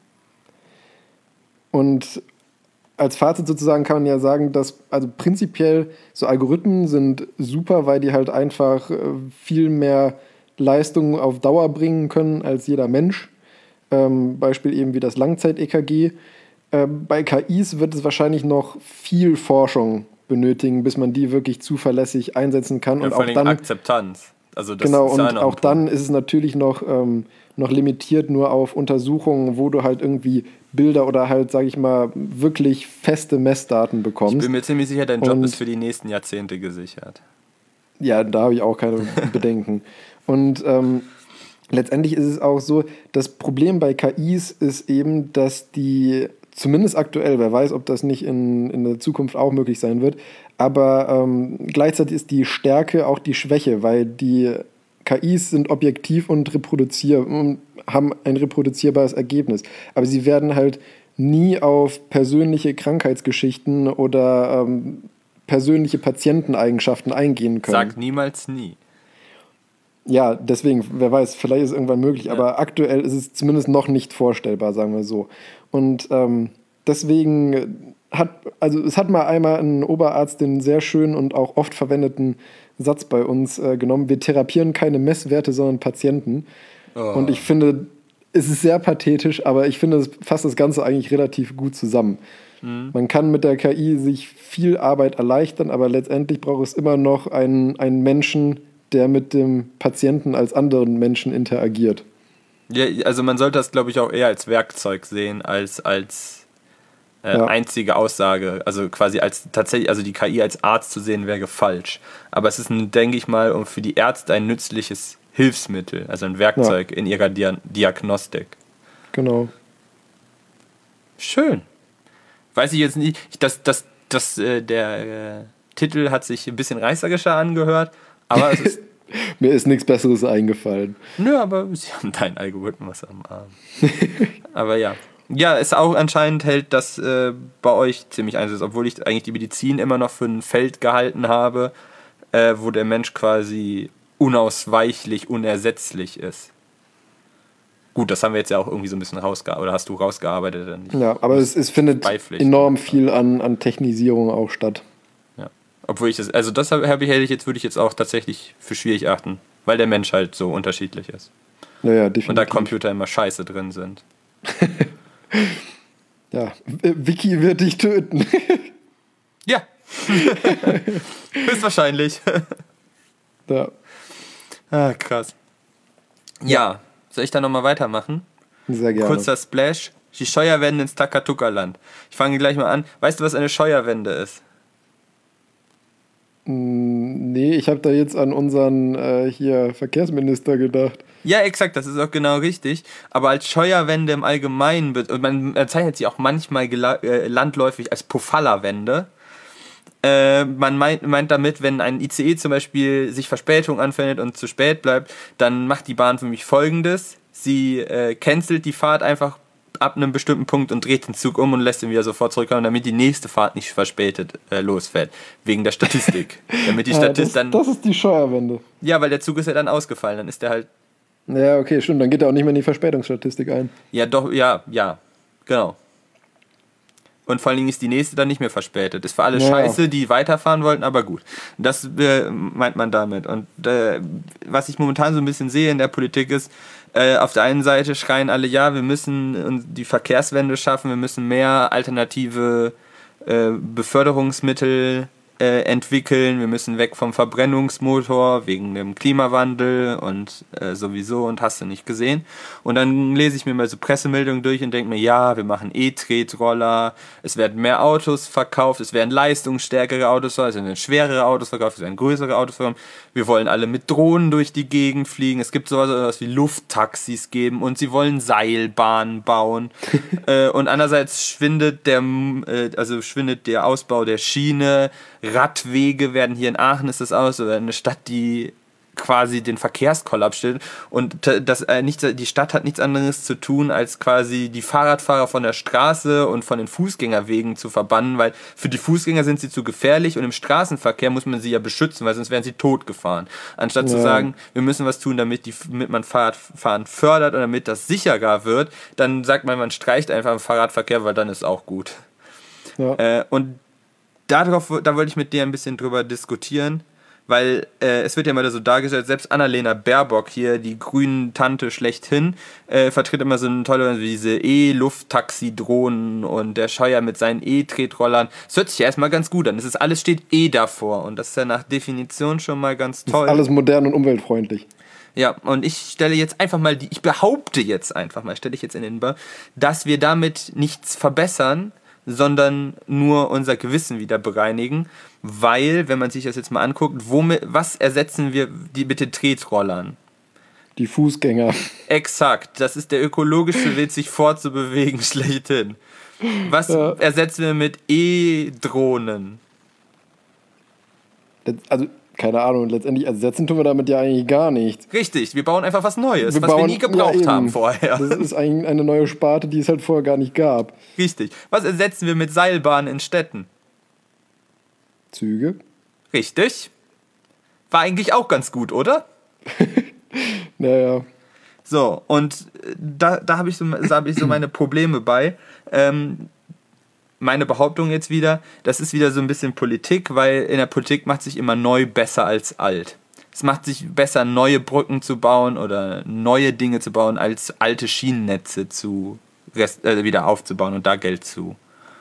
Speaker 2: Und als Fazit sozusagen kann man ja sagen, dass also prinzipiell so Algorithmen sind super, weil die halt einfach viel mehr Leistung auf Dauer bringen können als jeder Mensch. Beispiel eben wie das Langzeit-EKG. Bei KIs wird es wahrscheinlich noch viel Forschung benötigen, bis man die wirklich zuverlässig einsetzen kann.
Speaker 1: Ja,
Speaker 2: und
Speaker 1: vor
Speaker 2: auch
Speaker 1: allem
Speaker 2: dann
Speaker 1: Akzeptanz. Also das
Speaker 2: genau,
Speaker 1: ist
Speaker 2: und auch dann ist es natürlich noch limitiert nur auf Untersuchungen, wo du halt irgendwie Bilder oder halt, sage ich mal, wirklich feste Messdaten bekommst.
Speaker 1: Ich bin mir ziemlich sicher, dein Job ist für die nächsten Jahrzehnte gesichert.
Speaker 2: Ja, da habe ich auch keine Bedenken. Und letztendlich ist es auch so, das Problem bei KIs ist eben, dass die, zumindest aktuell, wer weiß, ob das nicht in der Zukunft auch möglich sein wird, aber gleichzeitig ist die Stärke auch die Schwäche, weil die KIs sind objektiv und haben ein reproduzierbares Ergebnis. Aber sie werden halt nie auf persönliche Krankheitsgeschichten oder persönliche Patienteneigenschaften eingehen können.
Speaker 1: Sag niemals nie.
Speaker 2: Ja, deswegen, wer weiß, vielleicht ist es irgendwann möglich, ja. Aber aktuell ist es zumindest noch nicht vorstellbar, sagen wir so. Und deswegen es hat mal einmal ein Oberarzt den sehr schönen und auch oft verwendeten Satz bei uns genommen: Wir therapieren keine Messwerte, sondern Patienten. Oh. Und ich finde, es ist sehr pathetisch, aber ich finde, es fasst das Ganze eigentlich relativ gut zusammen. Mhm. Man kann mit der KI sich viel Arbeit erleichtern, aber letztendlich braucht es immer noch einen Menschen, der mit dem Patienten als anderen Menschen interagiert.
Speaker 1: Ja, also man sollte das, glaube ich, auch eher als Werkzeug sehen, als einzige Aussage. Also quasi als tatsächlich, also die KI als Arzt zu sehen, wäre falsch. Aber es ist, denke ich mal, für die Ärzte ein nützliches Hilfsmittel, also ein Werkzeug in ihrer Diagnostik.
Speaker 2: Genau.
Speaker 1: Schön. Weiß ich jetzt nicht, der Titel hat sich ein bisschen reißerischer angehört, aber es ist
Speaker 2: mir ist nichts Besseres eingefallen.
Speaker 1: Nö, aber sie haben deinen Algorithmus am Arm. Aber ja. Ja, es auch anscheinend hält das bei euch ziemlich Einsatz, obwohl ich eigentlich die Medizin immer noch für ein Feld gehalten habe, wo der Mensch quasi unausweichlich, unersetzlich ist. Gut, das haben wir jetzt ja auch irgendwie so ein bisschen rausgearbeitet, oder hast du rausgearbeitet?
Speaker 2: Ja, aber es findet enorm viel an Technisierung auch statt.
Speaker 1: Ja, obwohl ich würde ich jetzt auch tatsächlich für schwierig achten, weil der Mensch halt so unterschiedlich ist.
Speaker 2: Ja, definitiv.
Speaker 1: Und da Computer immer scheiße drin sind.
Speaker 2: Ja, Vicky wird dich töten.
Speaker 1: Ja. Höchstwahrscheinlich.
Speaker 2: Ja.
Speaker 1: Ah, krass. Ja, soll ich da nochmal weitermachen?
Speaker 2: Sehr gerne.
Speaker 1: Kurzer Splash. Die Scheuerwände ins Takatuka-Land. Ich fange gleich mal an. Weißt du, was eine Scheuerwende ist?
Speaker 2: Nee, ich habe da jetzt an unseren Verkehrsminister gedacht.
Speaker 1: Ja, exakt, das ist auch genau richtig. Aber als Scheuerwende im Allgemeinen, man bezeichnet sie auch manchmal landläufig als Pofalla-Wende. Man meint damit, wenn ein ICE zum Beispiel sich Verspätung anfindet und zu spät bleibt, dann macht die Bahn für mich Folgendes. Sie cancelt die Fahrt einfach ab einem bestimmten Punkt und dreht den Zug um und lässt ihn wieder sofort zurückkommen, damit die nächste Fahrt nicht verspätet losfährt. Wegen der Statistik. Damit die
Speaker 2: das ist die Steuerwende.
Speaker 1: Ja, weil der Zug ist ja dann ausgefallen, dann ist der halt...
Speaker 2: Ja, okay, stimmt, dann geht er auch nicht mehr in die Verspätungsstatistik ein.
Speaker 1: Ja, doch, ja, genau. Und vor allen Dingen ist die nächste dann nicht mehr verspätet. Ist für alle scheiße, die weiterfahren wollten, aber gut. Das meint man damit. Und was ich momentan so ein bisschen sehe in der Politik ist, auf der einen Seite schreien alle, ja, wir müssen die Verkehrswende schaffen, wir müssen mehr alternative Beförderungsmittel entwickeln, wir müssen weg vom Verbrennungsmotor wegen dem Klimawandel und sowieso und hast du nicht gesehen. Und dann lese ich mir mal so Pressemeldungen durch und denke mir, ja, wir machen E-Tretroller, es werden mehr Autos verkauft, es werden leistungsstärkere Autos verkauft, es werden schwerere Autos verkauft, es werden größere Autos verkauft, wir wollen alle mit Drohnen durch die Gegend fliegen, es gibt sowas wie Lufttaxis geben und sie wollen Seilbahnen bauen. Und andererseits schwindet der Ausbau der Schiene, Radwege werden hier in Aachen, ist das aus, oder eine Stadt, die quasi den Verkehrskollaps stellt. Und die Stadt hat nichts anderes zu tun, als quasi die Fahrradfahrer von der Straße und von den Fußgängerwegen zu verbannen, weil für die Fußgänger sind sie zu gefährlich und im Straßenverkehr muss man sie ja beschützen, weil sonst wären sie totgefahren. Anstatt zu sagen, wir müssen was tun, damit man Fahrradfahren fördert und damit das sicherer wird, dann sagt man streicht einfach im Fahrradverkehr, weil dann ist auch gut. Ja. Und da wollte ich mit dir ein bisschen drüber diskutieren, weil es wird ja immer so dargestellt, selbst Annalena Baerbock hier, die grünen Tante schlechthin, vertritt immer so eine tolle, wie diese E-Lufttaxi-Drohnen und der Scheuer mit seinen E-Tretrollern. Das hört sich ja erstmal ganz gut an. Alles steht E davor und das ist ja nach Definition schon mal ganz toll.
Speaker 2: Das ist alles modern und umweltfreundlich.
Speaker 1: Ja, und ich behaupte jetzt einfach mal, stelle ich jetzt in den Bar, dass wir damit nichts verbessern, sondern nur unser Gewissen wieder bereinigen, weil, wenn man sich das jetzt mal anguckt, was ersetzen wir mit den Tretrollern?
Speaker 2: Die Fußgänger.
Speaker 1: Exakt, das ist der ökologischste Weg, sich fortzubewegen, schlechthin. Was ersetzen wir mit E-Drohnen?
Speaker 2: Also, keine Ahnung, letztendlich ersetzen tun wir damit ja eigentlich gar nichts.
Speaker 1: Richtig, wir bauen einfach was Neues, was wir nie gebraucht haben vorher.
Speaker 2: Das ist eigentlich eine neue Sparte, die es halt vorher gar nicht gab.
Speaker 1: Richtig. Was ersetzen wir mit Seilbahnen in Städten?
Speaker 2: Züge.
Speaker 1: Richtig. War eigentlich auch ganz gut, oder?
Speaker 2: Naja.
Speaker 1: So, und da habe ich so meine Probleme bei. Meine Behauptung jetzt wieder, das ist wieder so ein bisschen Politik, weil in der Politik macht sich immer neu besser als alt. Es macht sich besser, neue Brücken zu bauen oder neue Dinge zu bauen, als alte Schienennetze wieder aufzubauen und da Geld zu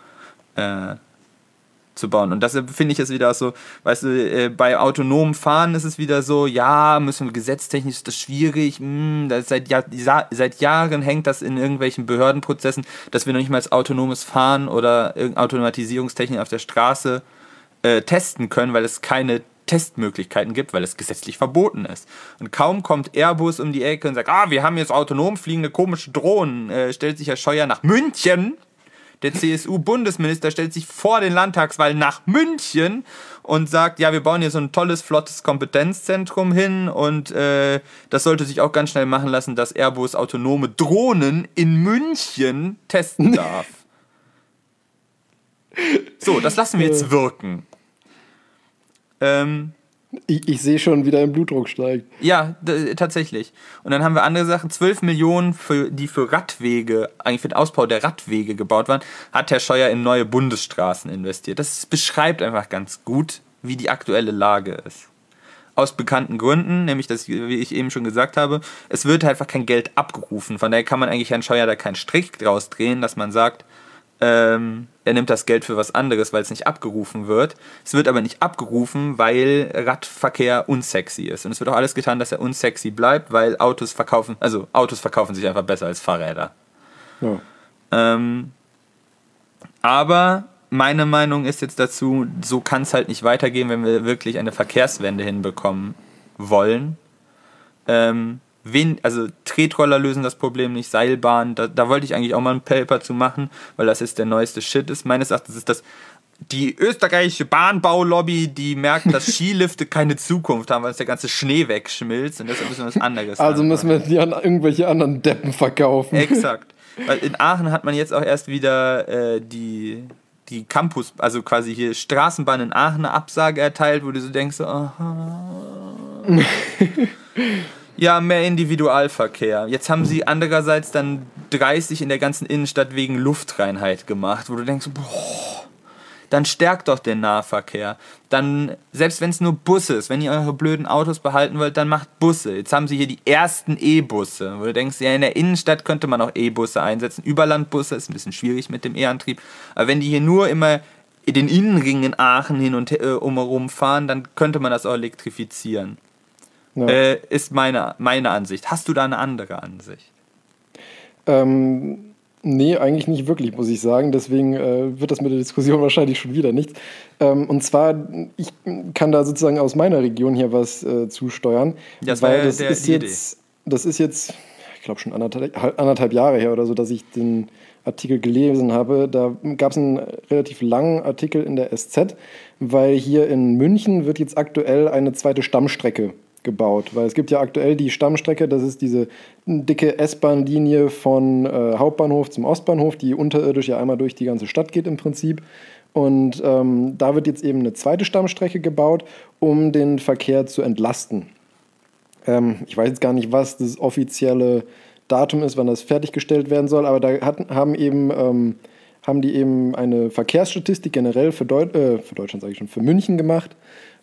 Speaker 1: bauen. Und deshalb finde ich es wieder so, weißt du, bei autonomem Fahren ist es wieder so, ja, müssen wir gesetztechnisch, ist das schwierig, seit Jahren hängt das in irgendwelchen Behördenprozessen, dass wir noch nicht mal als autonomes Fahren oder Automatisierungstechnik auf der Straße testen können, weil es keine Testmöglichkeiten gibt, weil es gesetzlich verboten ist. Und kaum kommt Airbus um die Ecke und sagt, wir haben jetzt autonom fliegende komische Drohnen, stellt sich Herr Scheuer nach München. Der CSU-Bundesminister stellt sich vor den Landtagswahlen nach München und sagt, ja, wir bauen hier so ein tolles, flottes Kompetenzzentrum hin und das sollte sich auch ganz schnell machen lassen, dass Airbus autonome Drohnen in München testen darf. So, das lassen wir jetzt wirken.
Speaker 2: Ich sehe schon, wie dein Blutdruck steigt.
Speaker 1: Ja, tatsächlich. Und dann haben wir andere Sachen. 12 Millionen, die für Radwege, eigentlich für den Ausbau der Radwege gebaut waren, hat Herr Scheuer in neue Bundesstraßen investiert. Das beschreibt einfach ganz gut, wie die aktuelle Lage ist. Aus bekannten Gründen, nämlich, wie ich eben schon gesagt habe, es wird einfach kein Geld abgerufen. Von daher kann man eigentlich Herrn Scheuer da keinen Strich draus drehen, dass man sagt, er nimmt das Geld für was anderes, weil es nicht abgerufen wird. Es wird aber nicht abgerufen, weil Radverkehr unsexy ist. Und es wird auch alles getan, dass er unsexy bleibt, weil Autos verkaufen sich einfach besser als Fahrräder. Ja. Aber meine Meinung ist jetzt dazu, so kann es halt nicht weitergehen, wenn wir wirklich eine Verkehrswende hinbekommen wollen. Tretroller lösen das Problem nicht, Seilbahnen, da wollte ich eigentlich auch mal ein Paper zu machen, weil das jetzt der neueste Shit ist. Meines Erachtens ist das die österreichische Bahnbaulobby, die merkt, dass Skilifte keine Zukunft haben, weil uns der ganze Schnee wegschmilzt und deshalb müssen wir was anderes
Speaker 2: Also müssen wir die an irgendwelche anderen Deppen verkaufen.
Speaker 1: Exakt. Weil in Aachen hat man jetzt auch erst wieder die Campus, also quasi hier Straßenbahn in Aachen eine Absage erteilt, wo du so denkst, aha. Ja, mehr Individualverkehr. Jetzt haben sie andererseits dann 30 in der ganzen Innenstadt wegen Luftreinheit gemacht, wo du denkst, boah, dann stärkt doch den Nahverkehr. Dann, selbst wenn es nur Busse ist, wenn ihr eure blöden Autos behalten wollt, dann macht Busse. Jetzt haben sie hier die ersten E-Busse, wo du denkst, ja, in der Innenstadt könnte man auch E-Busse einsetzen. Überlandbusse ist ein bisschen schwierig mit dem E-Antrieb. Aber wenn die hier nur immer in den Innenringen in Aachen hin und umherum fahren, dann könnte man das auch elektrifizieren. Ja. Ist meine Ansicht. Hast du da eine andere Ansicht?
Speaker 2: Nee, eigentlich nicht wirklich, muss ich sagen. Deswegen wird das mit der Diskussion wahrscheinlich schon wieder nichts. Und zwar, ich kann da sozusagen aus meiner Region hier was zusteuern.
Speaker 1: Das
Speaker 2: weil
Speaker 1: war
Speaker 2: das ist jetzt, ich glaube schon anderthalb Jahre her oder so, dass ich den Artikel gelesen habe. Da gab es einen relativ langen Artikel in der SZ, weil hier in München wird jetzt aktuell eine zweite Stammstrecke gebaut, weil es gibt ja aktuell die Stammstrecke, das ist diese dicke S-Bahn-Linie von Hauptbahnhof zum Ostbahnhof, die unterirdisch ja einmal durch die ganze Stadt geht im Prinzip. Und da wird jetzt eben eine zweite Stammstrecke gebaut, um den Verkehr zu entlasten. Ich weiß jetzt gar nicht, was das offizielle Datum ist, wann das fertiggestellt werden soll, aber da haben die eben eine Verkehrsstatistik generell für Deutschland, sage ich schon, für München gemacht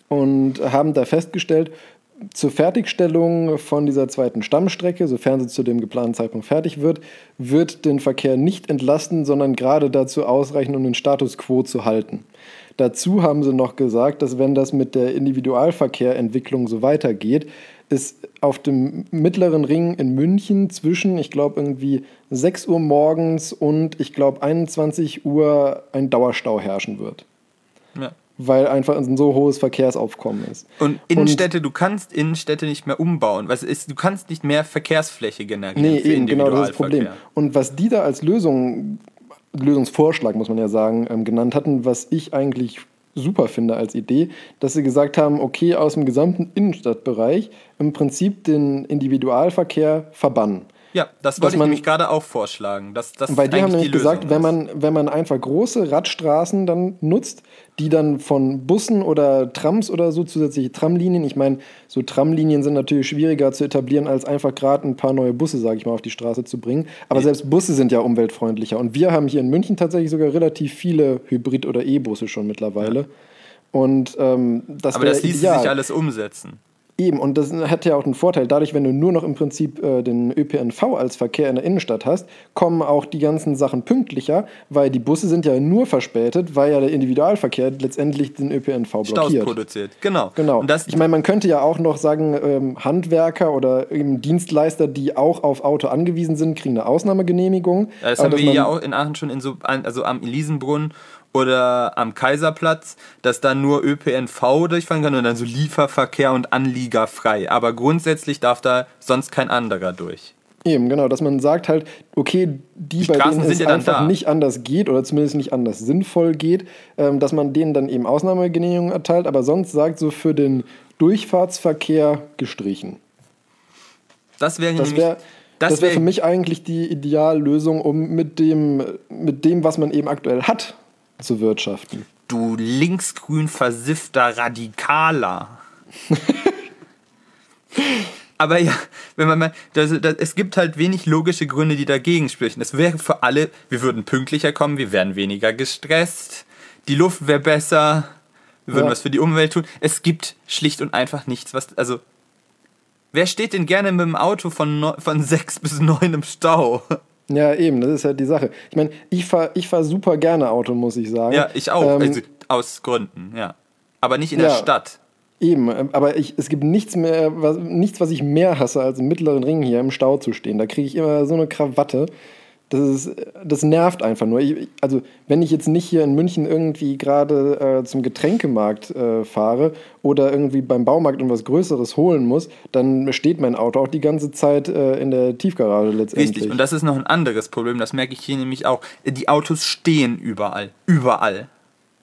Speaker 2: und haben da festgestellt, zur Fertigstellung von dieser zweiten Stammstrecke, sofern sie zu dem geplanten Zeitpunkt fertig wird den Verkehr nicht entlasten, sondern gerade dazu ausreichen, um den Status quo zu halten. Dazu haben sie noch gesagt, dass wenn das mit der Individualverkehrentwicklung so weitergeht, es auf dem mittleren Ring in München zwischen, ich glaube, irgendwie 6 Uhr morgens und, ich glaube, 21 Uhr ein Dauerstau herrschen wird.
Speaker 1: Ja.
Speaker 2: Weil einfach ein so hohes Verkehrsaufkommen ist.
Speaker 1: Und Innenstädte, du kannst Innenstädte nicht mehr umbauen. Du kannst nicht mehr Verkehrsfläche generieren.
Speaker 2: Nee, eben, genau, das ist das Problem. Und was die da als Lösungsvorschlag, muss man ja sagen, genannt hatten, was ich eigentlich super finde als Idee, dass sie gesagt haben, okay, aus dem gesamten Innenstadtbereich im Prinzip den Individualverkehr verbannen.
Speaker 1: Ja, das wollte ich nämlich gerade auch vorschlagen.
Speaker 2: Weil die haben nämlich gesagt, wenn man einfach große Radstraßen dann nutzt, die dann von Bussen oder Trams oder so, zusätzliche Tramlinien, ich meine, so Tramlinien sind natürlich schwieriger zu etablieren, als einfach gerade ein paar neue Busse, sage ich mal, auf die Straße zu bringen. Aber selbst Busse sind ja umweltfreundlicher. Und wir haben hier in München tatsächlich sogar relativ viele Hybrid- oder E-Busse schon mittlerweile. Ja. Und
Speaker 1: aber das ließe sich alles umsetzen.
Speaker 2: Eben, und das hat ja auch den Vorteil, dadurch, wenn du nur noch im Prinzip den ÖPNV als Verkehr in der Innenstadt hast, kommen auch die ganzen Sachen pünktlicher, weil die Busse sind ja nur verspätet, weil ja der Individualverkehr letztendlich den ÖPNV blockiert.
Speaker 1: Staus produziert, genau.
Speaker 2: Und ich meine, man könnte ja auch noch sagen, Handwerker oder eben Dienstleister, die auch auf Auto angewiesen sind, kriegen eine Ausnahmegenehmigung.
Speaker 1: Ja, das haben wir ja auch in Aachen schon also am Elisenbrunn oder am Kaiserplatz, dass da nur ÖPNV durchfahren kann und dann so Lieferverkehr und Anlieger frei. Aber grundsätzlich darf da sonst kein anderer durch.
Speaker 2: Eben, genau, dass man sagt halt, okay, die bei denen es einfach nicht anders geht oder zumindest nicht anders sinnvoll geht, dass man denen dann eben Ausnahmegenehmigungen erteilt, aber sonst sagt so für den Durchfahrtsverkehr gestrichen. Das wäre für mich eigentlich die Ideallösung, um mit dem, was man eben aktuell hat, zu wirtschaften.
Speaker 1: Du linksgrün versiffter Radikaler. Aber ja, wenn man mal, es gibt halt wenig logische Gründe, die dagegen sprechen. Es wäre für alle, wir würden pünktlicher kommen, wir wären weniger gestresst, die Luft wäre besser, wir würden was für die Umwelt tun. Es gibt schlicht und einfach nichts, wer steht denn gerne mit dem Auto von 6 bis 9 im Stau?
Speaker 2: Ja, eben, das ist halt die Sache. Ich meine, ich fahr super gerne Auto, muss ich sagen.
Speaker 1: Ja, ich auch, also aus Gründen, ja. Aber nicht in der Stadt.
Speaker 2: Eben, aber es gibt nichts, was ich mehr hasse, als im mittleren Ring hier im Stau zu stehen. Da kriege ich immer so eine Krawatte. Das nervt einfach nur. Also, wenn ich jetzt nicht hier in München irgendwie gerade zum Getränkemarkt fahre oder irgendwie beim Baumarkt irgendwas Größeres holen muss, dann steht mein Auto auch die ganze Zeit in der Tiefgarage letztendlich.
Speaker 1: Richtig, und das ist noch ein anderes Problem, das merke ich hier nämlich auch. Die Autos stehen überall. Überall.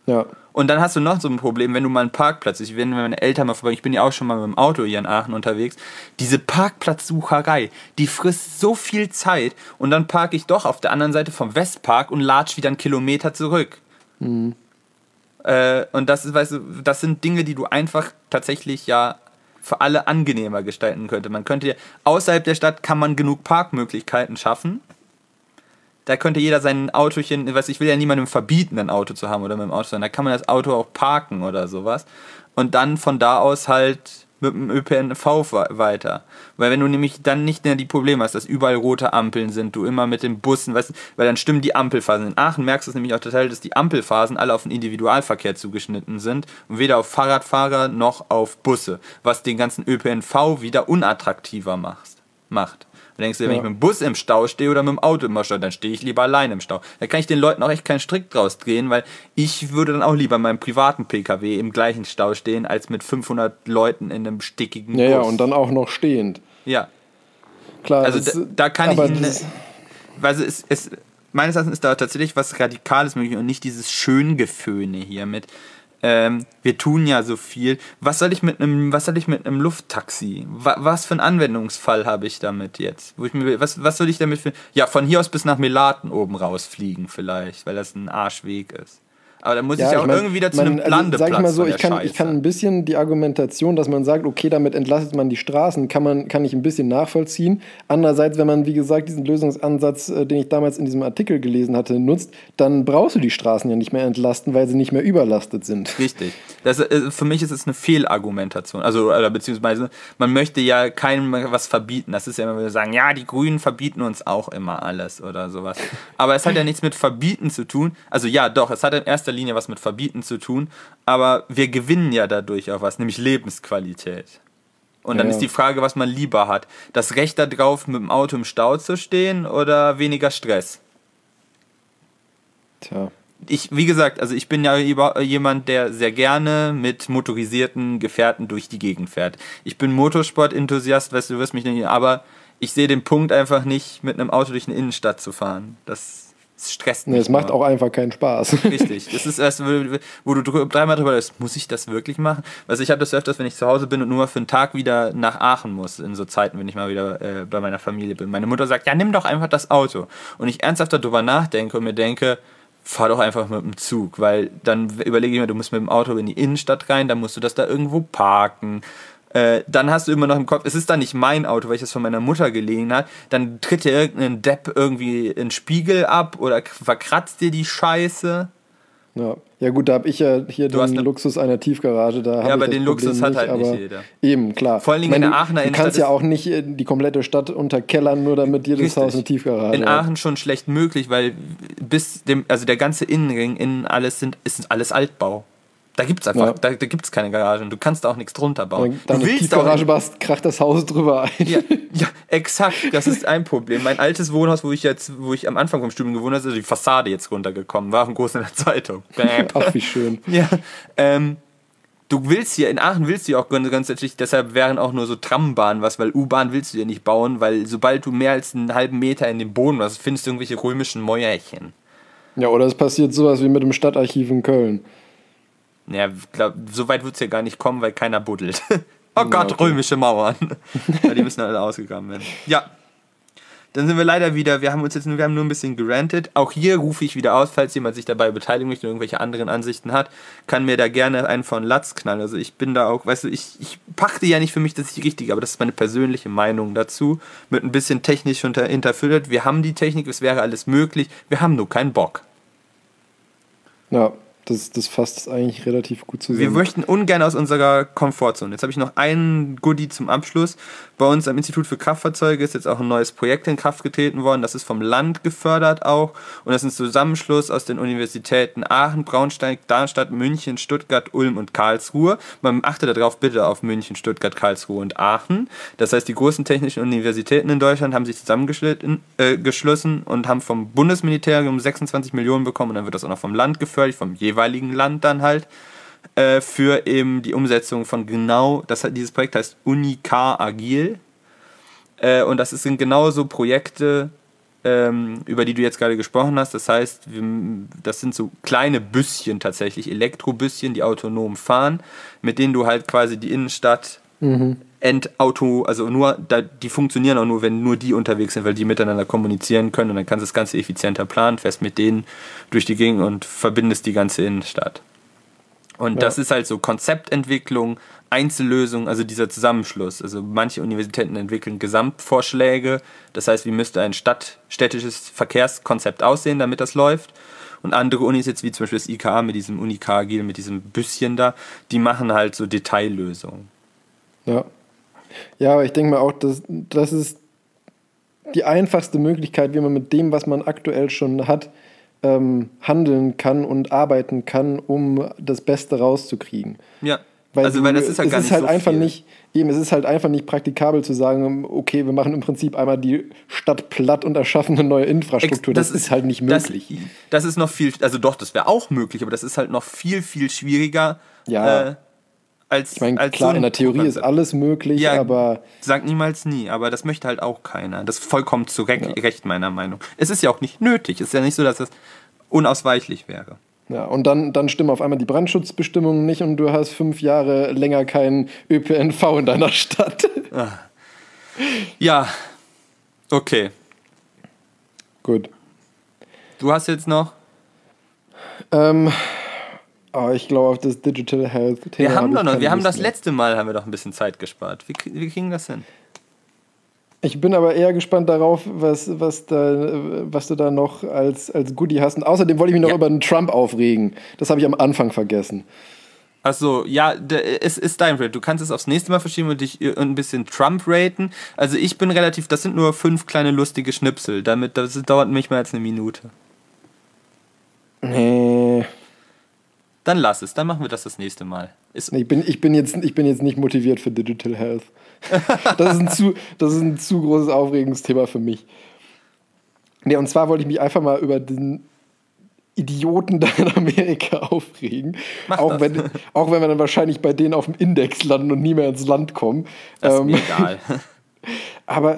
Speaker 2: Ja.
Speaker 1: Und dann hast du noch so ein Problem, wenn du mal einen Parkplatz, wenn meine Eltern mal vorbei, ich bin ja auch schon mal mit dem Auto hier in Aachen unterwegs, diese Parkplatzsucherei, die frisst so viel Zeit und dann parke ich doch auf der anderen Seite vom Westpark und latsch wieder einen Kilometer zurück. Und das ist, weißt du, das sind Dinge, die du einfach tatsächlich ja für alle angenehmer gestalten könnte. Man könnte, außerhalb der Stadt kann man genug Parkmöglichkeiten schaffen. Da könnte jeder sein Autochen, ich will ja niemandem verbieten, ein Auto zu haben oder mit dem Auto zu sein. Da kann man das Auto auch parken oder sowas. Und dann von da aus halt mit dem ÖPNV weiter. Weil wenn du nämlich dann nicht mehr die Probleme hast, dass überall rote Ampeln sind, du immer mit den Bussen, weißt du, weil dann stimmen die Ampelphasen. In Aachen merkst du es nämlich auch total, dass die Ampelphasen alle auf den Individualverkehr zugeschnitten sind und weder auf Fahrradfahrer noch auf Busse, was den ganzen ÖPNV wieder unattraktiver macht. Du denkst dir, wenn ich mit dem Bus im Stau stehe oder mit dem Auto im Stau, dann stehe ich lieber allein im Stau. Da kann ich den Leuten auch echt keinen Strick draus drehen, weil ich würde dann auch lieber in meinem privaten PKW im gleichen Stau stehen, als mit 500 Leuten in einem stickigen Bus.
Speaker 2: Ja, und dann auch noch stehend.
Speaker 1: Ja.
Speaker 2: Klar.
Speaker 1: Also da kann ich meines Erachtens ist da tatsächlich was Radikales möglich und nicht dieses Schöngeföhne hier mit wir tun ja so viel. Was soll ich mit einem Lufttaxi? Was für einen Anwendungsfall habe ich damit jetzt? Was soll ich damit für... Ja, von hier aus bis nach Melaten oben rausfliegen vielleicht, weil das ein Arschweg ist. Aber dann muss ich auch irgendwie wieder zu einem Landeplatz.
Speaker 2: Sag ich mal so, ich kann ein bisschen die Argumentation, dass man sagt, okay, damit entlastet man die Straßen, kann ich ein bisschen nachvollziehen. Andererseits, wenn man, wie gesagt, diesen Lösungsansatz, den ich damals in diesem Artikel gelesen hatte, nutzt, dann brauchst du die Straßen ja nicht mehr entlasten, weil sie nicht mehr überlastet sind.
Speaker 1: Richtig. Für mich ist es eine Fehlargumentation. Also, beziehungsweise, man möchte ja keinem was verbieten. Das ist ja immer, wenn wir sagen, ja, die Grünen verbieten uns auch immer alles oder sowas. Aber es hat ja nichts mit Verbieten zu tun. Also ja, doch, es hat in erster Linie was mit Verbieten zu tun, aber wir gewinnen ja dadurch auch was, nämlich Lebensqualität. Und dann ist die Frage, was man lieber hat. Das Recht darauf, mit dem Auto im Stau zu stehen oder weniger Stress?
Speaker 2: Tja.
Speaker 1: Wie gesagt, also ich bin ja jemand, der sehr gerne mit motorisierten Gefährten durch die Gegend fährt. Ich bin Motorsport-Enthusiast, weißt du, wirst mich nicht, aber ich sehe den Punkt einfach nicht, mit einem Auto durch eine Innenstadt zu fahren. Das stresst mich.
Speaker 2: Nee, es macht auch einfach keinen Spaß.
Speaker 1: Richtig. Das ist erst, wo du dreimal drüber denkst, muss ich das wirklich machen? Also ich habe das öfters, wenn ich zu Hause bin und nur mal für einen Tag wieder nach Aachen muss, in so Zeiten, wenn ich mal wieder bei meiner Familie bin. Meine Mutter sagt, ja, nimm doch einfach das Auto. Und ich ernsthaft darüber nachdenke und mir denke, fahr doch einfach mit dem Zug, weil dann überlege ich mir, du musst mit dem Auto in die Innenstadt rein, dann musst du das da irgendwo parken. Dann hast du immer noch im Kopf, es ist dann nicht mein Auto, weil ich das von meiner Mutter geliehen habe, dann tritt dir irgendein Depp irgendwie einen Spiegel ab oder verkratzt dir die Scheiße.
Speaker 2: Ja gut, da habe ich ja hier den Luxus einer Tiefgarage. Da
Speaker 1: ja, aber den Luxus hat halt nicht jeder.
Speaker 2: Eben, klar.
Speaker 1: Vor allen Dingen in der Aachener
Speaker 2: Innenstadt. Du kannst ja auch nicht die komplette Stadt unterkellern, nur damit jedes Haus eine Tiefgarage hat.
Speaker 1: In Aachen schon schlecht möglich, weil der ganze Innenring, ist alles Altbau. Da gibt's einfach, da gibt's keine Garagen. Du kannst da auch nichts drunter bauen.
Speaker 2: Dann du willst Tiefgarage baust, kracht das Haus drüber ein.
Speaker 1: Ja, exakt. Das ist ein Problem. Mein altes Wohnhaus, wo ich am Anfang vom Studium gewohnt habe, ist also die Fassade jetzt runtergekommen. War auch ein groß in der Zeitung.
Speaker 2: Ach, wie schön.
Speaker 1: Ja. Du willst hier, in Aachen willst du ja auch grundsätzlich, deshalb wären auch nur so Trambahnen weil U-Bahn willst du ja nicht bauen, weil sobald du mehr als einen halben Meter in den Boden hast, findest du irgendwelche römischen Mäuerchen.
Speaker 2: Ja, oder es passiert sowas wie mit dem Stadtarchiv in Köln.
Speaker 1: Ja, so weit wird es ja gar nicht kommen, weil keiner buddelt. Oh Gott, okay. Römische Mauern. Ja, die müssen alle ausgegraben werden. Ja, dann sind wir leider wieder, wir haben nur ein bisschen gerantet. Auch hier rufe ich wieder aus, falls jemand sich dabei beteiligen möchte und irgendwelche anderen Ansichten hat, kann mir da gerne einen von Latz knallen. Also ich bin da auch, weißt du, ich pachte ja nicht für mich, dass ich richtig, aber das ist meine persönliche Meinung dazu. Mit ein bisschen technisch hinterfüttert. Wir haben die Technik, es wäre alles möglich, wir haben nur keinen Bock.
Speaker 2: Ja. Das fasst eigentlich relativ gut zusammen.
Speaker 1: Wir möchten ungern aus unserer Komfortzone. Jetzt habe ich noch einen Goodie zum Abschluss. Bei uns am Institut für Kraftfahrzeuge ist jetzt auch ein neues Projekt in Kraft getreten worden. Das ist vom Land gefördert auch. Und das ist ein Zusammenschluss aus den Universitäten Aachen, Braunschweig, Darmstadt, München, Stuttgart, Ulm und Karlsruhe. Man achte darauf bitte auf München, Stuttgart, Karlsruhe und Aachen. Das heißt, die großen technischen Universitäten in Deutschland haben sich zusammengeschlossen und haben vom Bundesministerium 26 Millionen bekommen. Und dann wird das auch noch vom Land gefördert, vom jeweiligen Land dann halt, für eben die Umsetzung von dieses Projekt heißt Unikar Agil, und das sind genauso Projekte, über die du jetzt gerade gesprochen hast. Das heißt, das sind so kleine Büsschen tatsächlich, Elektrobüsschen, die autonom fahren, mit denen du halt quasi die Innenstadt die funktionieren auch nur, wenn nur die unterwegs sind, weil die miteinander kommunizieren können und dann kannst du das Ganze effizienter planen, fährst mit denen durch die Gegend und verbindest die ganze Innenstadt. Und das ist halt so Konzeptentwicklung, Einzellösung, also dieser Zusammenschluss. Also manche Universitäten entwickeln Gesamtvorschläge, das heißt, wie müsste ein städtisches Verkehrskonzept aussehen, damit das läuft. Und andere Unis, jetzt wie zum Beispiel das IKA mit diesem Unikagil, mit diesem Büsschen da, die machen halt so Detaillösungen.
Speaker 2: Ja. Ja, aber ich denke mal auch, das ist die einfachste Möglichkeit, wie man mit dem, was man aktuell schon hat, handeln kann und arbeiten kann, um das Beste rauszukriegen.
Speaker 1: Ja.
Speaker 2: Weil
Speaker 1: das ist ja gar nicht so viel.
Speaker 2: Es ist halt einfach nicht praktikabel zu sagen, okay, wir machen im Prinzip einmal die Stadt platt und erschaffen eine neue Infrastruktur. Das ist halt nicht möglich.
Speaker 1: Das ist noch viel, also doch, das wäre auch möglich, aber das ist halt noch viel, viel schwieriger.
Speaker 2: Ja. Ich meine, klar, so in der Theorie ist alles möglich, ja, aber...
Speaker 1: Sag niemals nie, aber das möchte halt auch keiner. Das ist vollkommen zu Recht, meiner Meinung. Es ist ja auch nicht nötig. Es ist ja nicht so, dass das unausweichlich wäre.
Speaker 2: Ja, und dann stimmen auf einmal die Brandschutzbestimmungen nicht und du hast 5 Jahre länger keinen ÖPNV in deiner Stadt.
Speaker 1: Ja, okay.
Speaker 2: Gut.
Speaker 1: Du hast jetzt noch...
Speaker 2: ich glaube, auf das Digital Health Thema.
Speaker 1: Wir haben das letzte Mal ein bisschen Zeit gespart. Wie kriegen das hin?
Speaker 2: Ich bin aber eher gespannt darauf, was du da noch als Goodie hast. Und außerdem wollte ich mich noch über den Trump aufregen. Das habe ich am Anfang vergessen.
Speaker 1: Achso, ja, es ist dein Rate. Du kannst es aufs nächste Mal verschieben und dich ein bisschen Trump raten. Also ich bin das sind nur 5 kleine lustige Schnipsel. Das dauert nicht mehr als eine Minute.
Speaker 2: Nee.
Speaker 1: Dann lass es, dann machen wir das nächste Mal.
Speaker 2: Ich bin jetzt nicht motiviert für Digital Health. Das ist ein zu großes Aufregungsthema für mich. Nee, und zwar wollte ich mich einfach mal über den Idioten da in Amerika aufregen. Auch wenn wir dann wahrscheinlich bei denen auf dem Index landen und nie mehr ins Land kommen.
Speaker 1: Das ist mir egal.
Speaker 2: Aber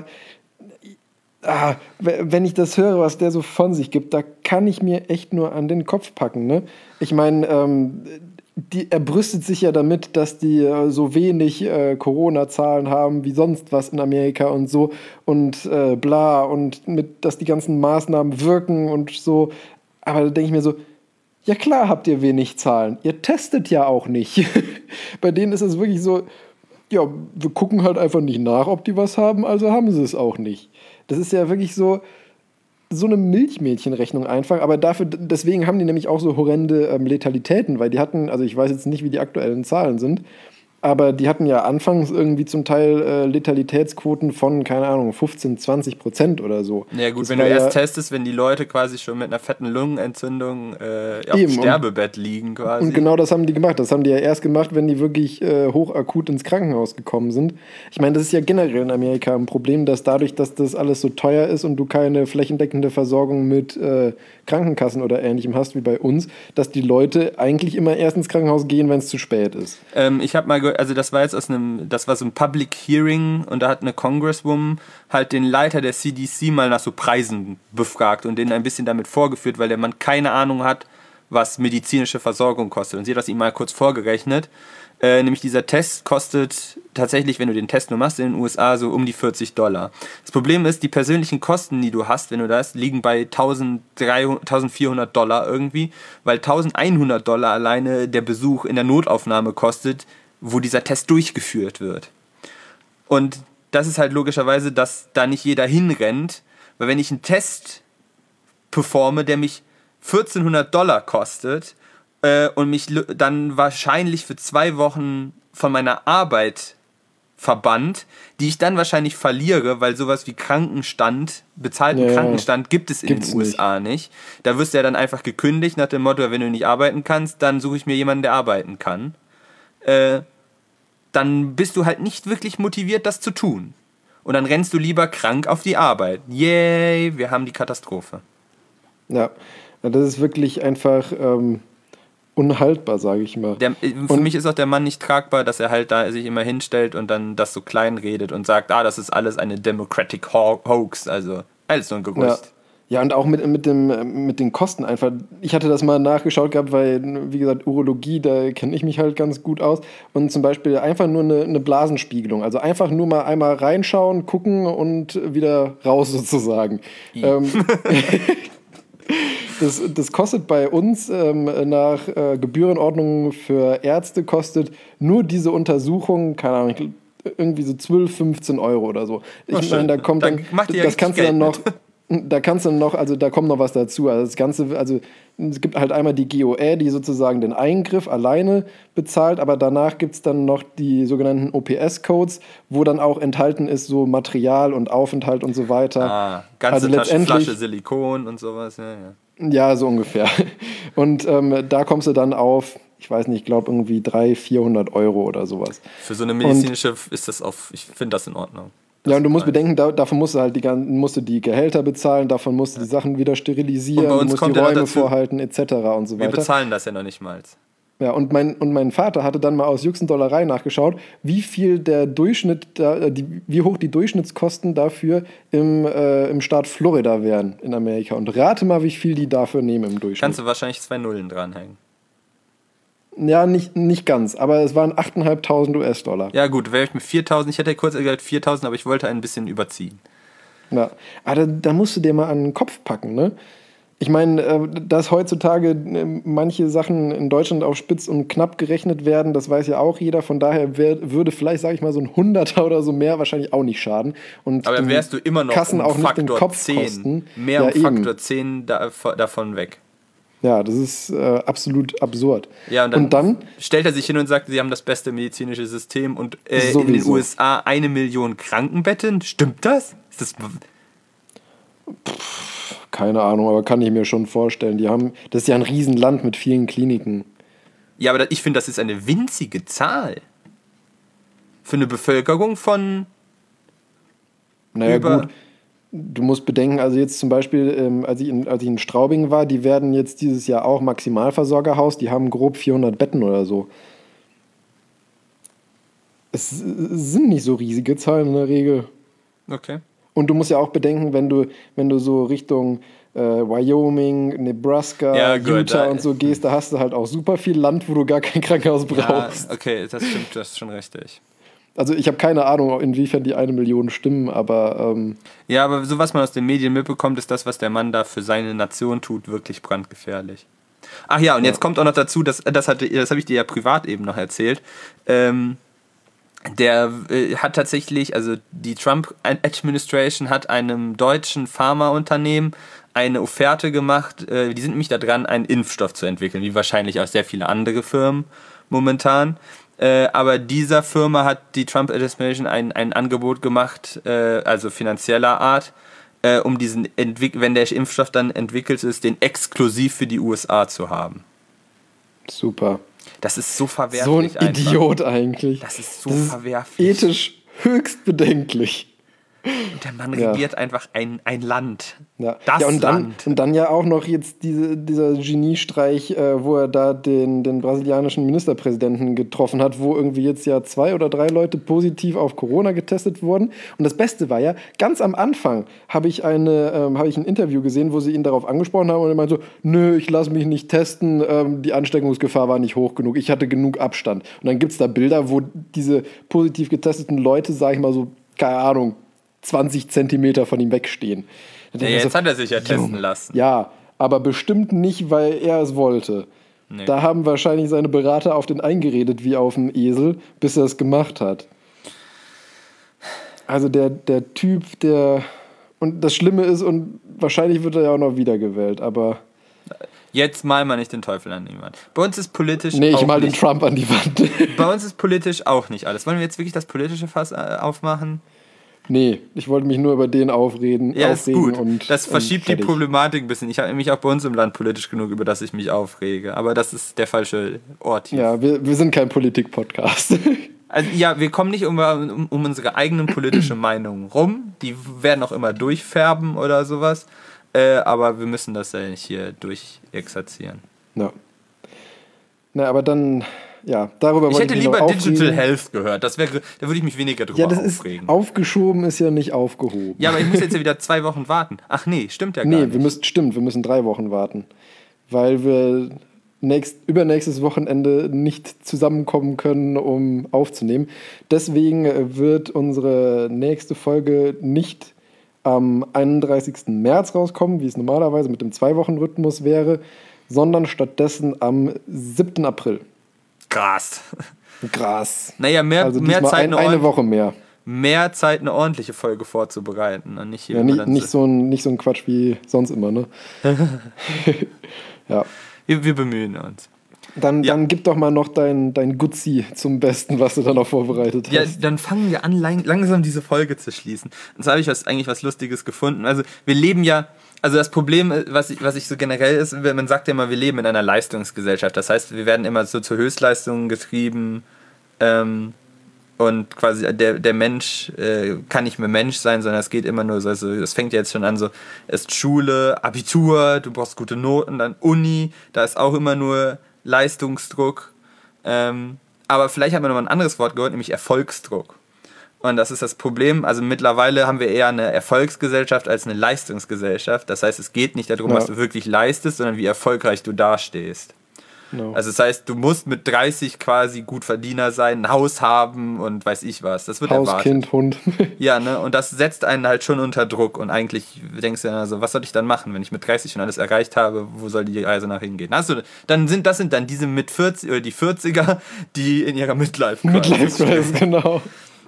Speaker 2: wenn ich das höre, was der so von sich gibt, da kann ich mir echt nur an den Kopf packen. Ne? Ich meine, er brüstet sich ja damit, dass die so wenig Corona-Zahlen haben wie sonst was in Amerika und so und bla und dass die ganzen Maßnahmen wirken und so. Aber da denke ich mir so, ja klar habt ihr wenig Zahlen. Ihr testet ja auch nicht. Bei denen ist es wirklich so, ja, wir gucken halt einfach nicht nach, ob die was haben, also haben sie es auch nicht. Das ist ja wirklich so eine Milchmädchenrechnung einfach, aber deswegen haben die nämlich auch so horrende Letalitäten, weil die hatten, also ich weiß jetzt nicht, wie die aktuellen Zahlen sind, aber die hatten ja anfangs irgendwie zum Teil Letalitätsquoten von, keine Ahnung, 15-20% oder so.
Speaker 1: Ja gut, wenn du erst testest, wenn die Leute quasi schon mit einer fetten Lungenentzündung auf dem Sterbebett liegen quasi.
Speaker 2: Und genau das haben die gemacht. Das haben die ja erst gemacht, wenn die wirklich hochakut ins Krankenhaus gekommen sind. Ich meine, das ist ja generell in Amerika ein Problem, dass dadurch, dass das alles so teuer ist und du keine flächendeckende Versorgung mit Krankenkassen oder Ähnlichem hast wie bei uns, dass die Leute eigentlich immer erst ins Krankenhaus gehen, wenn es zu spät ist.
Speaker 1: Ich habe mal gehört, also das war jetzt das war so ein Public Hearing und da hat eine Congresswoman halt den Leiter der CDC mal nach so Preisen befragt und den ein bisschen damit vorgeführt, weil der Mann keine Ahnung hat, was medizinische Versorgung kostet. Und sie hat das ihm mal kurz vorgerechnet. Nämlich dieser Test kostet tatsächlich, wenn du den Test nur machst, in den USA so um die $40. Das Problem ist, die persönlichen Kosten, die du hast, wenn du das, liegen bei $1.400 irgendwie, weil $1.100 alleine der Besuch in der Notaufnahme kostet, wo dieser Test durchgeführt wird. Und das ist halt logischerweise, dass da nicht jeder hinrennt, weil wenn ich einen Test performe, der mich $1.400 kostet und mich dann wahrscheinlich für 2 Wochen von meiner Arbeit verbannt, die ich dann wahrscheinlich verliere, weil sowas wie Krankenstand, bezahlten Krankenstand gibt es in den USA nicht. Da wirst du ja dann einfach gekündigt nach dem Motto, wenn du nicht arbeiten kannst, dann suche ich mir jemanden, der arbeiten kann. Dann bist du halt nicht wirklich motiviert, das zu tun. Und dann rennst du lieber krank auf die Arbeit. Yay, wir haben die Katastrophe.
Speaker 2: Ja, das ist wirklich einfach unhaltbar, sage ich mal.
Speaker 1: Für mich ist auch der Mann nicht tragbar, dass er halt da sich immer hinstellt und dann das so klein redet und sagt, das ist alles eine Democratic Hoax, also alles nur ein Gerücht.
Speaker 2: Ja, und auch mit den Kosten einfach. Ich hatte das mal nachgeschaut gehabt, weil, wie gesagt, Urologie, da kenne ich mich halt ganz gut aus. Und zum Beispiel einfach nur eine Blasenspiegelung. Also einfach nur mal einmal reinschauen, gucken und wieder raus sozusagen. Das kostet bei uns nach Gebührenordnung für Ärzte kostet nur diese Untersuchung, keine Ahnung, irgendwie so 12, 15 Euro oder so. Ich meine, da kommt dann, das kannst du dann noch, da kannst du noch, also da kommt noch was dazu. Also das Ganze, also es gibt halt einmal die GOE, die sozusagen den Eingriff alleine bezahlt, aber danach gibt es dann noch die sogenannten OPS-Codes, wo dann auch enthalten ist so Material und Aufenthalt und so weiter.
Speaker 1: Ganze Flasche Silikon und sowas, ja.
Speaker 2: Ja, so ungefähr. Und da kommst du dann auf, ich weiß nicht, ich glaube irgendwie 300, 400 Euro oder sowas.
Speaker 1: Für so eine medizinische ist das ich finde das in Ordnung.
Speaker 2: Ja, und du musst bedenken, davon musst du halt die Gehälter bezahlen, davon musst du die Sachen wieder sterilisieren, du musst die Räume vorhalten, etc. und so weiter.
Speaker 1: Wir bezahlen das ja noch nicht mal.
Speaker 2: Ja, und mein Vater hatte dann mal aus Juxendollerei nachgeschaut, wie viel der Durchschnitt, wie hoch die Durchschnittskosten dafür im Staat Florida wären in Amerika. Und rate mal, wie viel die dafür nehmen im Durchschnitt.
Speaker 1: Kannst du wahrscheinlich 2 Nullen dranhängen.
Speaker 2: Ja, nicht ganz, aber es waren 8.500 US-Dollar.
Speaker 1: Ja gut, wäre ich mit 4.000, ich hätte kurz gesagt 4.000, aber ich wollte ein bisschen überziehen.
Speaker 2: Ja, aber da musst du dir mal an den Kopf packen, ne? Ich meine, dass heutzutage manche Sachen in Deutschland auf spitz und knapp gerechnet werden, das weiß ja auch jeder. Von daher würde vielleicht, sage ich mal, so ein Hunderter oder so mehr wahrscheinlich auch nicht schaden. Und
Speaker 1: aber dann wärst du immer noch
Speaker 2: Kassen
Speaker 1: um
Speaker 2: auch nicht den
Speaker 1: Faktor
Speaker 2: Kopf
Speaker 1: 10,
Speaker 2: kosten.
Speaker 1: mehr um Faktor 10 davon weg.
Speaker 2: Ja, das ist absolut absurd.
Speaker 1: Ja, und dann stellt er sich hin und sagt, sie haben das beste medizinische System und in den USA 1 Million Krankenbetten. Stimmt das? Ist das...
Speaker 2: Keine Ahnung, aber kann ich mir schon vorstellen. Das ist ja ein Riesenland mit vielen Kliniken.
Speaker 1: Ja, aber ich finde, das ist eine winzige Zahl. Für eine Bevölkerung von...
Speaker 2: Naja, gut. Du musst bedenken, also jetzt zum Beispiel, als ich in Straubing war, die werden jetzt dieses Jahr auch Maximalversorgerhaus, die haben grob 400 Betten oder so. Es sind nicht so riesige Zahlen in der Regel.
Speaker 1: Okay.
Speaker 2: Und du musst ja auch bedenken, wenn du so Richtung Wyoming, Nebraska, Utah und so gehst, da hast du halt auch super viel Land, wo du gar kein Krankenhaus brauchst.
Speaker 1: Ja, okay, das stimmt, das ist schon richtig.
Speaker 2: Also ich habe keine Ahnung, inwiefern die 1 Million stimmen, aber...
Speaker 1: Ja, aber so was man aus den Medien mitbekommt, ist das, was der Mann da für seine Nation tut, wirklich brandgefährlich. Ach ja, und jetzt kommt auch noch dazu, das habe ich dir ja privat eben noch erzählt, der hat tatsächlich, also die Trump-Administration hat einem deutschen Pharmaunternehmen eine Offerte gemacht, die sind nämlich da dran, einen Impfstoff zu entwickeln, wie wahrscheinlich auch sehr viele andere Firmen momentan. Aber dieser Firma hat die Trump-Administration ein Angebot gemacht, also finanzieller Art, um diesen, wenn der Impfstoff dann entwickelt ist, den exklusiv für die USA zu haben.
Speaker 2: Super.
Speaker 1: Das ist so verwerflich.
Speaker 2: So ein Idiot eigentlich.
Speaker 1: Das ist so verwerflich.
Speaker 2: Ethisch höchst bedenklich.
Speaker 1: Und der Mann regiert einfach ein Land.
Speaker 2: Ja.
Speaker 1: Das
Speaker 2: Land. Und dann ja auch noch jetzt dieser Geniestreich, wo er da den brasilianischen Ministerpräsidenten getroffen hat, wo irgendwie jetzt ja 2 oder 3 Leute positiv auf Corona getestet wurden. Und das Beste war ja, ganz am Anfang habe ich ein Interview gesehen, wo sie ihn darauf angesprochen haben und er meinte so, nö, ich lasse mich nicht testen, die Ansteckungsgefahr war nicht hoch genug, ich hatte genug Abstand. Und dann gibt es da Bilder, wo diese positiv getesteten Leute, sage ich mal so, keine Ahnung, 20 Zentimeter von ihm wegstehen.
Speaker 1: Ja, jetzt hat er sich ja testen lassen.
Speaker 2: Ja, aber bestimmt nicht, weil er es wollte. Nee. Da haben wahrscheinlich seine Berater auf den eingeredet wie auf dem Esel, bis er es gemacht hat. Also der Typ, und das Schlimme ist, und wahrscheinlich wird er ja auch noch wiedergewählt, aber...
Speaker 1: Jetzt mal nicht den Teufel an jemand. Bei uns ist politisch
Speaker 2: Nee, ich mal den Trump an die Wand.
Speaker 1: Bei uns ist politisch auch nicht alles. Wollen wir jetzt wirklich das politische Fass aufmachen?
Speaker 2: Nee, ich wollte mich nur über den aufregen.
Speaker 1: Ja, ist gut. Das verschiebt die Problematik ein bisschen. Ich habe nämlich auch bei uns im Land politisch genug, über das ich mich aufrege. Aber das ist der falsche Ort hier.
Speaker 2: Ja, wir sind kein Politik-Podcast.
Speaker 1: Also ja, wir kommen nicht um unsere eigenen politische Meinungen rum. Die werden auch immer durchfärben oder sowas. Aber wir müssen das ja nicht hier durchexerzieren.
Speaker 2: Ja. Na, aber dann ja, darüber
Speaker 1: Ich
Speaker 2: wollte
Speaker 1: hätte
Speaker 2: mich noch
Speaker 1: lieber
Speaker 2: aufregen.
Speaker 1: Digital Health gehört. Da würde ich mich weniger drüber
Speaker 2: Ja, das
Speaker 1: aufregen.
Speaker 2: ist aufgeschoben, ist ja nicht aufgehoben.
Speaker 1: Ja, aber ich muss jetzt ja wieder 2 Wochen warten. Ach nee, stimmt ja gar
Speaker 2: Nee,
Speaker 1: nicht.
Speaker 2: wir müssen 3 Wochen warten. Weil wir übernächstes Wochenende nicht zusammenkommen können, um aufzunehmen. Deswegen wird unsere nächste Folge nicht am 31. März rauskommen, wie es normalerweise mit dem 2-Wochen-Rhythmus wäre, sondern stattdessen am 7. April.
Speaker 1: Krass.
Speaker 2: Krass.
Speaker 1: Naja, mehr
Speaker 2: diesmal
Speaker 1: Zeit,
Speaker 2: eine Woche mehr.
Speaker 1: mehr Zeit, eine ordentliche Folge vorzubereiten. Und nicht hier
Speaker 2: Ja,
Speaker 1: immer dann
Speaker 2: nicht so ein Quatsch wie sonst immer, ne? Ja.
Speaker 1: Wir bemühen uns.
Speaker 2: Dann gib doch mal noch dein Gutzi zum Besten, was du da noch vorbereitet hast.
Speaker 1: Ja, dann fangen wir an, langsam diese Folge zu schließen. Und zwar habe ich eigentlich was Lustiges gefunden. Also wir leben ja, also das Problem, was ich so generell ist, man sagt ja immer, wir leben in einer Leistungsgesellschaft. Das heißt, wir werden immer so zu Höchstleistungen getrieben und quasi der Mensch kann nicht mehr Mensch sein, sondern es geht immer nur so, also es fängt ja jetzt schon an so, erst Schule, Abitur, du brauchst gute Noten, dann Uni, da ist auch immer nur Leistungsdruck. Aber vielleicht hat man noch mal ein anderes Wort gehört, nämlich Erfolgsdruck. Und das ist das Problem. Also mittlerweile haben wir eher eine Erfolgsgesellschaft als eine Leistungsgesellschaft. Das heißt, es geht nicht darum, was du wirklich leistest, sondern wie erfolgreich du dastehst.
Speaker 2: No.
Speaker 1: Also das heißt, du musst mit 30 quasi Gutverdiener sein, ein Haus haben und weiß ich was. Das wird
Speaker 2: Haus,
Speaker 1: erwartet.
Speaker 2: Kind, Hund.
Speaker 1: Ja, ne? Und das setzt einen halt schon unter Druck. Und eigentlich denkst du dann also, was soll ich dann machen, wenn ich mit 30 schon alles erreicht habe? Wo soll die Reise nach hingehen? Also, das sind dann diese mit 40 oder die 40er, die in ihrer
Speaker 2: Midlife-Crisis, genau.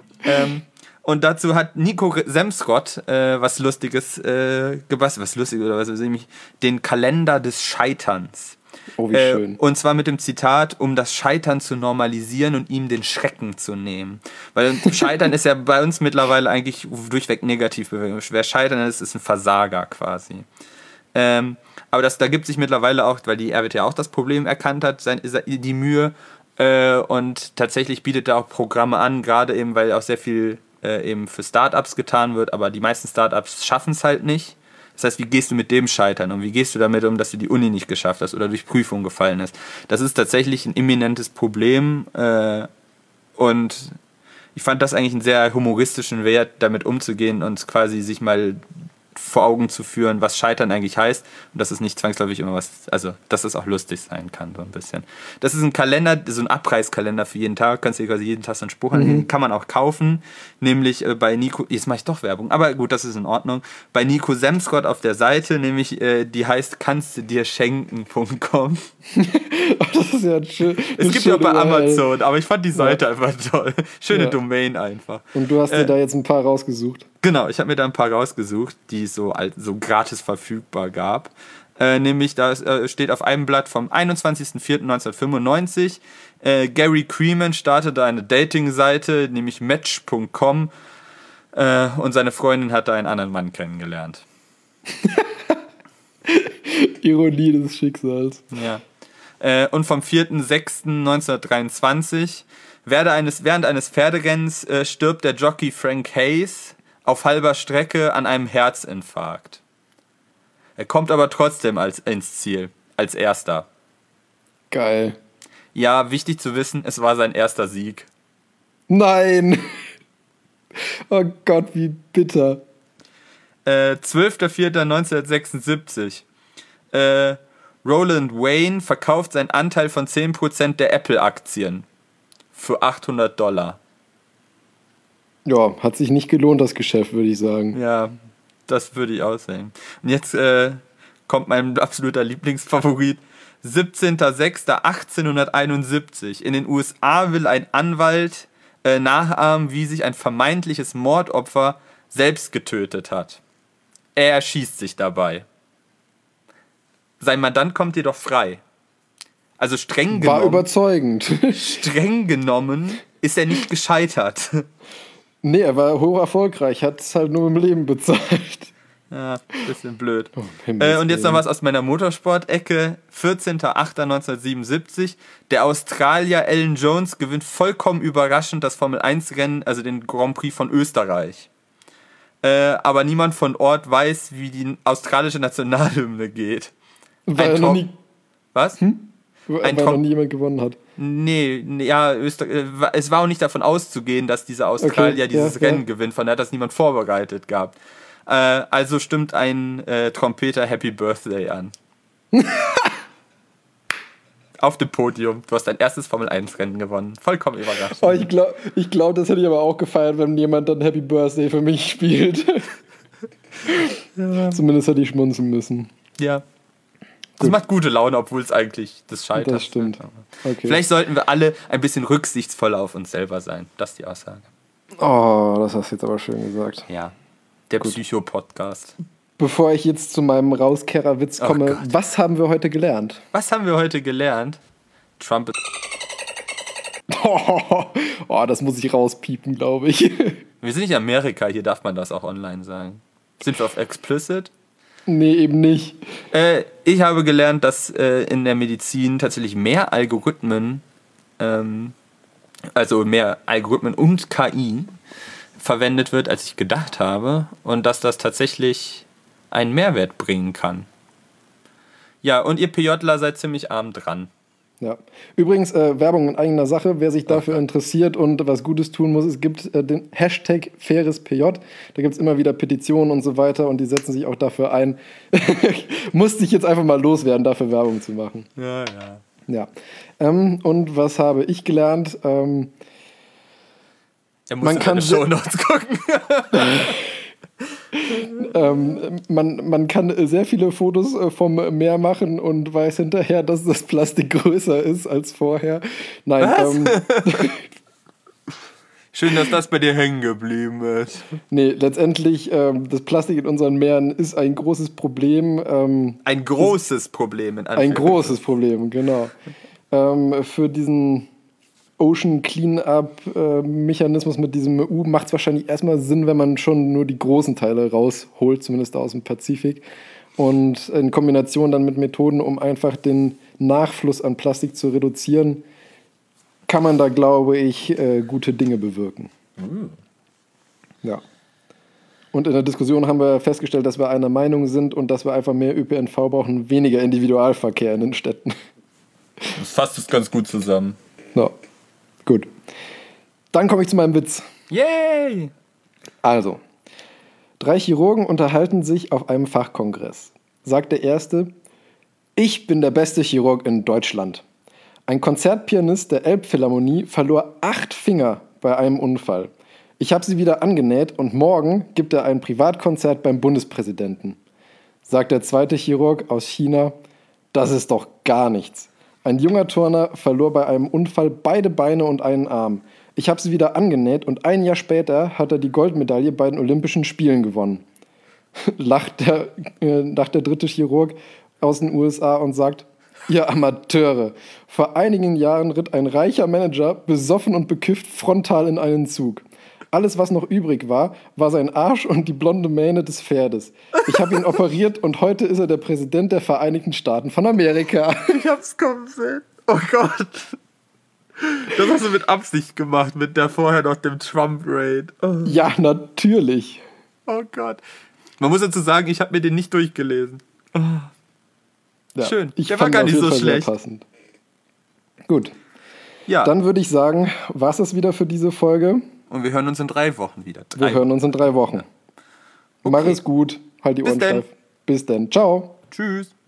Speaker 1: Und dazu hat Nico Semsrott was Lustiges gebastelt. Was Lustiges oder was, nämlich den Kalender des Scheiterns.
Speaker 2: Oh, wie schön.
Speaker 1: Und zwar mit dem Zitat, um das Scheitern zu normalisieren und ihm den Schrecken zu nehmen. Weil Scheitern ist ja bei uns mittlerweile eigentlich durchweg negativ. Wer scheitern ist ein Versager quasi. Aber da gibt sich mittlerweile auch, weil die RWTH auch das Problem erkannt hat, die Mühe und tatsächlich bietet er auch Programme an, gerade eben, weil auch sehr viel eben für Startups getan wird, aber die meisten Startups schaffen es halt nicht. Das heißt, wie gehst du mit dem Scheitern und wie gehst du damit um, dass du die Uni nicht geschafft hast oder durch Prüfung gefallen ist? Das ist tatsächlich ein imminentes Problem und ich fand das eigentlich einen sehr humoristischen Wert, damit umzugehen und quasi sich mal vor Augen zu führen, was Scheitern eigentlich heißt und dass es nicht zwangsläufig immer also dass es auch lustig sein kann, so ein bisschen. Das ist ein Kalender, so ein Abreißkalender für jeden Tag, kannst du dir quasi jeden Tag so einen Spruch anhängen, kann man auch kaufen, nämlich bei Nico, jetzt mache ich doch Werbung, aber gut, das ist in Ordnung, bei Nico Semsrott auf der Seite, nämlich die heißt kannstdudirschenken.com.
Speaker 2: Das ist ja schön.
Speaker 1: Es gibt ja auch bei Amazon, aber ich fand die Seite einfach toll. Schöne Domain einfach.
Speaker 2: Und du hast dir da jetzt ein paar rausgesucht.
Speaker 1: Genau, ich habe mir da ein paar rausgesucht, die es so gratis verfügbar gab. Nämlich, da steht auf einem Blatt vom 21.04.1995, Gary Creeman startete eine Dating-Seite, nämlich Match.com, und seine Freundin hat da einen anderen Mann kennengelernt.
Speaker 2: Ironie des Schicksals.
Speaker 1: Ja. Und vom 4.06.1923, während eines Pferderennens stirbt der Jockey Frank Hayes auf halber Strecke an einem Herzinfarkt. Er kommt aber trotzdem ins Ziel, als Erster.
Speaker 2: Geil.
Speaker 1: Ja, wichtig zu wissen, es war sein erster Sieg.
Speaker 2: Nein! Oh Gott, wie bitter.
Speaker 1: 12.04.1976. Roland Wayne verkauft seinen Anteil von 10% der Apple-Aktien für $800.
Speaker 2: Ja, hat sich nicht gelohnt, das Geschäft, würde ich sagen.
Speaker 1: Ja, das würde ich auch sagen. Und jetzt kommt mein absoluter Lieblingsfavorit. 17.06.1871. In den USA will ein Anwalt nachahmen, wie sich ein vermeintliches Mordopfer selbst getötet hat. Er erschießt sich dabei. Sein Mandant kommt jedoch frei. Also streng genommen.
Speaker 2: War überzeugend.
Speaker 1: Streng genommen ist er nicht gescheitert.
Speaker 2: Nee, er war hoch erfolgreich, hat es halt nur im Leben bezahlt.
Speaker 1: Ja, bisschen blöd.
Speaker 2: Oh,
Speaker 1: Und jetzt noch was aus meiner Motorsport-Ecke. 14.08.1977. Der Australier Alan Jones gewinnt vollkommen überraschend das Formel-1-Rennen, also den Grand Prix von Österreich. Aber niemand von Ort weiß, wie die australische Nationalhymne geht.
Speaker 2: Weil noch nie,
Speaker 1: Was?
Speaker 2: weil noch nie jemand gewonnen hat.
Speaker 1: Nee, ja, es war auch nicht davon auszugehen, dass dieser Australier dieses Rennen gewinnt, von daher hat das niemand vorbereitet gehabt. Also stimmt ein Trompeter Happy Birthday an. Auf dem Podium. Du hast dein erstes Formel-1-Rennen gewonnen. Vollkommen überraschend.
Speaker 2: Oh, ich glaub, das hätte ich aber auch gefeiert, wenn jemand dann Happy Birthday für mich spielt. Ja. Zumindest hätte ich schmunzeln müssen.
Speaker 1: Ja. Das macht gute Laune, obwohl es eigentlich das scheitert.
Speaker 2: Das stimmt. Okay.
Speaker 1: Vielleicht sollten wir alle ein bisschen rücksichtsvoller auf uns selber sein. Das ist die Aussage.
Speaker 2: Oh, das hast du jetzt aber schön gesagt.
Speaker 1: Ja. Der Psycho-Podcast.
Speaker 2: Bevor ich jetzt zu meinem Rauskerrer-Witz komme, was haben wir heute gelernt?
Speaker 1: Was haben wir heute gelernt? Trump ist...
Speaker 2: Oh, das muss ich rauspiepen, glaube ich.
Speaker 1: Wir sind nicht in Amerika, hier darf man das auch online sagen. Sind wir auf Explicit?
Speaker 2: Nee, eben nicht.
Speaker 1: Ich habe gelernt, dass in der Medizin tatsächlich mehr Algorithmen, also mehr Algorithmen und KI verwendet wird, als ich gedacht habe. Und dass das tatsächlich einen Mehrwert bringen kann. Ja, und ihr PJler seid ziemlich arm dran.
Speaker 2: Ja. Übrigens, Werbung in eigener Sache, wer sich dafür interessiert und was Gutes tun muss, es gibt den Hashtag FairesPJ, da gibt es immer wieder Petitionen und so weiter und die setzen sich auch dafür ein. Musste ich jetzt einfach mal loswerden, dafür Werbung zu machen. Ja. Und was habe ich gelernt?
Speaker 1: Er muss man kann Shownotes gucken.
Speaker 2: Man kann sehr viele Fotos vom Meer machen und weiß hinterher, dass das Plastik größer ist als vorher. Nein,
Speaker 1: schön, dass das bei dir hängen geblieben ist.
Speaker 2: Nee, letztendlich, das Plastik in unseren Meeren ist ein großes Problem.
Speaker 1: Ein großes Problem, in
Speaker 2: Ein großes Problem, genau. Für diesen Ocean Cleanup-Mechanismus mit diesem EU macht es wahrscheinlich erstmal Sinn, wenn man schon nur die großen Teile rausholt, zumindest aus dem Pazifik. Und in Kombination dann mit Methoden, um einfach den Nachfluss an Plastik zu reduzieren, kann man da, glaube ich, gute Dinge bewirken. Ja. Und in der Diskussion haben wir festgestellt, dass wir einer Meinung sind und dass wir einfach mehr ÖPNV brauchen, weniger Individualverkehr in den Städten.
Speaker 1: Das fasst es ganz gut zusammen.
Speaker 2: Ja. Gut. Dann komme ich zu meinem Witz.
Speaker 1: Yay!
Speaker 2: Also, 3 Chirurgen unterhalten sich auf einem Fachkongress. Sagt der Erste: Ich bin der beste Chirurg in Deutschland. Ein Konzertpianist der Elbphilharmonie verlor 8 Finger bei einem Unfall. Ich habe sie wieder angenäht und morgen gibt er ein Privatkonzert beim Bundespräsidenten. Sagt der zweite Chirurg aus China: Das ist doch gar nichts. Ein junger Turner verlor bei einem Unfall beide Beine und einen Arm. Ich habe sie wieder angenäht und ein Jahr später hat er die Goldmedaille bei den Olympischen Spielen gewonnen. Lacht der dritte Chirurg aus den USA und sagt: Ihr Amateure, vor einigen Jahren ritt ein reicher Manager besoffen und bekifft frontal in einen Zug. Alles, was noch übrig war, war sein Arsch und die blonde Mähne des Pferdes. Ich habe ihn operiert und heute ist er der Präsident der Vereinigten Staaten von Amerika.
Speaker 1: Ich hab's kommen sehen. Oh Gott. Das hast du mit Absicht gemacht, mit der vorher noch dem Trump-Raid. Oh.
Speaker 2: Ja, natürlich.
Speaker 1: Oh Gott. Man muss dazu sagen, ich habe mir den nicht durchgelesen. Oh.
Speaker 2: Ja,
Speaker 1: schön. Der war gar nicht so schlecht.
Speaker 2: Passend. Gut.
Speaker 1: Ja.
Speaker 2: Dann würde ich sagen, war es das wieder für diese Folge.
Speaker 1: Und wir hören uns in 3 Wochen wieder.
Speaker 2: Wir hören uns in 3 Wochen. Ja. Okay. Mach es gut. Halt die Ohren steif. Bis dann. Ciao.
Speaker 1: Tschüss.